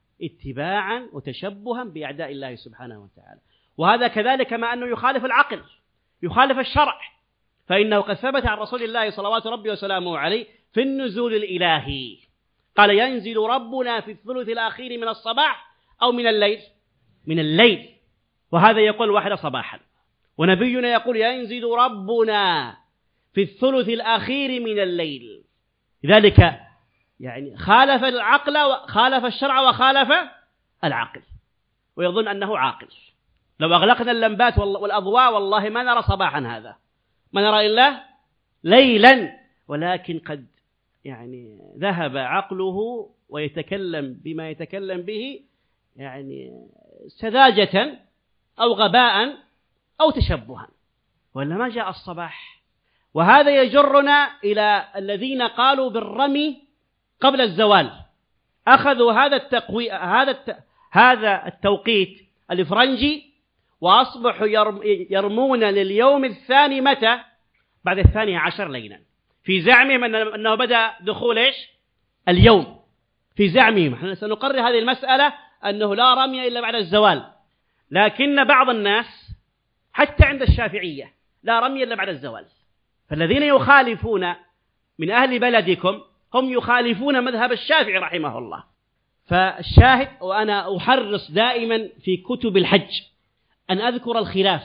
اتباعا وتشبها بأعداء الله سبحانه وتعالى. وهذا كذلك ما أنه يخالف العقل، يخالف الشرع، فإنه قد ثبت عن رسول الله صلوات ربي وسلامه عليه في النزول الإلهي قال ينزل ربنا في الثلث الأخير من الصباح أو من الليل؟ من الليل. وهذا يقول واحدة صباحا. ونبينا يقول ينزل ربنا في الثلث الأخير من الليل. لذلك يعني خالف العقل وخالف الشرع وخالف العقل، ويظن أنه عاقل. لو أغلقنا اللمبات والأضواء والله ما نرى صباحا، هذا ما نرى إلا ليلا. ولكن قد يعني ذهب عقله ويتكلم بما يتكلم به يعني سذاجة أو غباء أو تشبها، ولا ما جاء الصباح. وهذا يجرنا إلى الذين قالوا بالرمي قبل الزوال. أخذوا هذا التقوي هذا الت... هذا التوقيت الفرنجي وأصبحوا يرم... يرمون لليوم الثاني متى؟ بعد الثانية عشر ليلا، في زعمهم أنه بدأ دخول إيش؟ اليوم. في زعمهم نحن سنقرر هذه المسألة أنه لا رمي إلا بعد الزوال. لكن بعض الناس حتى عند الشافعية لا رمي إلا بعد الزوال. فالذين يخالفون من أهل بلدكم هم يخالفون مذهب الشافعي رحمه الله. فالشاهد، وأنا أحرص دائما في كتب الحج أن أذكر الخلاف،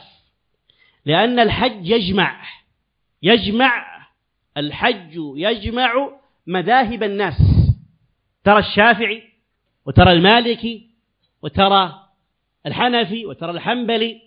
لأن الحج يجمع يجمع الحج يجمع مذاهب الناس. ترى الشافعي وترى المالكي وترى الحنفي وترى الحنبلي.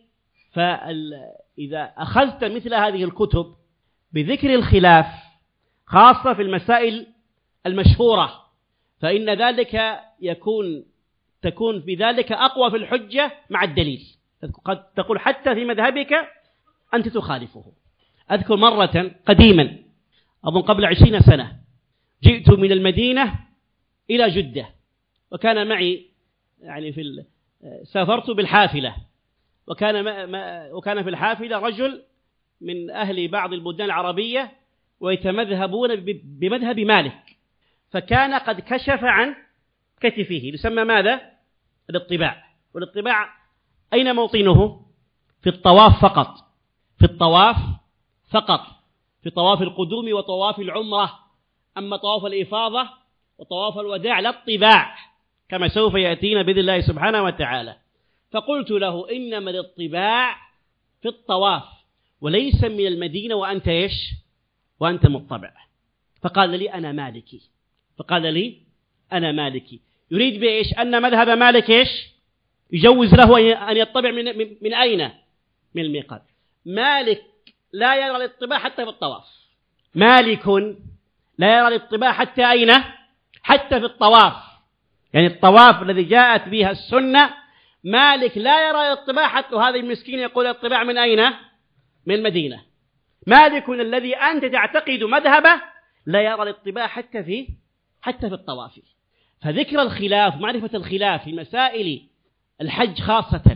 فإذا أخذت مثل هذه الكتب بذكر الخلاف خاصة في المسائل المشهورة فإن ذلك يكون تكون بذلك أقوى في الحجة مع الدليل. قد تقول حتى في مذهبك أنت تخالفه. أذكر مرة قديما أظن قبل عشرين سنة جئت من المدينة إلى جدة، وكان معي يعني في سافرت بالحافلة، وكان ما ما وكان في الحافلة رجل من أهل بعض البلدان العربية ويتمذهبون بمذهب مالك، فكان قد كشف عن كتفه يسمى ماذا؟ الاطباع. والاطباع أين موطنه؟ في الطواف فقط، في الطواف فقط، في طواف القدوم وطواف العمرة. أما طواف الإفاضة وطواف الوداع لا اطباع، كما سوف يأتينا بإذن الله سبحانه وتعالى. فقلت له إنما الاطباع في الطواف وليس من المدينة وأنت إيش؟ وأنت مطبع. فقال لي أنا مالكي، فقال لي أنا مالكي. يريد بإيش؟ أن مذهب مالك إيش؟ يجوز له أن يطبع من, من, من أين؟ من الميقات. مالك لا يرى الاطباع حتى في الطواف. مالك لا يرى الاطباع حتى أين؟ حتى في الطواف. يعني الطواف الذي جاءت بها السنة مالك لا يرى الاطباع حتى. وهذا المسكين يقول الاطباع من أين؟ من المدينة. مالك الذي أنت تعتقد مذهبه لا يرى الاطباع حتى في حتى في الطواف. فذكر الخلاف، معرفة الخلاف في مسائل الحج خاصة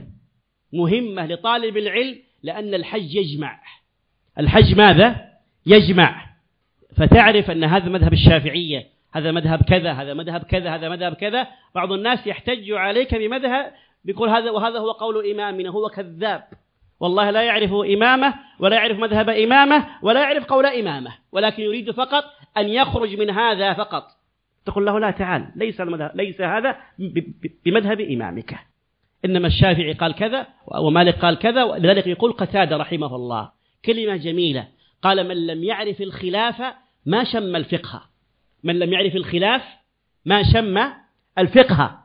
مهمة لطالب العلم، لأن الحج يجمع. الحج ماذا؟ يجمع. فتعرف أن هذا مذهب الشافعية، هذا مذهب كذا، هذا مذهب كذا، هذا مذهب كذا. بعض الناس يحتج عليك بمذهب بيقول هذا وهذا هو قول إمامنا، هو كذاب والله لا يعرف إمامه ولا يعرف مذهب إمامه ولا يعرف قول إمامه، ولكن يريد فقط أن يخرج من هذا فقط. تقول له لا تعال، ليس المذهب ليس هذا بمذهب إمامك، إنما الشافعي قال كذا ومالك قال كذا. لذلك يقول قتادة رحمه الله كلمة جميلة، قال من لم يعرف الخلاف ما شم الفقه. من لم يعرف الخلاف ما شم الفقه.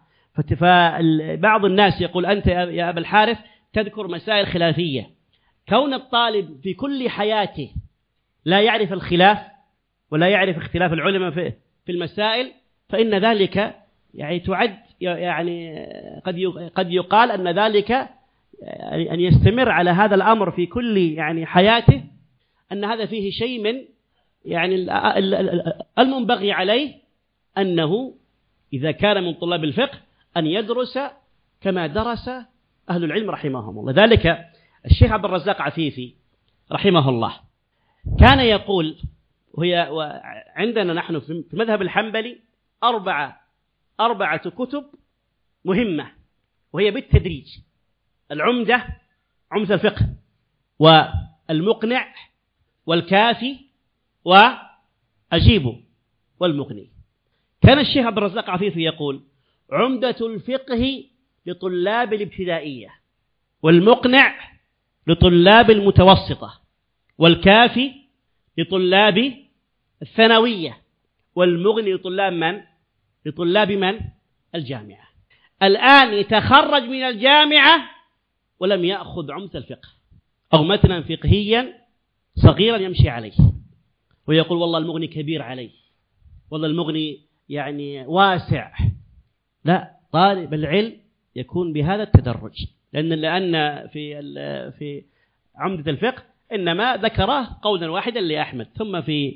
فبعض الناس يقول أنت يا أبا الحارث تذكر مسائل خلافية. كون الطالب في كل حياته لا يعرف الخلاف ولا يعرف اختلاف العلماء في المسائل فإن ذلك يعني تعد يعني قد قد يقال أن ذلك أن يستمر على هذا الأمر في كل يعني حياته، أن هذا فيه شيء من يعني المنبغي عليه أنه إذا كان من طلاب الفقه أن يدرس كما درس أهل العلم رحمهم الله. ذلك الشيخ عبد الرزاق عفيفي رحمه الله كان يقول، وهي عندنا نحن في المذهب الحنبلي أربعة أربعة كتب مهمة، وهي بالتدريج: العمدة، عمدة الفقه، والمقنع، والكافي، وأجيب، والمغني. كان الشيخ عبد الرزاق عفيفي يقول: عمدة الفقه لطلاب الابتدائية، والمقنع لطلاب المتوسطة، والكافي لطلاب الثانوية، والمغني لطلاب من؟ لطلاب من؟ الجامعة. الآن يتخرج من الجامعة ولم يأخذ عمدة الفقه أو متنا فقهيا صغيرا يمشي عليه، ويقول والله المغني كبير عليه، والله المغني يعني واسع. لا، طالب العلم يكون بهذا التدرج، لأن لأن في في عمدة الفقه إنما ذكره قولا واحدا لأحمد، ثم في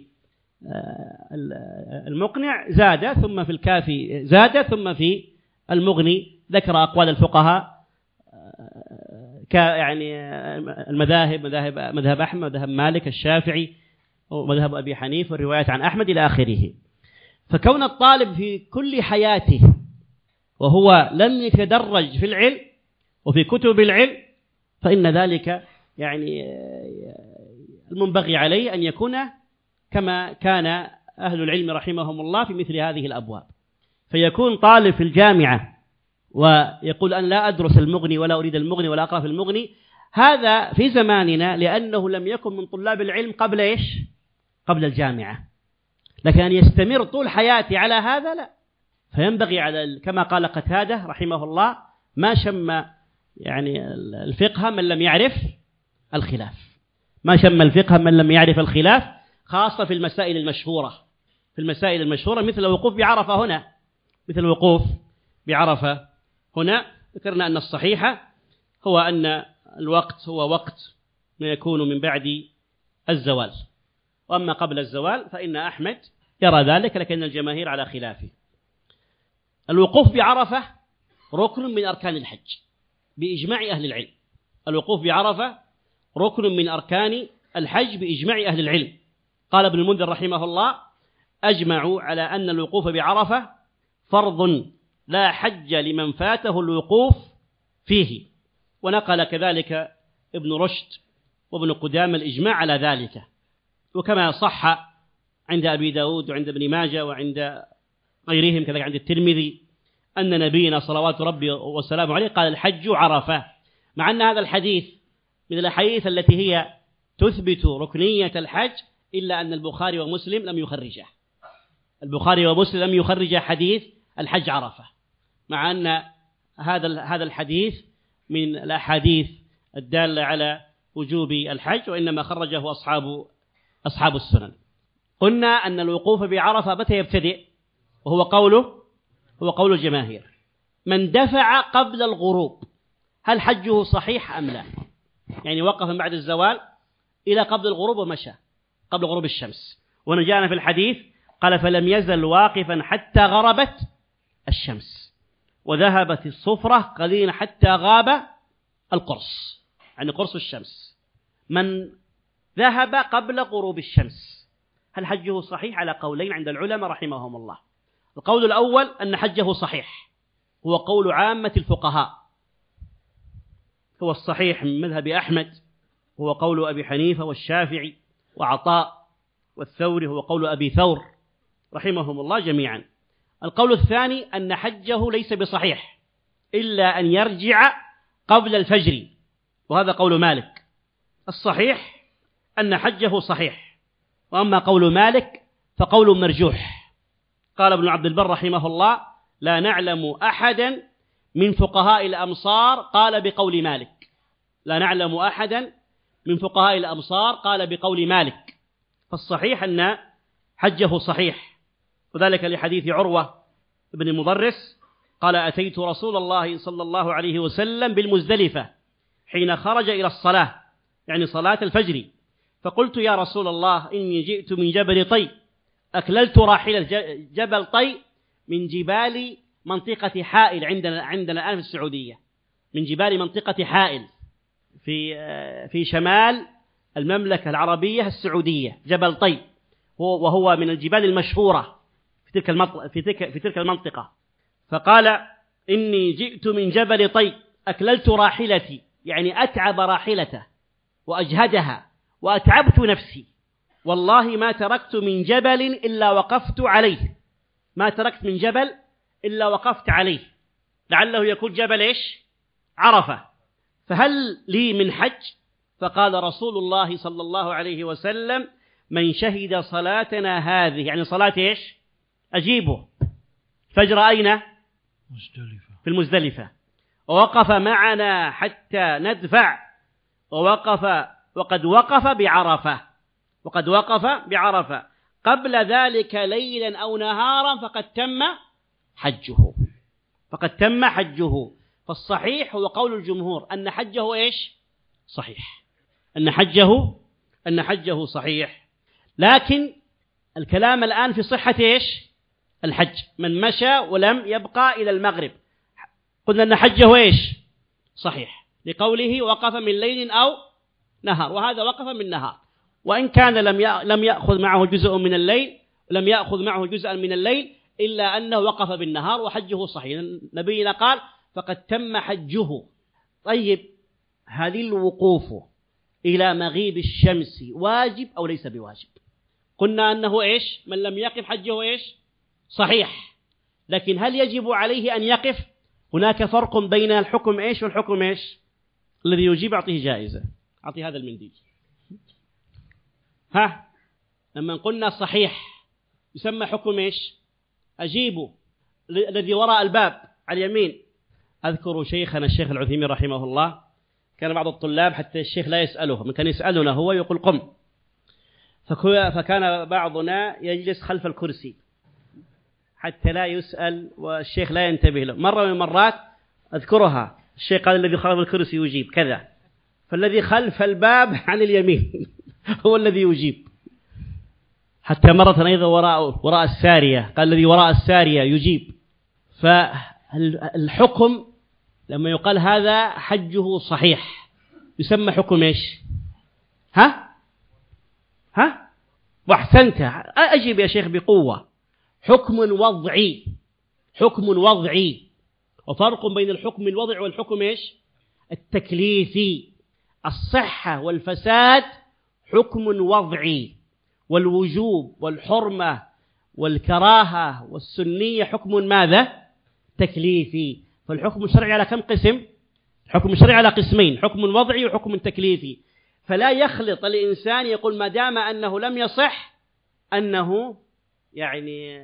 المقنع زاد، ثم في الكافي زاد، ثم في المغني ذكر أقوال الفقهاء ك يعني المذاهب، مذاهب مذهب أحمد، مذهب مالك، الشافعي، ومذهب أبي حنيفة، والروايات عن أحمد إلى آخره. فكون الطالب في كل حياته وهو لم يتدرج في العلم وفي كتب العلم، فإن ذلك يعني المنبغي عليه أن يكون كما كان أهل العلم رحمهم الله في مثل هذه الأبواب. فيكون طالب في الجامعة ويقول أن لا أدرس المغني ولا أريد المغني ولا أقرأ في المغني، هذا في زماننا لأنه لم يكن من طلاب العلم قبل إيش؟ قبل الجامعة. لكن أن يستمر طول حياتي على هذا لا. فينبغي على كما قال قتادة رحمه الله: ما شم يعني الفقه من لم يعرف الخلاف، ما شم الفقه من لم يعرف الخلاف، خاصة في المسائل المشهورة، في المسائل المشهورة مثل الوقوف بعرفة هنا، مثل الوقوف بعرفة هنا. ذكرنا أن الصحيح هو أن الوقت هو وقت ما يكون من بعد الزوال، وأما قبل الزوال فإن أحمد يرى ذلك، لكن الجماهير على خلافه. الوقوف بعرفة ركن من أركان الحج بإجماع أهل العلم. الوقوف بعرفة ركن من أركان الحج بإجماع أهل العلم. قال ابن المنذر رحمه الله: أجمعوا على أن الوقوف بعرفة فرض لا حج لمن فاته الوقوف فيه. ونقل كذلك ابن رشد وابن قدامة الإجماع على ذلك. وكما صح عند أبي داود وعند ابن ماجه وعند غيرهم كذلك عند الترمذي أن نبينا صلوات ربي وسلامه عليه قال: الحج عرفة. مع أن هذا الحديث من الأحاديث التي هي تثبت ركنية الحج، إلا أن البخاري ومسلم لم يخرجه. البخاري ومسلم لم يخرج حديث الحج عرفة، مع أن هذا هذا الحديث من الأحاديث الدالة على وجوب الحج، وإنما خرجه أصحاب أصحاب السنن. قلنا أن الوقوف بعرفة متى يبتدئ؟ وهو قوله هو قول الجماهير: من دفع قبل الغروب. هل حجه صحيح أم لا؟ يعني وقف من بعد الزوال إلى قبل الغروب ومشى قبل غروب الشمس. ونجانا في الحديث قال: فلم يزل واقفا حتى غربت الشمس وذهبت الصفرة قليلا حتى غاب القرص، يعني قرص الشمس. من ذهب قبل غروب الشمس هل حجه صحيح؟ على قولين عند العلماء رحمهم الله. القول الأول أن حجه صحيح، هو قول عامة الفقهاء، هو الصحيح من مذهب أحمد، هو قول أبي حنيفة والشافعي وعطاء والثوري، هو قول أبي ثور رحمهم الله جميعا. القول الثاني أن حجه ليس بصحيح إلا أن يرجع قبل الفجر، وهذا قول مالك. الصحيح أن حجه صحيح، وأما قول مالك فقول مرجوح. قال ابن عبد البر رحمه الله: لا نعلم أحدا من فقهاء الأمصار قال بقول مالك. لا نعلم أحدا من فقهاء الأمصار قال بقول مالك. فالصحيح أن حجه صحيح، وذلك لحديث عروة بن المضرس قال أتيت رسول الله صلى الله عليه وسلم بالمزدلفة حين خرج إلى الصلاة، يعني صلاة الفجر، فقلت يا رسول الله إني جئت من جبل طي، أكللت راحلة. جبل طي من جبال منطقة حائل عندنا عندنا الآن في السعودية، من جبال منطقة حائل في في شمال المملكة العربية السعودية، جبل طي، وهو من الجبال المشهورة في تلك المنطقة في تلك في تلك المنطقة. فقال إني جئت من جبل طي أكللت راحلتي، يعني أتعب راحلته وأجهدها وأتعبت نفسي، والله ما تركت من جبل إلا وقفت عليه، ما تركت من جبل إلا وقفت عليه، لعله يكون جبل إيش؟ عرفة. فهل لي من حج؟ فقال رسول الله صلى الله عليه وسلم من شهد صلاتنا هذه، يعني صلاة إيش؟ أجيبه، فجر أين؟ مزدلفة، في المزدلفة، ووقف معنا حتى ندفع، ووقف وقد وقف بعرفة، وقد وقف بعرفة قبل ذلك ليلا أو نهارا فقد تم حجه، فقد تم حجه. فالصحيح هو قول الجمهور أن حجه إيش؟ صحيح، أن حجه أن حجه صحيح. لكن الكلام الآن في صحة إيش؟ الحج. من مشى ولم يبقى إلى المغرب قلنا أن حجه إيش؟ صحيح، لقوله وقف من ليل أو نهار، وهذا وقف من نهار، وإن كان لم لم يأخذ معه جزء من الليل، لم يأخذ معه جزءا من الليل، إلا أنه وقف بالنهار وحجه صحيح. نبينا قال فقد تم حجه. طيب، هذه الوقوف إلى مغيب الشمس واجب أو ليس بواجب؟ قلنا أنه إيش؟ من لم يقف حجه إيش؟ صحيح. لكن هل يجب عليه أن يقف؟ هناك فرق بين الحكم إيش والحكم إيش؟ الذي يجيب أعطيه جائزة، أعطي هذا المنديل. ها، لما قلنا صحيح يسمى حكم إيش؟ أجيبه. الذي وراء الباب على اليمين، أذكر شيخنا الشيخ العثيمين رحمه الله، كان بعض الطلاب حتى الشيخ لا يسأله، من كان يسألنا هو يقول قم، فكان بعضنا يجلس خلف الكرسي حتى لا يسأل والشيخ لا ينتبه له. مرة من المرات أذكرها، الشيخ قال الذي خلف الكرسي يجيب كذا، فالذي خلف الباب عن اليمين هو الذي يجيب. حتى مرة أيضا وراء وراء السارية، قال الذي وراء السارية يجيب. فالحكم لما يقال هذا حجه صحيح يسمى حكم إيش؟ ها ها واحسنت، أجيب يا شيخ بقوة. حكم وضعي، حكم وضعي، وفرق بين الحكم الوضعي والحكم إيش؟ التكليفي. الصحة والفساد حكم وضعي، والوجوب والحرمة والكراهة والسنية حكم ماذا؟ تكليفي. فالحكم الشرعي على كم قسم؟ الحكم الشرعي على قسمين، حكم وضعي وحكم تكليفي. فلا يخلط الإنسان يقول ما دام أنه لم يصح أنه يعني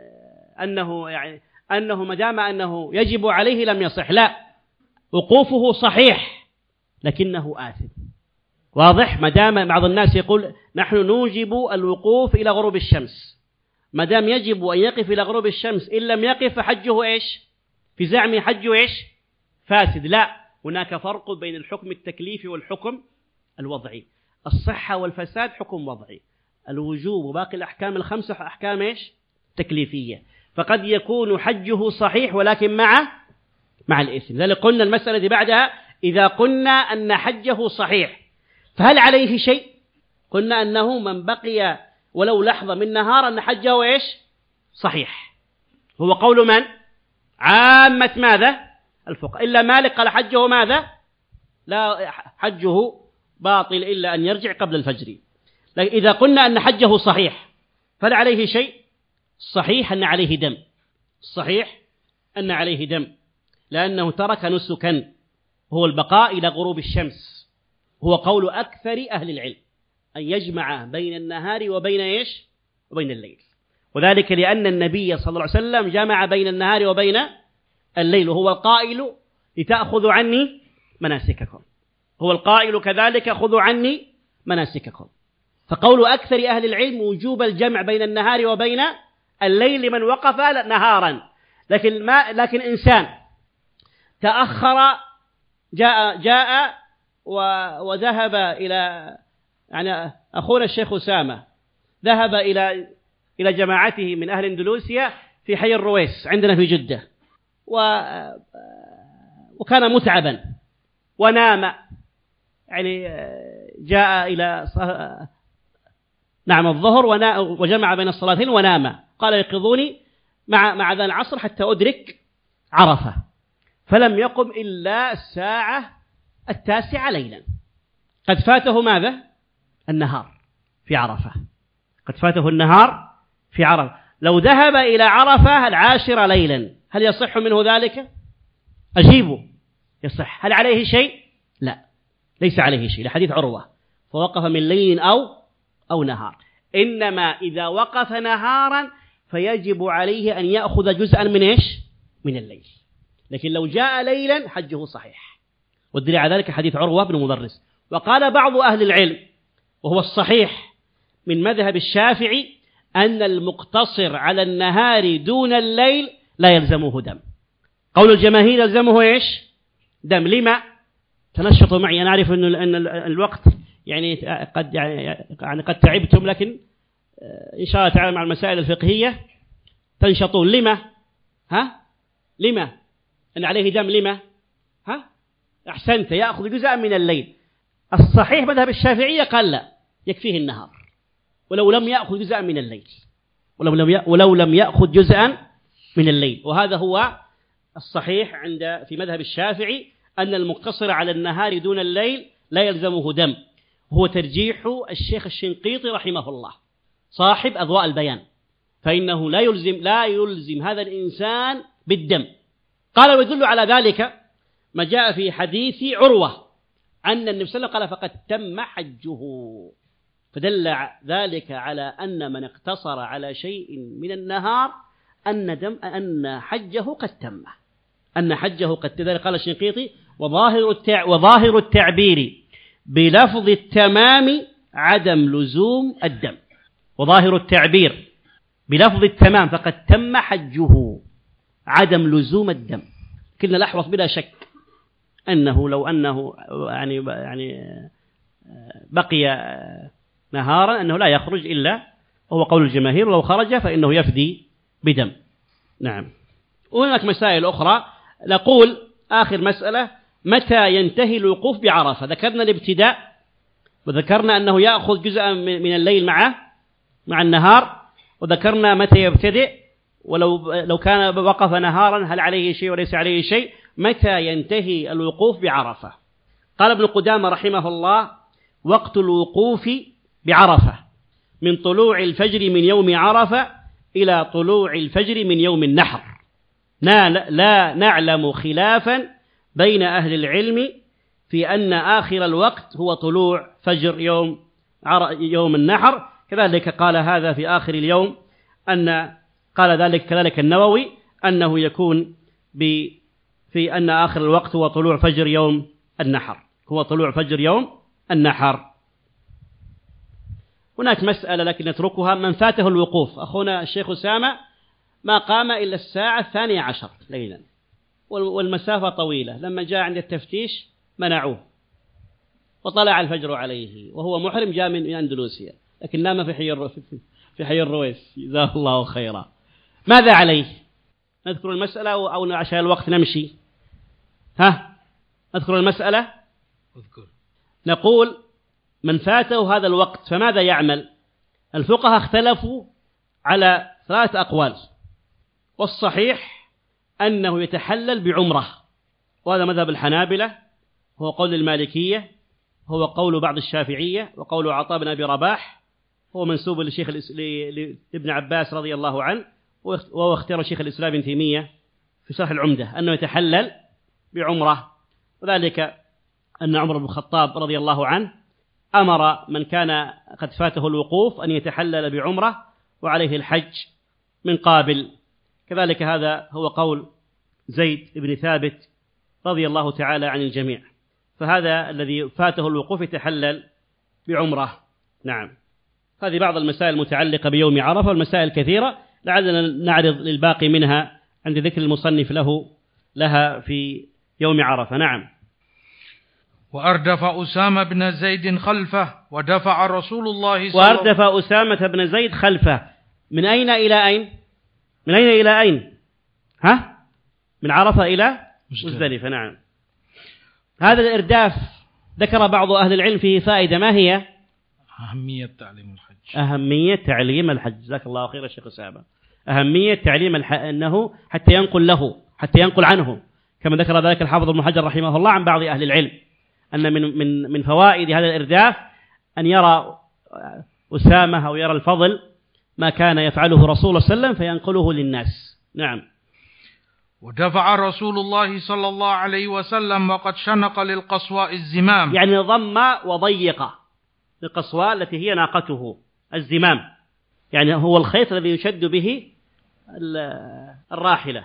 أنه يعني أنه ما دام أنه يجب عليه لم يصح. لا، وقوفه صحيح لكنه آثم. واضح؟ ما دام بعض الناس يقول نحن نوجب الوقوف إلى غروب الشمس، ما دام يجب أن يقف إلى غروب الشمس إن لم يقف فحجه إيش؟ في زعمه حجه إيش؟ فاسد. لا، هناك فرق بين الحكم التكليفي والحكم الوضعي. الصحة والفساد حكم وضعي، الوجوب وباقي الأحكام الخمسة أحكام إيش؟ تكليفية. فقد يكون حجه صحيح ولكن مع مع الإثم. لذلك قلنا المسألة دي بعدها إذا قلنا أن حجه صحيح فهل عليه شيء؟ قلنا أنه من بقي ولو لحظة من نهار أن حجه إيش؟ صحيح. هو قول من؟ عامة ماذا؟ الفقهاء، إلا مالك قال حجه ماذا؟ لا، حجه باطل إلا أن يرجع قبل الفجر. لكن إذا قلنا أن حجه صحيح فهل عليه شيء؟ الصحيح أن عليه دم، الصحيح أن عليه دم، لأنه ترك نسكا هو البقاء إلى غروب الشمس. هو قول أكثر أهل العلم أن يجمع بين النهار وبين إيش؟ وبين الليل، وذلك لأن النبي صلى الله عليه وسلم جمع بين النهار وبين الليل، وهو القائل لتأخذوا عني مناسككم، هو القائل كذلك خذوا عني مناسككم. فقول أكثر أهل العلم وجوب الجمع بين النهار وبين الليل لمن وقف نهارا، لكن ما لكن إنسان تأخر جاء جاء وذهب إلى يعني أخونا الشيخ أسامة ذهب إلى إلى جماعته من أهل أندلسيا في حي الرويس عندنا في جدة، وكان متعبا ونام، يعني جاء إلى نعم الظهر وجمع بين الصلاتين ونام، قال يقظوني مع مع ذا العصر حتى أدرك عرفة، فلم يقم إلا الساعة التاسعة ليلا. قد فاته ماذا؟ النهار في عرفة، قد فاته النهار في عرفة. لو ذهب إلى عرفة العاشرة ليلا هل يصح منه ذلك؟ أجيبه يصح. هل عليه شيء؟ لا، ليس عليه شيء، لحديث عروة فوقف من ليل أو أو نهار. إنما إذا وقف نهارا فيجب عليه أن يأخذ جزءا من إيش؟ من الليل. لكن لو جاء ليلا حجه صحيح، والدليل على ذلك حديث عروة بن مدرس. وقال بعض أهل العلم وهو الصحيح من مذهب الشافعي أن المقتصر على النهار دون الليل لا يلزمه دم. قول الجماهير يلزمه إيش؟ دم. لما؟ تنشطوا معي، أنا أعرف أن أن الوقت يعني قد يعني قد تعبتم، لكن إن شاء الله تعالى مع المسائل الفقهية تنشطون. لما؟ ها؟ لما؟ أن عليه دم. لما؟ ها؟ أحسنت، يأخذ جزءا من الليل. الصحيح مذهب الشافعية قال لا، يكفيه النهار ولو لم يأخذ جزءا من الليل، ولو لم ولو لم يأخذ جزءا من الليل. وهذا هو الصحيح عند في مذهب الشافعي أن المقتصر على النهار دون الليل لا يلزمه دم. هو ترجيح الشيخ الشنقيطي رحمه الله صاحب أضواء البيان، فإنه لا يلزم لا يلزم هذا الإنسان بالدم. قال ويدل على ذلك ما جاء في حديث عروة أن النبي صلى الله عليه وسلم قال فقد تم حجه، فدل ذلك على أن من اقتصر على شيء من النهار أن دم أن حجه قد تم، أن حجه قد تم. قال الشنقيطي وظاهر التع... وظاهر التعبير بلفظ التمام عدم لزوم الدم. وظاهر التعبير بلفظ التمام فقد تم حجه عدم لزوم الدم. كنا الأحوط بلا شك أنه لو أنه يعني يعني بقي نهارا أنه لا يخرج إلا هو قول الجماهير، ولو خرج فإنه يفدي بدم. نعم. وهناك مسائل أخرى. نقول آخر مسألة متى ينتهي الوقوف بعرفة؟ ذكرنا الابتداء وذكرنا أنه يأخذ جزءا من الليل معه مع النهار، وذكرنا متى يبتدئ، ولو لو كان وقف نهارا هل عليه شيء وليس عليه شيء. متى ينتهي الوقوف بعرفة؟ قال ابن قدامة رحمه الله وقت الوقوف بعرفة من طلوع الفجر من يوم عرفة إلى طلوع الفجر من يوم النحر. لا نعلم خلافا بين أهل العلم في أن آخر الوقت هو طلوع فجر يوم يوم النحر. كذلك قال هذا في آخر اليوم أن قال ذلك كذلك النووي أنه يكون في أن آخر الوقت هو طلوع فجر يوم النحر، هو طلوع فجر يوم النحر. هناك مسألة لكن نتركها. من فاته الوقوف، أخونا الشيخ أسامة ما قام إلا الساعة الثانية عشر ليلا والمسافة طويلة، لما جاء عند التفتيش منعوه وطلع الفجر عليه وهو محرم جاء من أندلسيا، لكن نام في حي في حي الرويس جزاه الله خيرا. ماذا عليه؟ نذكر المسألة أو عشان الوقت نمشي؟ ها نذكر المسألة. أذكر. نقول من فاته هذا الوقت فماذا يعمل؟ الفقهاء اختلفوا على ثلاث أقوال، والصحيح أنه يتحلل بعمرة، وهذا مذهب الحنابلة، هو قول المالكية، هو قول بعض الشافعية، وقول عطاء بن أبي رباح، هو منسوب لشيخ لابن عباس رضي الله عنه، وهو اختيار شيخ الإسلام ابن تيمية في شرح العمدة أنه يتحلل بعمرة. وذلك أن عمر بن الخطاب رضي الله عنه أمر من كان قد فاته الوقوف أن يتحلل بعمرة وعليه الحج من قابل. كذلك هذا هو قول زيد بن ثابت رضي الله تعالى عن الجميع، فهذا الذي فاته الوقوف يتحلل بعمرة. نعم. هذه بعض المسائل المتعلقة بيوم عرفة، والمسائل كثيرة لعلنا نعرض للباقي منها عند ذكر المصنف له لها في يوم عرفة. نعم. وأردف أسامة بن زيد خلفه ودفع رسول الله صلى الله عليه وسلم. وأردف أسامة بن زيد خلفه من أين إلى أين؟ من أين إلى أين؟ ها؟ من عرفة إلى مزدلفة. نعم. هذا الإرداف ذكر بعض أهل العلم فيه فائدة، ما هي؟ أهمية تعليم الحج. أهمية تعليم الحج. جزاك الله خير الشيخ أسامة. أهمية تعليم الحج أنه حتى ينقل له، حتى ينقل عنه، كما ذكر ذلك الحافظ ابن حجر رحمه الله عن بعض أهل العلم، أن من من من فوائد هذا الإرداف أن يرى أسامة أو يرى الفضل ما كان يفعله رسول الله صلى الله عليه وسلم فينقله للناس. نعم. ودفع رسول الله صلى الله عليه وسلم وقد شنق للقصواء الزمام، يعني ضم وضيق للقصواء التي هي ناقته الزمام، يعني هو الخيط الذي يشد به الراحلة،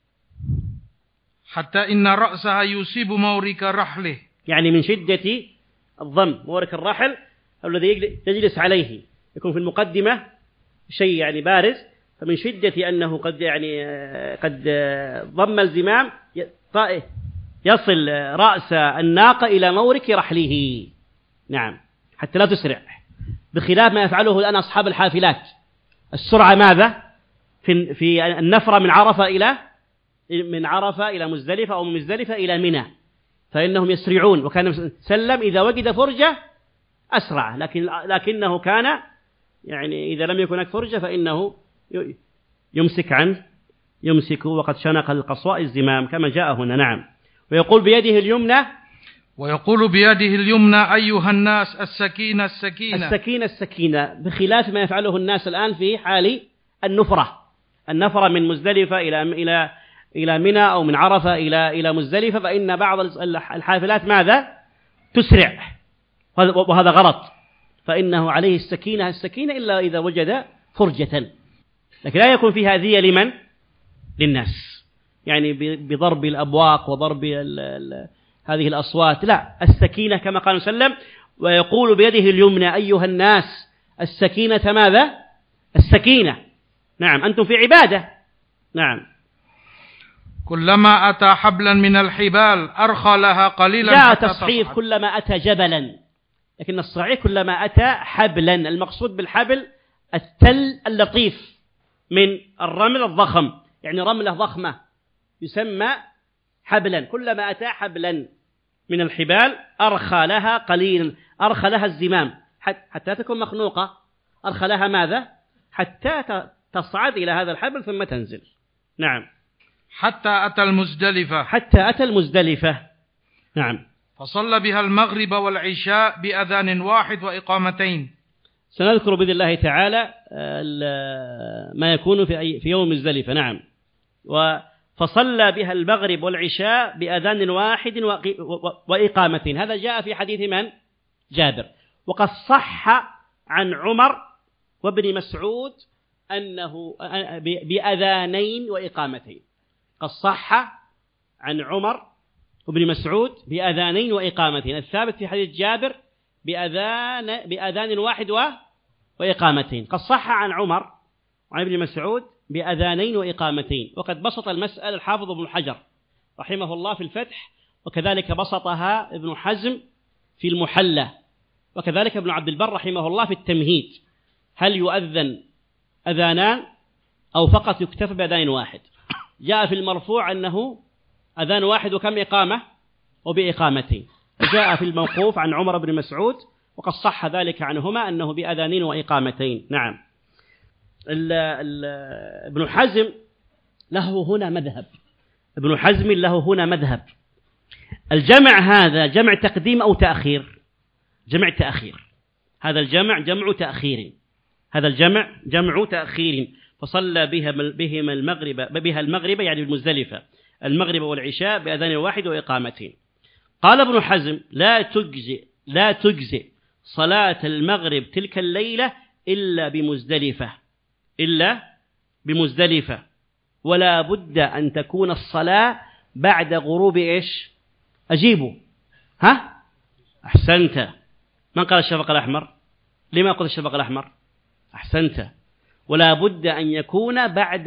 حتى إن رأسها يصيب مورك رحله، يعني من شدة الضم مورك الرحل الذي يجلس عليه يكون في المقدمة شيء يعني بارز، فمن شدة أنه قد يعني قد ضم الزمام يصل رأس الناقة إلى مورك رحله. نعم، حتى لا تسرع، بخلاف ما يفعله الآن أصحاب الحافلات. السرعة ماذا؟ في في النفرة من عرفة إلى من عرفة إلى مزدلفة أو من مزدلفة إلى منى، فإنهم يسرعون، وكان سلم إذا وجد فرجة أسرع، لكن لكنه كان يعني إذا لم يكن هناك فرجة فإنه يمسك عنه يمسك وقد شنق القصواء الزمام كما جاء هنا. نعم. ويقول بيده اليمنى ويقول بيده اليمنى أيها الناس السكينة السكينة السكينة السكينة، بخلاف ما يفعله الناس الآن في حال النفرة النفرة من مزدلفة إلى إلى إلى منى أو من عرفة إلى إلى مزدلفة، فإن بعض الحافلات ماذا؟ تسرع، وهذا غلط، فإنه عليه السكينة السكينة إلا إذا وجد فرجة، لكن لا يكون فيها أذية لمن؟ للناس، يعني بضرب الأبواق وضرب ال ال هذه الأصوات، لا، السكينة كما قال صلى الله عليه وسلم. ويقول بيده اليمنى أيها الناس السكينة ماذا؟ السكينة. نعم، أنتم في عبادة. نعم. كلما أتى حبلا من الحبال أرخى لها قليلا. لا تصحيف كلما أتى جبلا، لكن الصحيح كلما أتى حبلا. المقصود بالحبل التل اللطيف من الرمل الضخم، يعني رملة ضخمة يسمى حبلا. كلما أتى حبلا من الحبال أرخى لها قليلا، أرخى لها الزمام حتى تكون مخنوقة. أرخى لها ماذا؟ حتى تصعد إلى هذا الحبل ثم تنزل. نعم. حتى أتى المزدلفة حتى أتى المزدلفة. نعم. فصلى بها المغرب والعشاء بأذان واحد وإقامتين. سنذكر بإذن الله تعالى ما يكون في في يوم مزدلفة. نعم. فصلى بها المغرب والعشاء بأذان واحد وإقامتين. هذا جاء في حديث من؟ جابر. وقد صح عن عمر وابن مسعود أنه بأذانين وإقامتين. قد صح عن عمر وابن مسعود بأذانين وإقامتين. الثابت في حديث جابر بأذان بأذان واحد وإقامتين. قد صح عن عمر وعن ابن مسعود بأذانين وإقامتين. وقد بسط المسألة الحافظ ابن حجر رحمه الله في الفتح، وكذلك بسطها ابن حزم في المحلى، وكذلك ابن عبد البر رحمه الله في التمهيد. هل يؤذن أذانان أو فقط يكتفى بأذان واحد؟ جاء في المرفوع أنه أذان واحد وكم إقامة؟ وبإقامتين. جاء في الموقوف عن عمر بن مسعود وقد صح ذلك عنهما أنه بأذانين وإقامتين. نعم. ال ال ابن حزم له هنا مذهب ابن حزم له هنا مذهب الجمع هذا جمع تقديم أو تأخير؟ جمع تأخير. هذا الجمع جمع تأخير هذا الجمع جمع تأخير. فصلى بها بهما المغرب بها المغرب يعني المزدلفة المغرب والعشاء بأذان واحد وإقامتين. قال ابن حزم لا تجزئ لا تجزئ صلاة المغرب تلك الليلة إلا بمزدلفة إلا بمزدلفة ولا بد أن تكون الصلاة بعد غروب إيش؟ أجيبوا. ها؟ أحسنت. من قال الشفق الأحمر؟ لما قلت الشفق الأحمر؟ أحسنت. ولا بد أن يكون بعد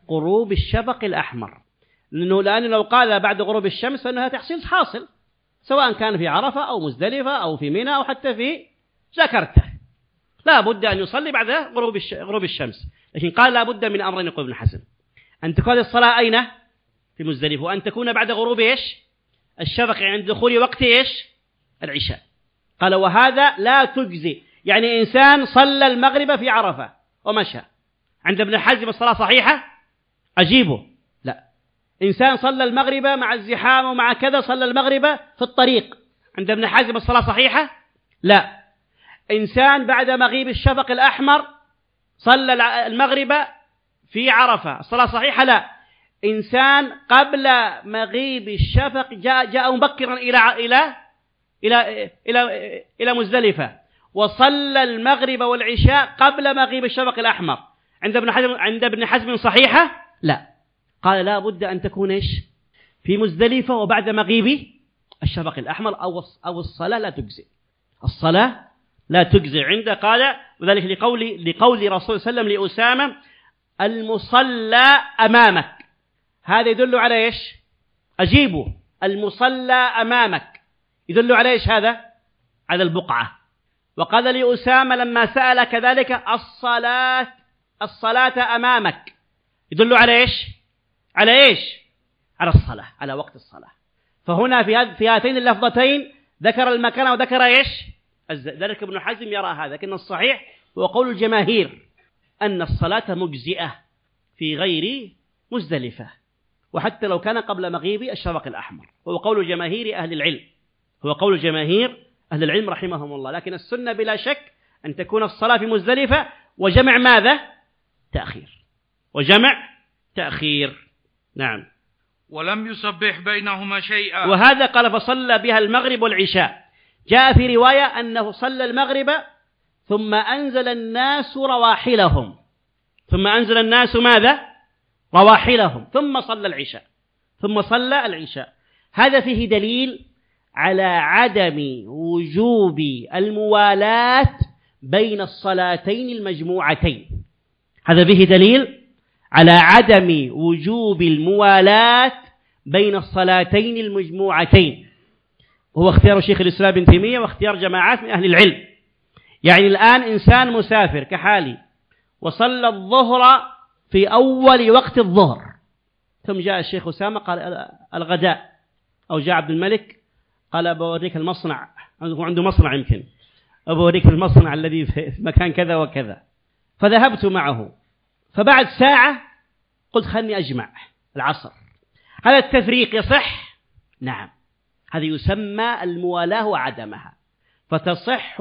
غروب الشفق الأحمر، لأنه لأنه لو قال بعد غروب الشمس فإنها تحصيل حاصل، سواء كان في عرفة أو مزدلفة أو في منى أو حتى في جاكرتا، لا بد أن يصلي بعد غروب غروب الشمس. لكن قال لا بد من أمرين يقول ابن حزم: أن تكون الصلاة أين؟ في مزدلفة، وأن تكون بعد غروب إيش؟ الشفق، عند دخول وقت إيش؟ العشاء. قال وهذا لا تجزي، يعني إنسان صلى المغرب في عرفة ومشى، عند ابن حزم الصلاة صحيحة؟ أجيبه لا. إنسان صلى المغرب مع الزحام ومع كذا، صلى المغرب في الطريق، عند ابن حزم الصلاة صحيحة؟ لا. إنسان بعد مغيب الشفق الأحمر صلى المغرب في عرفة، الصلاة صحيحة؟ لا. إنسان قبل مغيب الشفق جاء جاء مبكرا إلى إلى إلى إلى إلى مزدلفة وصلى المغرب والعشاء قبل مغيب الشفق الأحمر، عند ابن حزم عند ابن حزم صحيحة؟ لا. قال لا بد أن تكون إيش؟ في مزدلفة وبعد مغيب الشفق الأحمر، أو أو الصلاة لا تجزي، الصلاة لا تجزي عنده. قال وذلك لقول لقول رسول صلى الله عليه وسلم لأسامة: المصلى أمامك. هذا يدل على إيش؟ أجيبه. المصلى أمامك يدل على إيش؟ هذا على البقعة. وقال لأسامة لما سأل كذلك: الصلاة الصلاة أمامك، يدل على إيش؟ على إيش؟ على الصلاة، على وقت الصلاة. فهنا في في هاتين اللفظتين ذكر المكان وذكر إيش؟ ذلك ابن حزم يرى هذا، لكن الصحيح هو قول الجماهير أن الصلاة مجزئة في غير مزدلفة، وحتى لو كان قبل مغيب الشفق الأحمر، هو قول جماهير أهل العلم، هو قول جماهير أهل العلم رحمهم الله. لكن السنة بلا شك أن تكون الصلاة في مزدلفة وجمع ماذا؟ تأخير، وجمع تأخير. نعم. ولم يسبح بينهما شيئا. وهذا قال فصلى بها المغرب والعشاء. جاء في رواية أنه صلى المغرب ثم أنزل الناس رواحلهم، ثم أنزل الناس ماذا؟ رواحلهم، ثم صلى العشاء، ثم صلى العشاء. هذا فيه دليل على عدم وجوب الموالاة بين الصلاتين المجموعتين. هذا فيه دليل على عدم وجوب الموالاة بين الصلاتين المجموعتين، هو اختيار شيخ الإسلام ابن تيمية واختيار جماعات من أهل العلم. يعني الآن إنسان مسافر كحالي وصلى الظهر في أول وقت الظهر، ثم جاء الشيخ أسامة قال الغداء، أو جاء عبد الملك قال بوريك المصنع، هو عنده مصنع يمكن، أبوريك المصنع الذي في مكان كذا وكذا. فذهبت معه، فبعد ساعة قلت خلني أجمع العصر. هذا التفريق يصح؟ نعم. هذا يسمى الموالاة وعدمها. فتصح،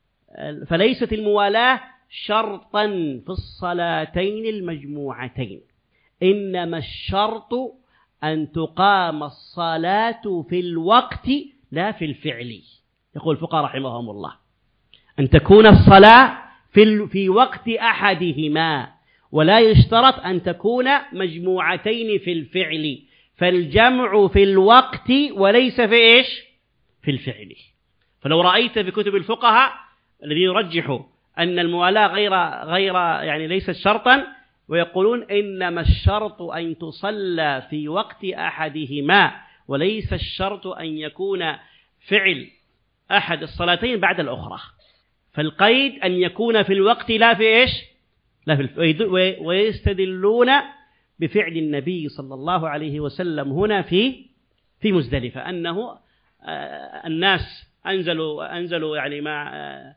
فليست الموالاة شرطا في الصلاتين المجموعتين، إنما الشرط أن تقام الصلاة في الوقت لا في الفعل. يقول الفقهاء رحمهم الله أن تكون الصلاة في في وقت أحدهما، ولا يشترط أن تكون مجموعتين في الفعل، فالجمع في الوقت وليس في إيش؟ في الفعل. فلو رأيت في كتب الفقهاء الذين يرجحوا أن الموالاة غير غير يعني ليست شرطا، ويقولون إنما الشرط أن تصلى في وقت أحدهما، وليس الشرط أن يكون فعل أحد الصلاتين بعد الأخرى. فالقيد أن يكون في الوقت لا في إيش؟ لا في الف... ويستدلون بفعل النبي صلى الله عليه وسلم هنا في في مزدلفة، أنه الناس أنزلوا أنزلوا يعني مع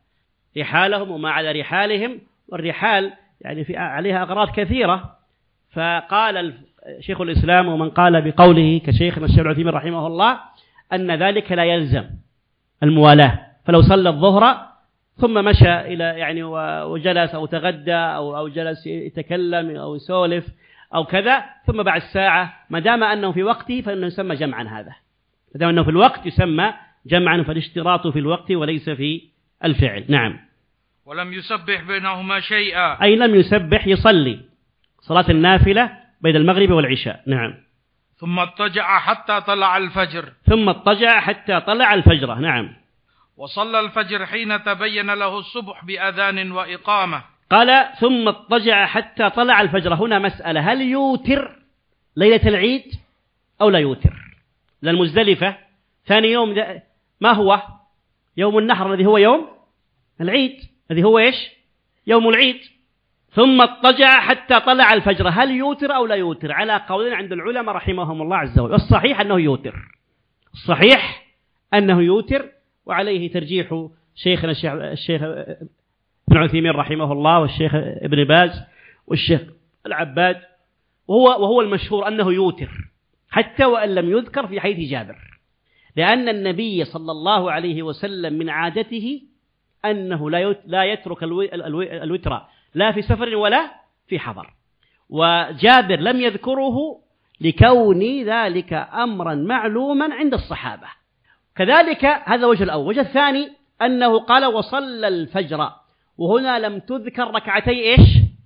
رحالهم وما على رحالهم، والرحال يعني في عليها أغراض كثيرة. فقال شيخ الإسلام ومن قال بقوله كشيخنا الشيخ العثيمين رحمه الله أن ذلك لا يلزم الموالاة. فلو صلى الظهر ثم مشى إلى يعني وجلس أو تغدى أو أو جلس يتكلم أو يسولف أو كذا، ثم بعد ساعة ما دام أنه في وقته فإنه يسمى جمعا. هذا ما دام أنه في الوقت يسمى جمعا، فالاشتراط في الوقت وليس في الفعل. نعم. ولم يسبح بينهما شيئا، أي لم يسبح، يصلي صلاة النافلة بين المغرب والعشاء. نعم. ثم اضطجع حتى طلع الفجر، ثم اضطجع حتى طلع الفجر. نعم. وصلى الفجر حين تبين له الصبح بأذان وإقامة. قال ثم اضطجع حتى طلع الفجر. هنا مسألة، هل يوتر ليلة العيد أو لا يوتر؟ لأن مزدلفة ثاني يوم ما هو؟ يوم النحر الذي هو يوم العيد، الذي هو إيش؟ يوم العيد. ثم اضطجع حتى طلع الفجر، هل يوتر أو لا يوتر؟ على قولين عند العلماء رحمهم الله عز وجل، والصحيح أنه يوتر، الصحيح أنه يوتر، وعليه ترجيح شيخنا الشيخ ابن عثيمين رحمه الله والشيخ ابن باز والشيخ العباد، وهو, وهو المشهور أنه يوتر حتى وأن لم يذكر في حديث جابر، لأن النبي صلى الله عليه وسلم من عادته أنه لا يترك الوتر لا في سفر ولا في حضر، وجابر لم يذكره لكون ذلك أمرا معلوما عند الصحابة. كذلك هذا وجه الأول. وجه الثاني أنه قال وصلى الفجر، وهنا لم تذكر ركعتي إيش؟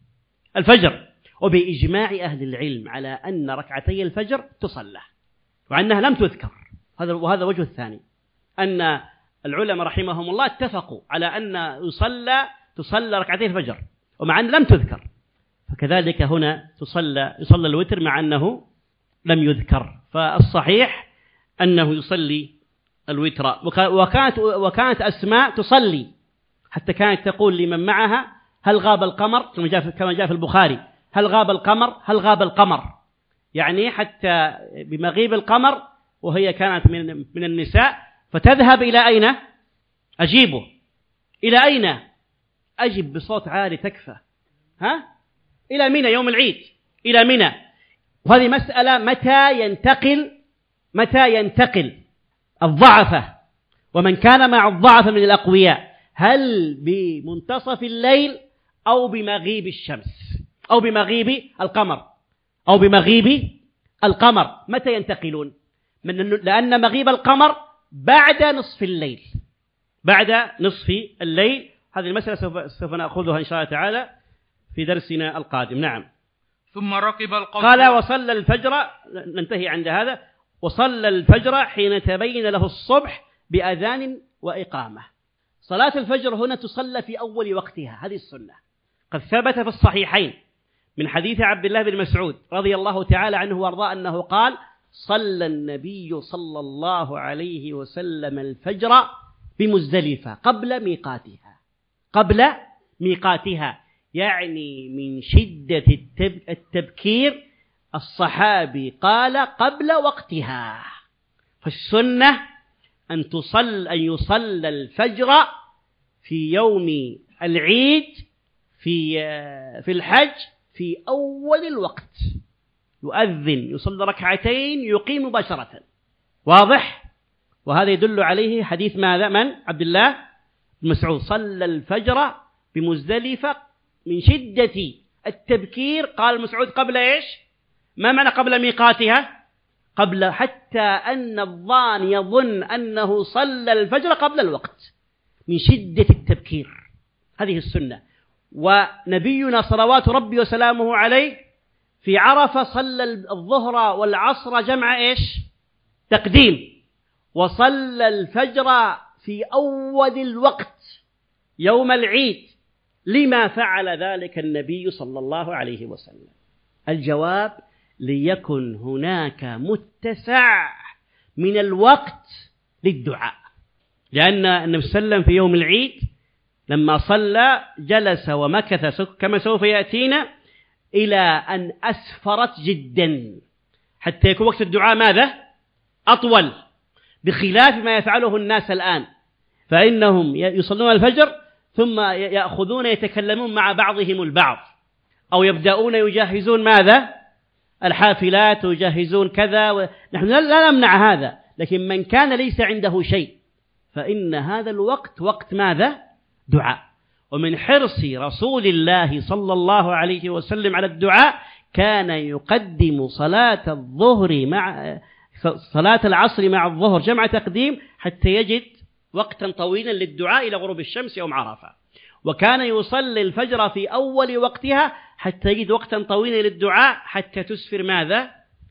الفجر، وبإجماع أهل العلم على أن ركعتي الفجر تصلى وأنها لم تذكر. هذا وهذا وجه الثاني، أن العلماء رحمهم الله اتفقوا على أن يصلى تصلى ركعتي الفجر ومع أن لم تذكر، فكذلك هنا تصلى يصلى الوتر مع أنه لم يذكر. فالصحيح أنه يصلي الوتر. وكانت وكانت أسماء تصلي، حتى كانت تقول لمن معها هل غاب القمر، كما جاء كما جاء في البخاري، هل غاب القمر هل غاب القمر، يعني حتى بمغيب القمر، وهي كانت من من النساء، فتذهب إلى أين؟ أجيبه إلى أين؟ أجب بصوت عالي تكفى، ها؟ إلى منى يوم العيد، إلى منى. وهذه مسألة متى ينتقل متى ينتقل الضعفة، ومن كان مع الضعف من الأقوياء، هل بمنتصف الليل أو بمغيب الشمس أو بمغيب القمر أو بمغيب القمر؟ متى ينتقلون؟ من لأن مغيب القمر بعد نصف الليل، بعد نصف الليل. هذه المسألة سوف, سوف نأخذها إن شاء الله تعالى في درسنا القادم. نعم. ثم ركب القصر. قال وصلى الفجر، ننتهي عند هذا. وصلى الفجر حين تبين له الصبح بأذان وإقامة. صلاة الفجر هنا تصلى في أول وقتها، هذه السنة. قد ثبت في الصحيحين من حديث عبد الله بن مسعود رضي الله تعالى عنه وارضاه أنه قال صلى النبي صلى الله عليه وسلم الفجر بمزدلفة قبل ميقاتها، قبل ميقاتها، يعني من شدة التبكير الصحابي قال قبل وقتها. فالسنة أن تصل أن يصلى الفجر في يوم العيد في في الحج في أول الوقت، يؤذن يصلي ركعتين يقيم مباشرة. واضح؟ وهذا يدل عليه حديث ماذا؟ من؟ عبد الله بن مسعود صلى الفجر بمزدلفة من شدة التبكير. قال مسعود قبل إيش؟ ما معنى قبل ميقاتها؟ قبل، حتى أن الظان يظن أنه صلى الفجر قبل الوقت من شدة التبكير. هذه السنة. ونبينا صلوات ربي وسلامه عليه في عرفة صلى الظهر والعصر جمع إيش؟ تقديم. وصلى الفجر في أول الوقت يوم العيد. لما فعل ذلك النبي صلى الله عليه وسلم؟ الجواب ليكن هناك متسع من الوقت للدعاء، لأن النبي صلى الله عليه وسلم في يوم العيد لما صلى جلس ومكث كما سوف يأتينا إلى أن أسفرت جدا، حتى يكون وقت الدعاء ماذا؟ أطول، بخلاف ما يفعله الناس الآن، فإنهم يصلون الفجر ثم يأخذون يتكلمون مع بعضهم البعض، أو يبدأون يجهزون ماذا؟ الحافلات ويجهزون كذا و... نحن لا نمنع هذا، لكن من كان ليس عنده شيء فإن هذا الوقت وقت ماذا؟ دعاء. ومن حرص رسول الله صلى الله عليه وسلم على الدعاء كان يقدم صلاة الظهر مع صلاة العصر مع الظهر جمع تقديم حتى يجد وقتا طويلا للدعاء إلى غروب الشمس يوم عرفة، وكان يصلي الفجر في أول وقتها حتى يجد وقتا طويلا للدعاء حتى تسفر ماذا؟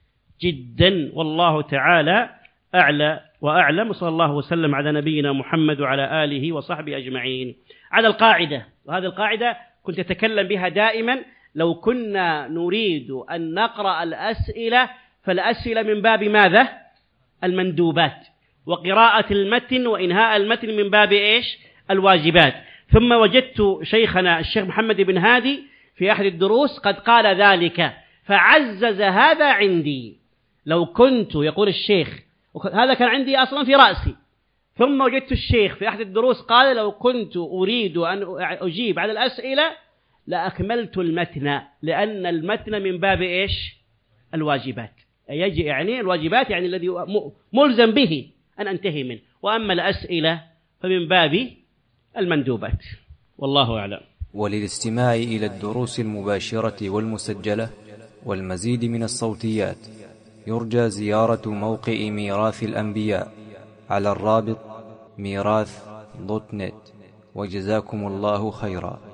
جدا. والله تعالى أعلى وأعلم، وصلى الله وسلم على نبينا محمد وعلى آله وصحبه أجمعين. على القاعدة، وهذه القاعدة كنت أتكلم بها دائما. لو كنا نريد أن نقرأ الأسئلة فالأسئلة من باب ماذا؟ المندوبات، وقراءة المتن وإنهاء المتن من باب إيش؟ الواجبات. ثم وجدت شيخنا الشيخ محمد بن هادي في أحد الدروس قد قال ذلك فعزز هذا عندي. لو كنت، يقول الشيخ، هذا كان عندي أصلا في رأسي، ثم وجدت الشيخ في أحد الدروس قال لو كنت أريد أن أجيب على الأسئلة لأكملت المتن، لأن المتن من باب إيش؟ الواجبات. يجي يعني الواجبات يعني الذي ملزم به أن أنتهي منه، وأما الأسئلة فمن باب المندوبات. والله أعلم. وللاستماع إلى الدروس المباشرة والمسجلة والمزيد من الصوتيات يرجى زيارة موقع ميراث الأنبياء على الرابط ميراث دوت نت. وجزاكم الله خيرا.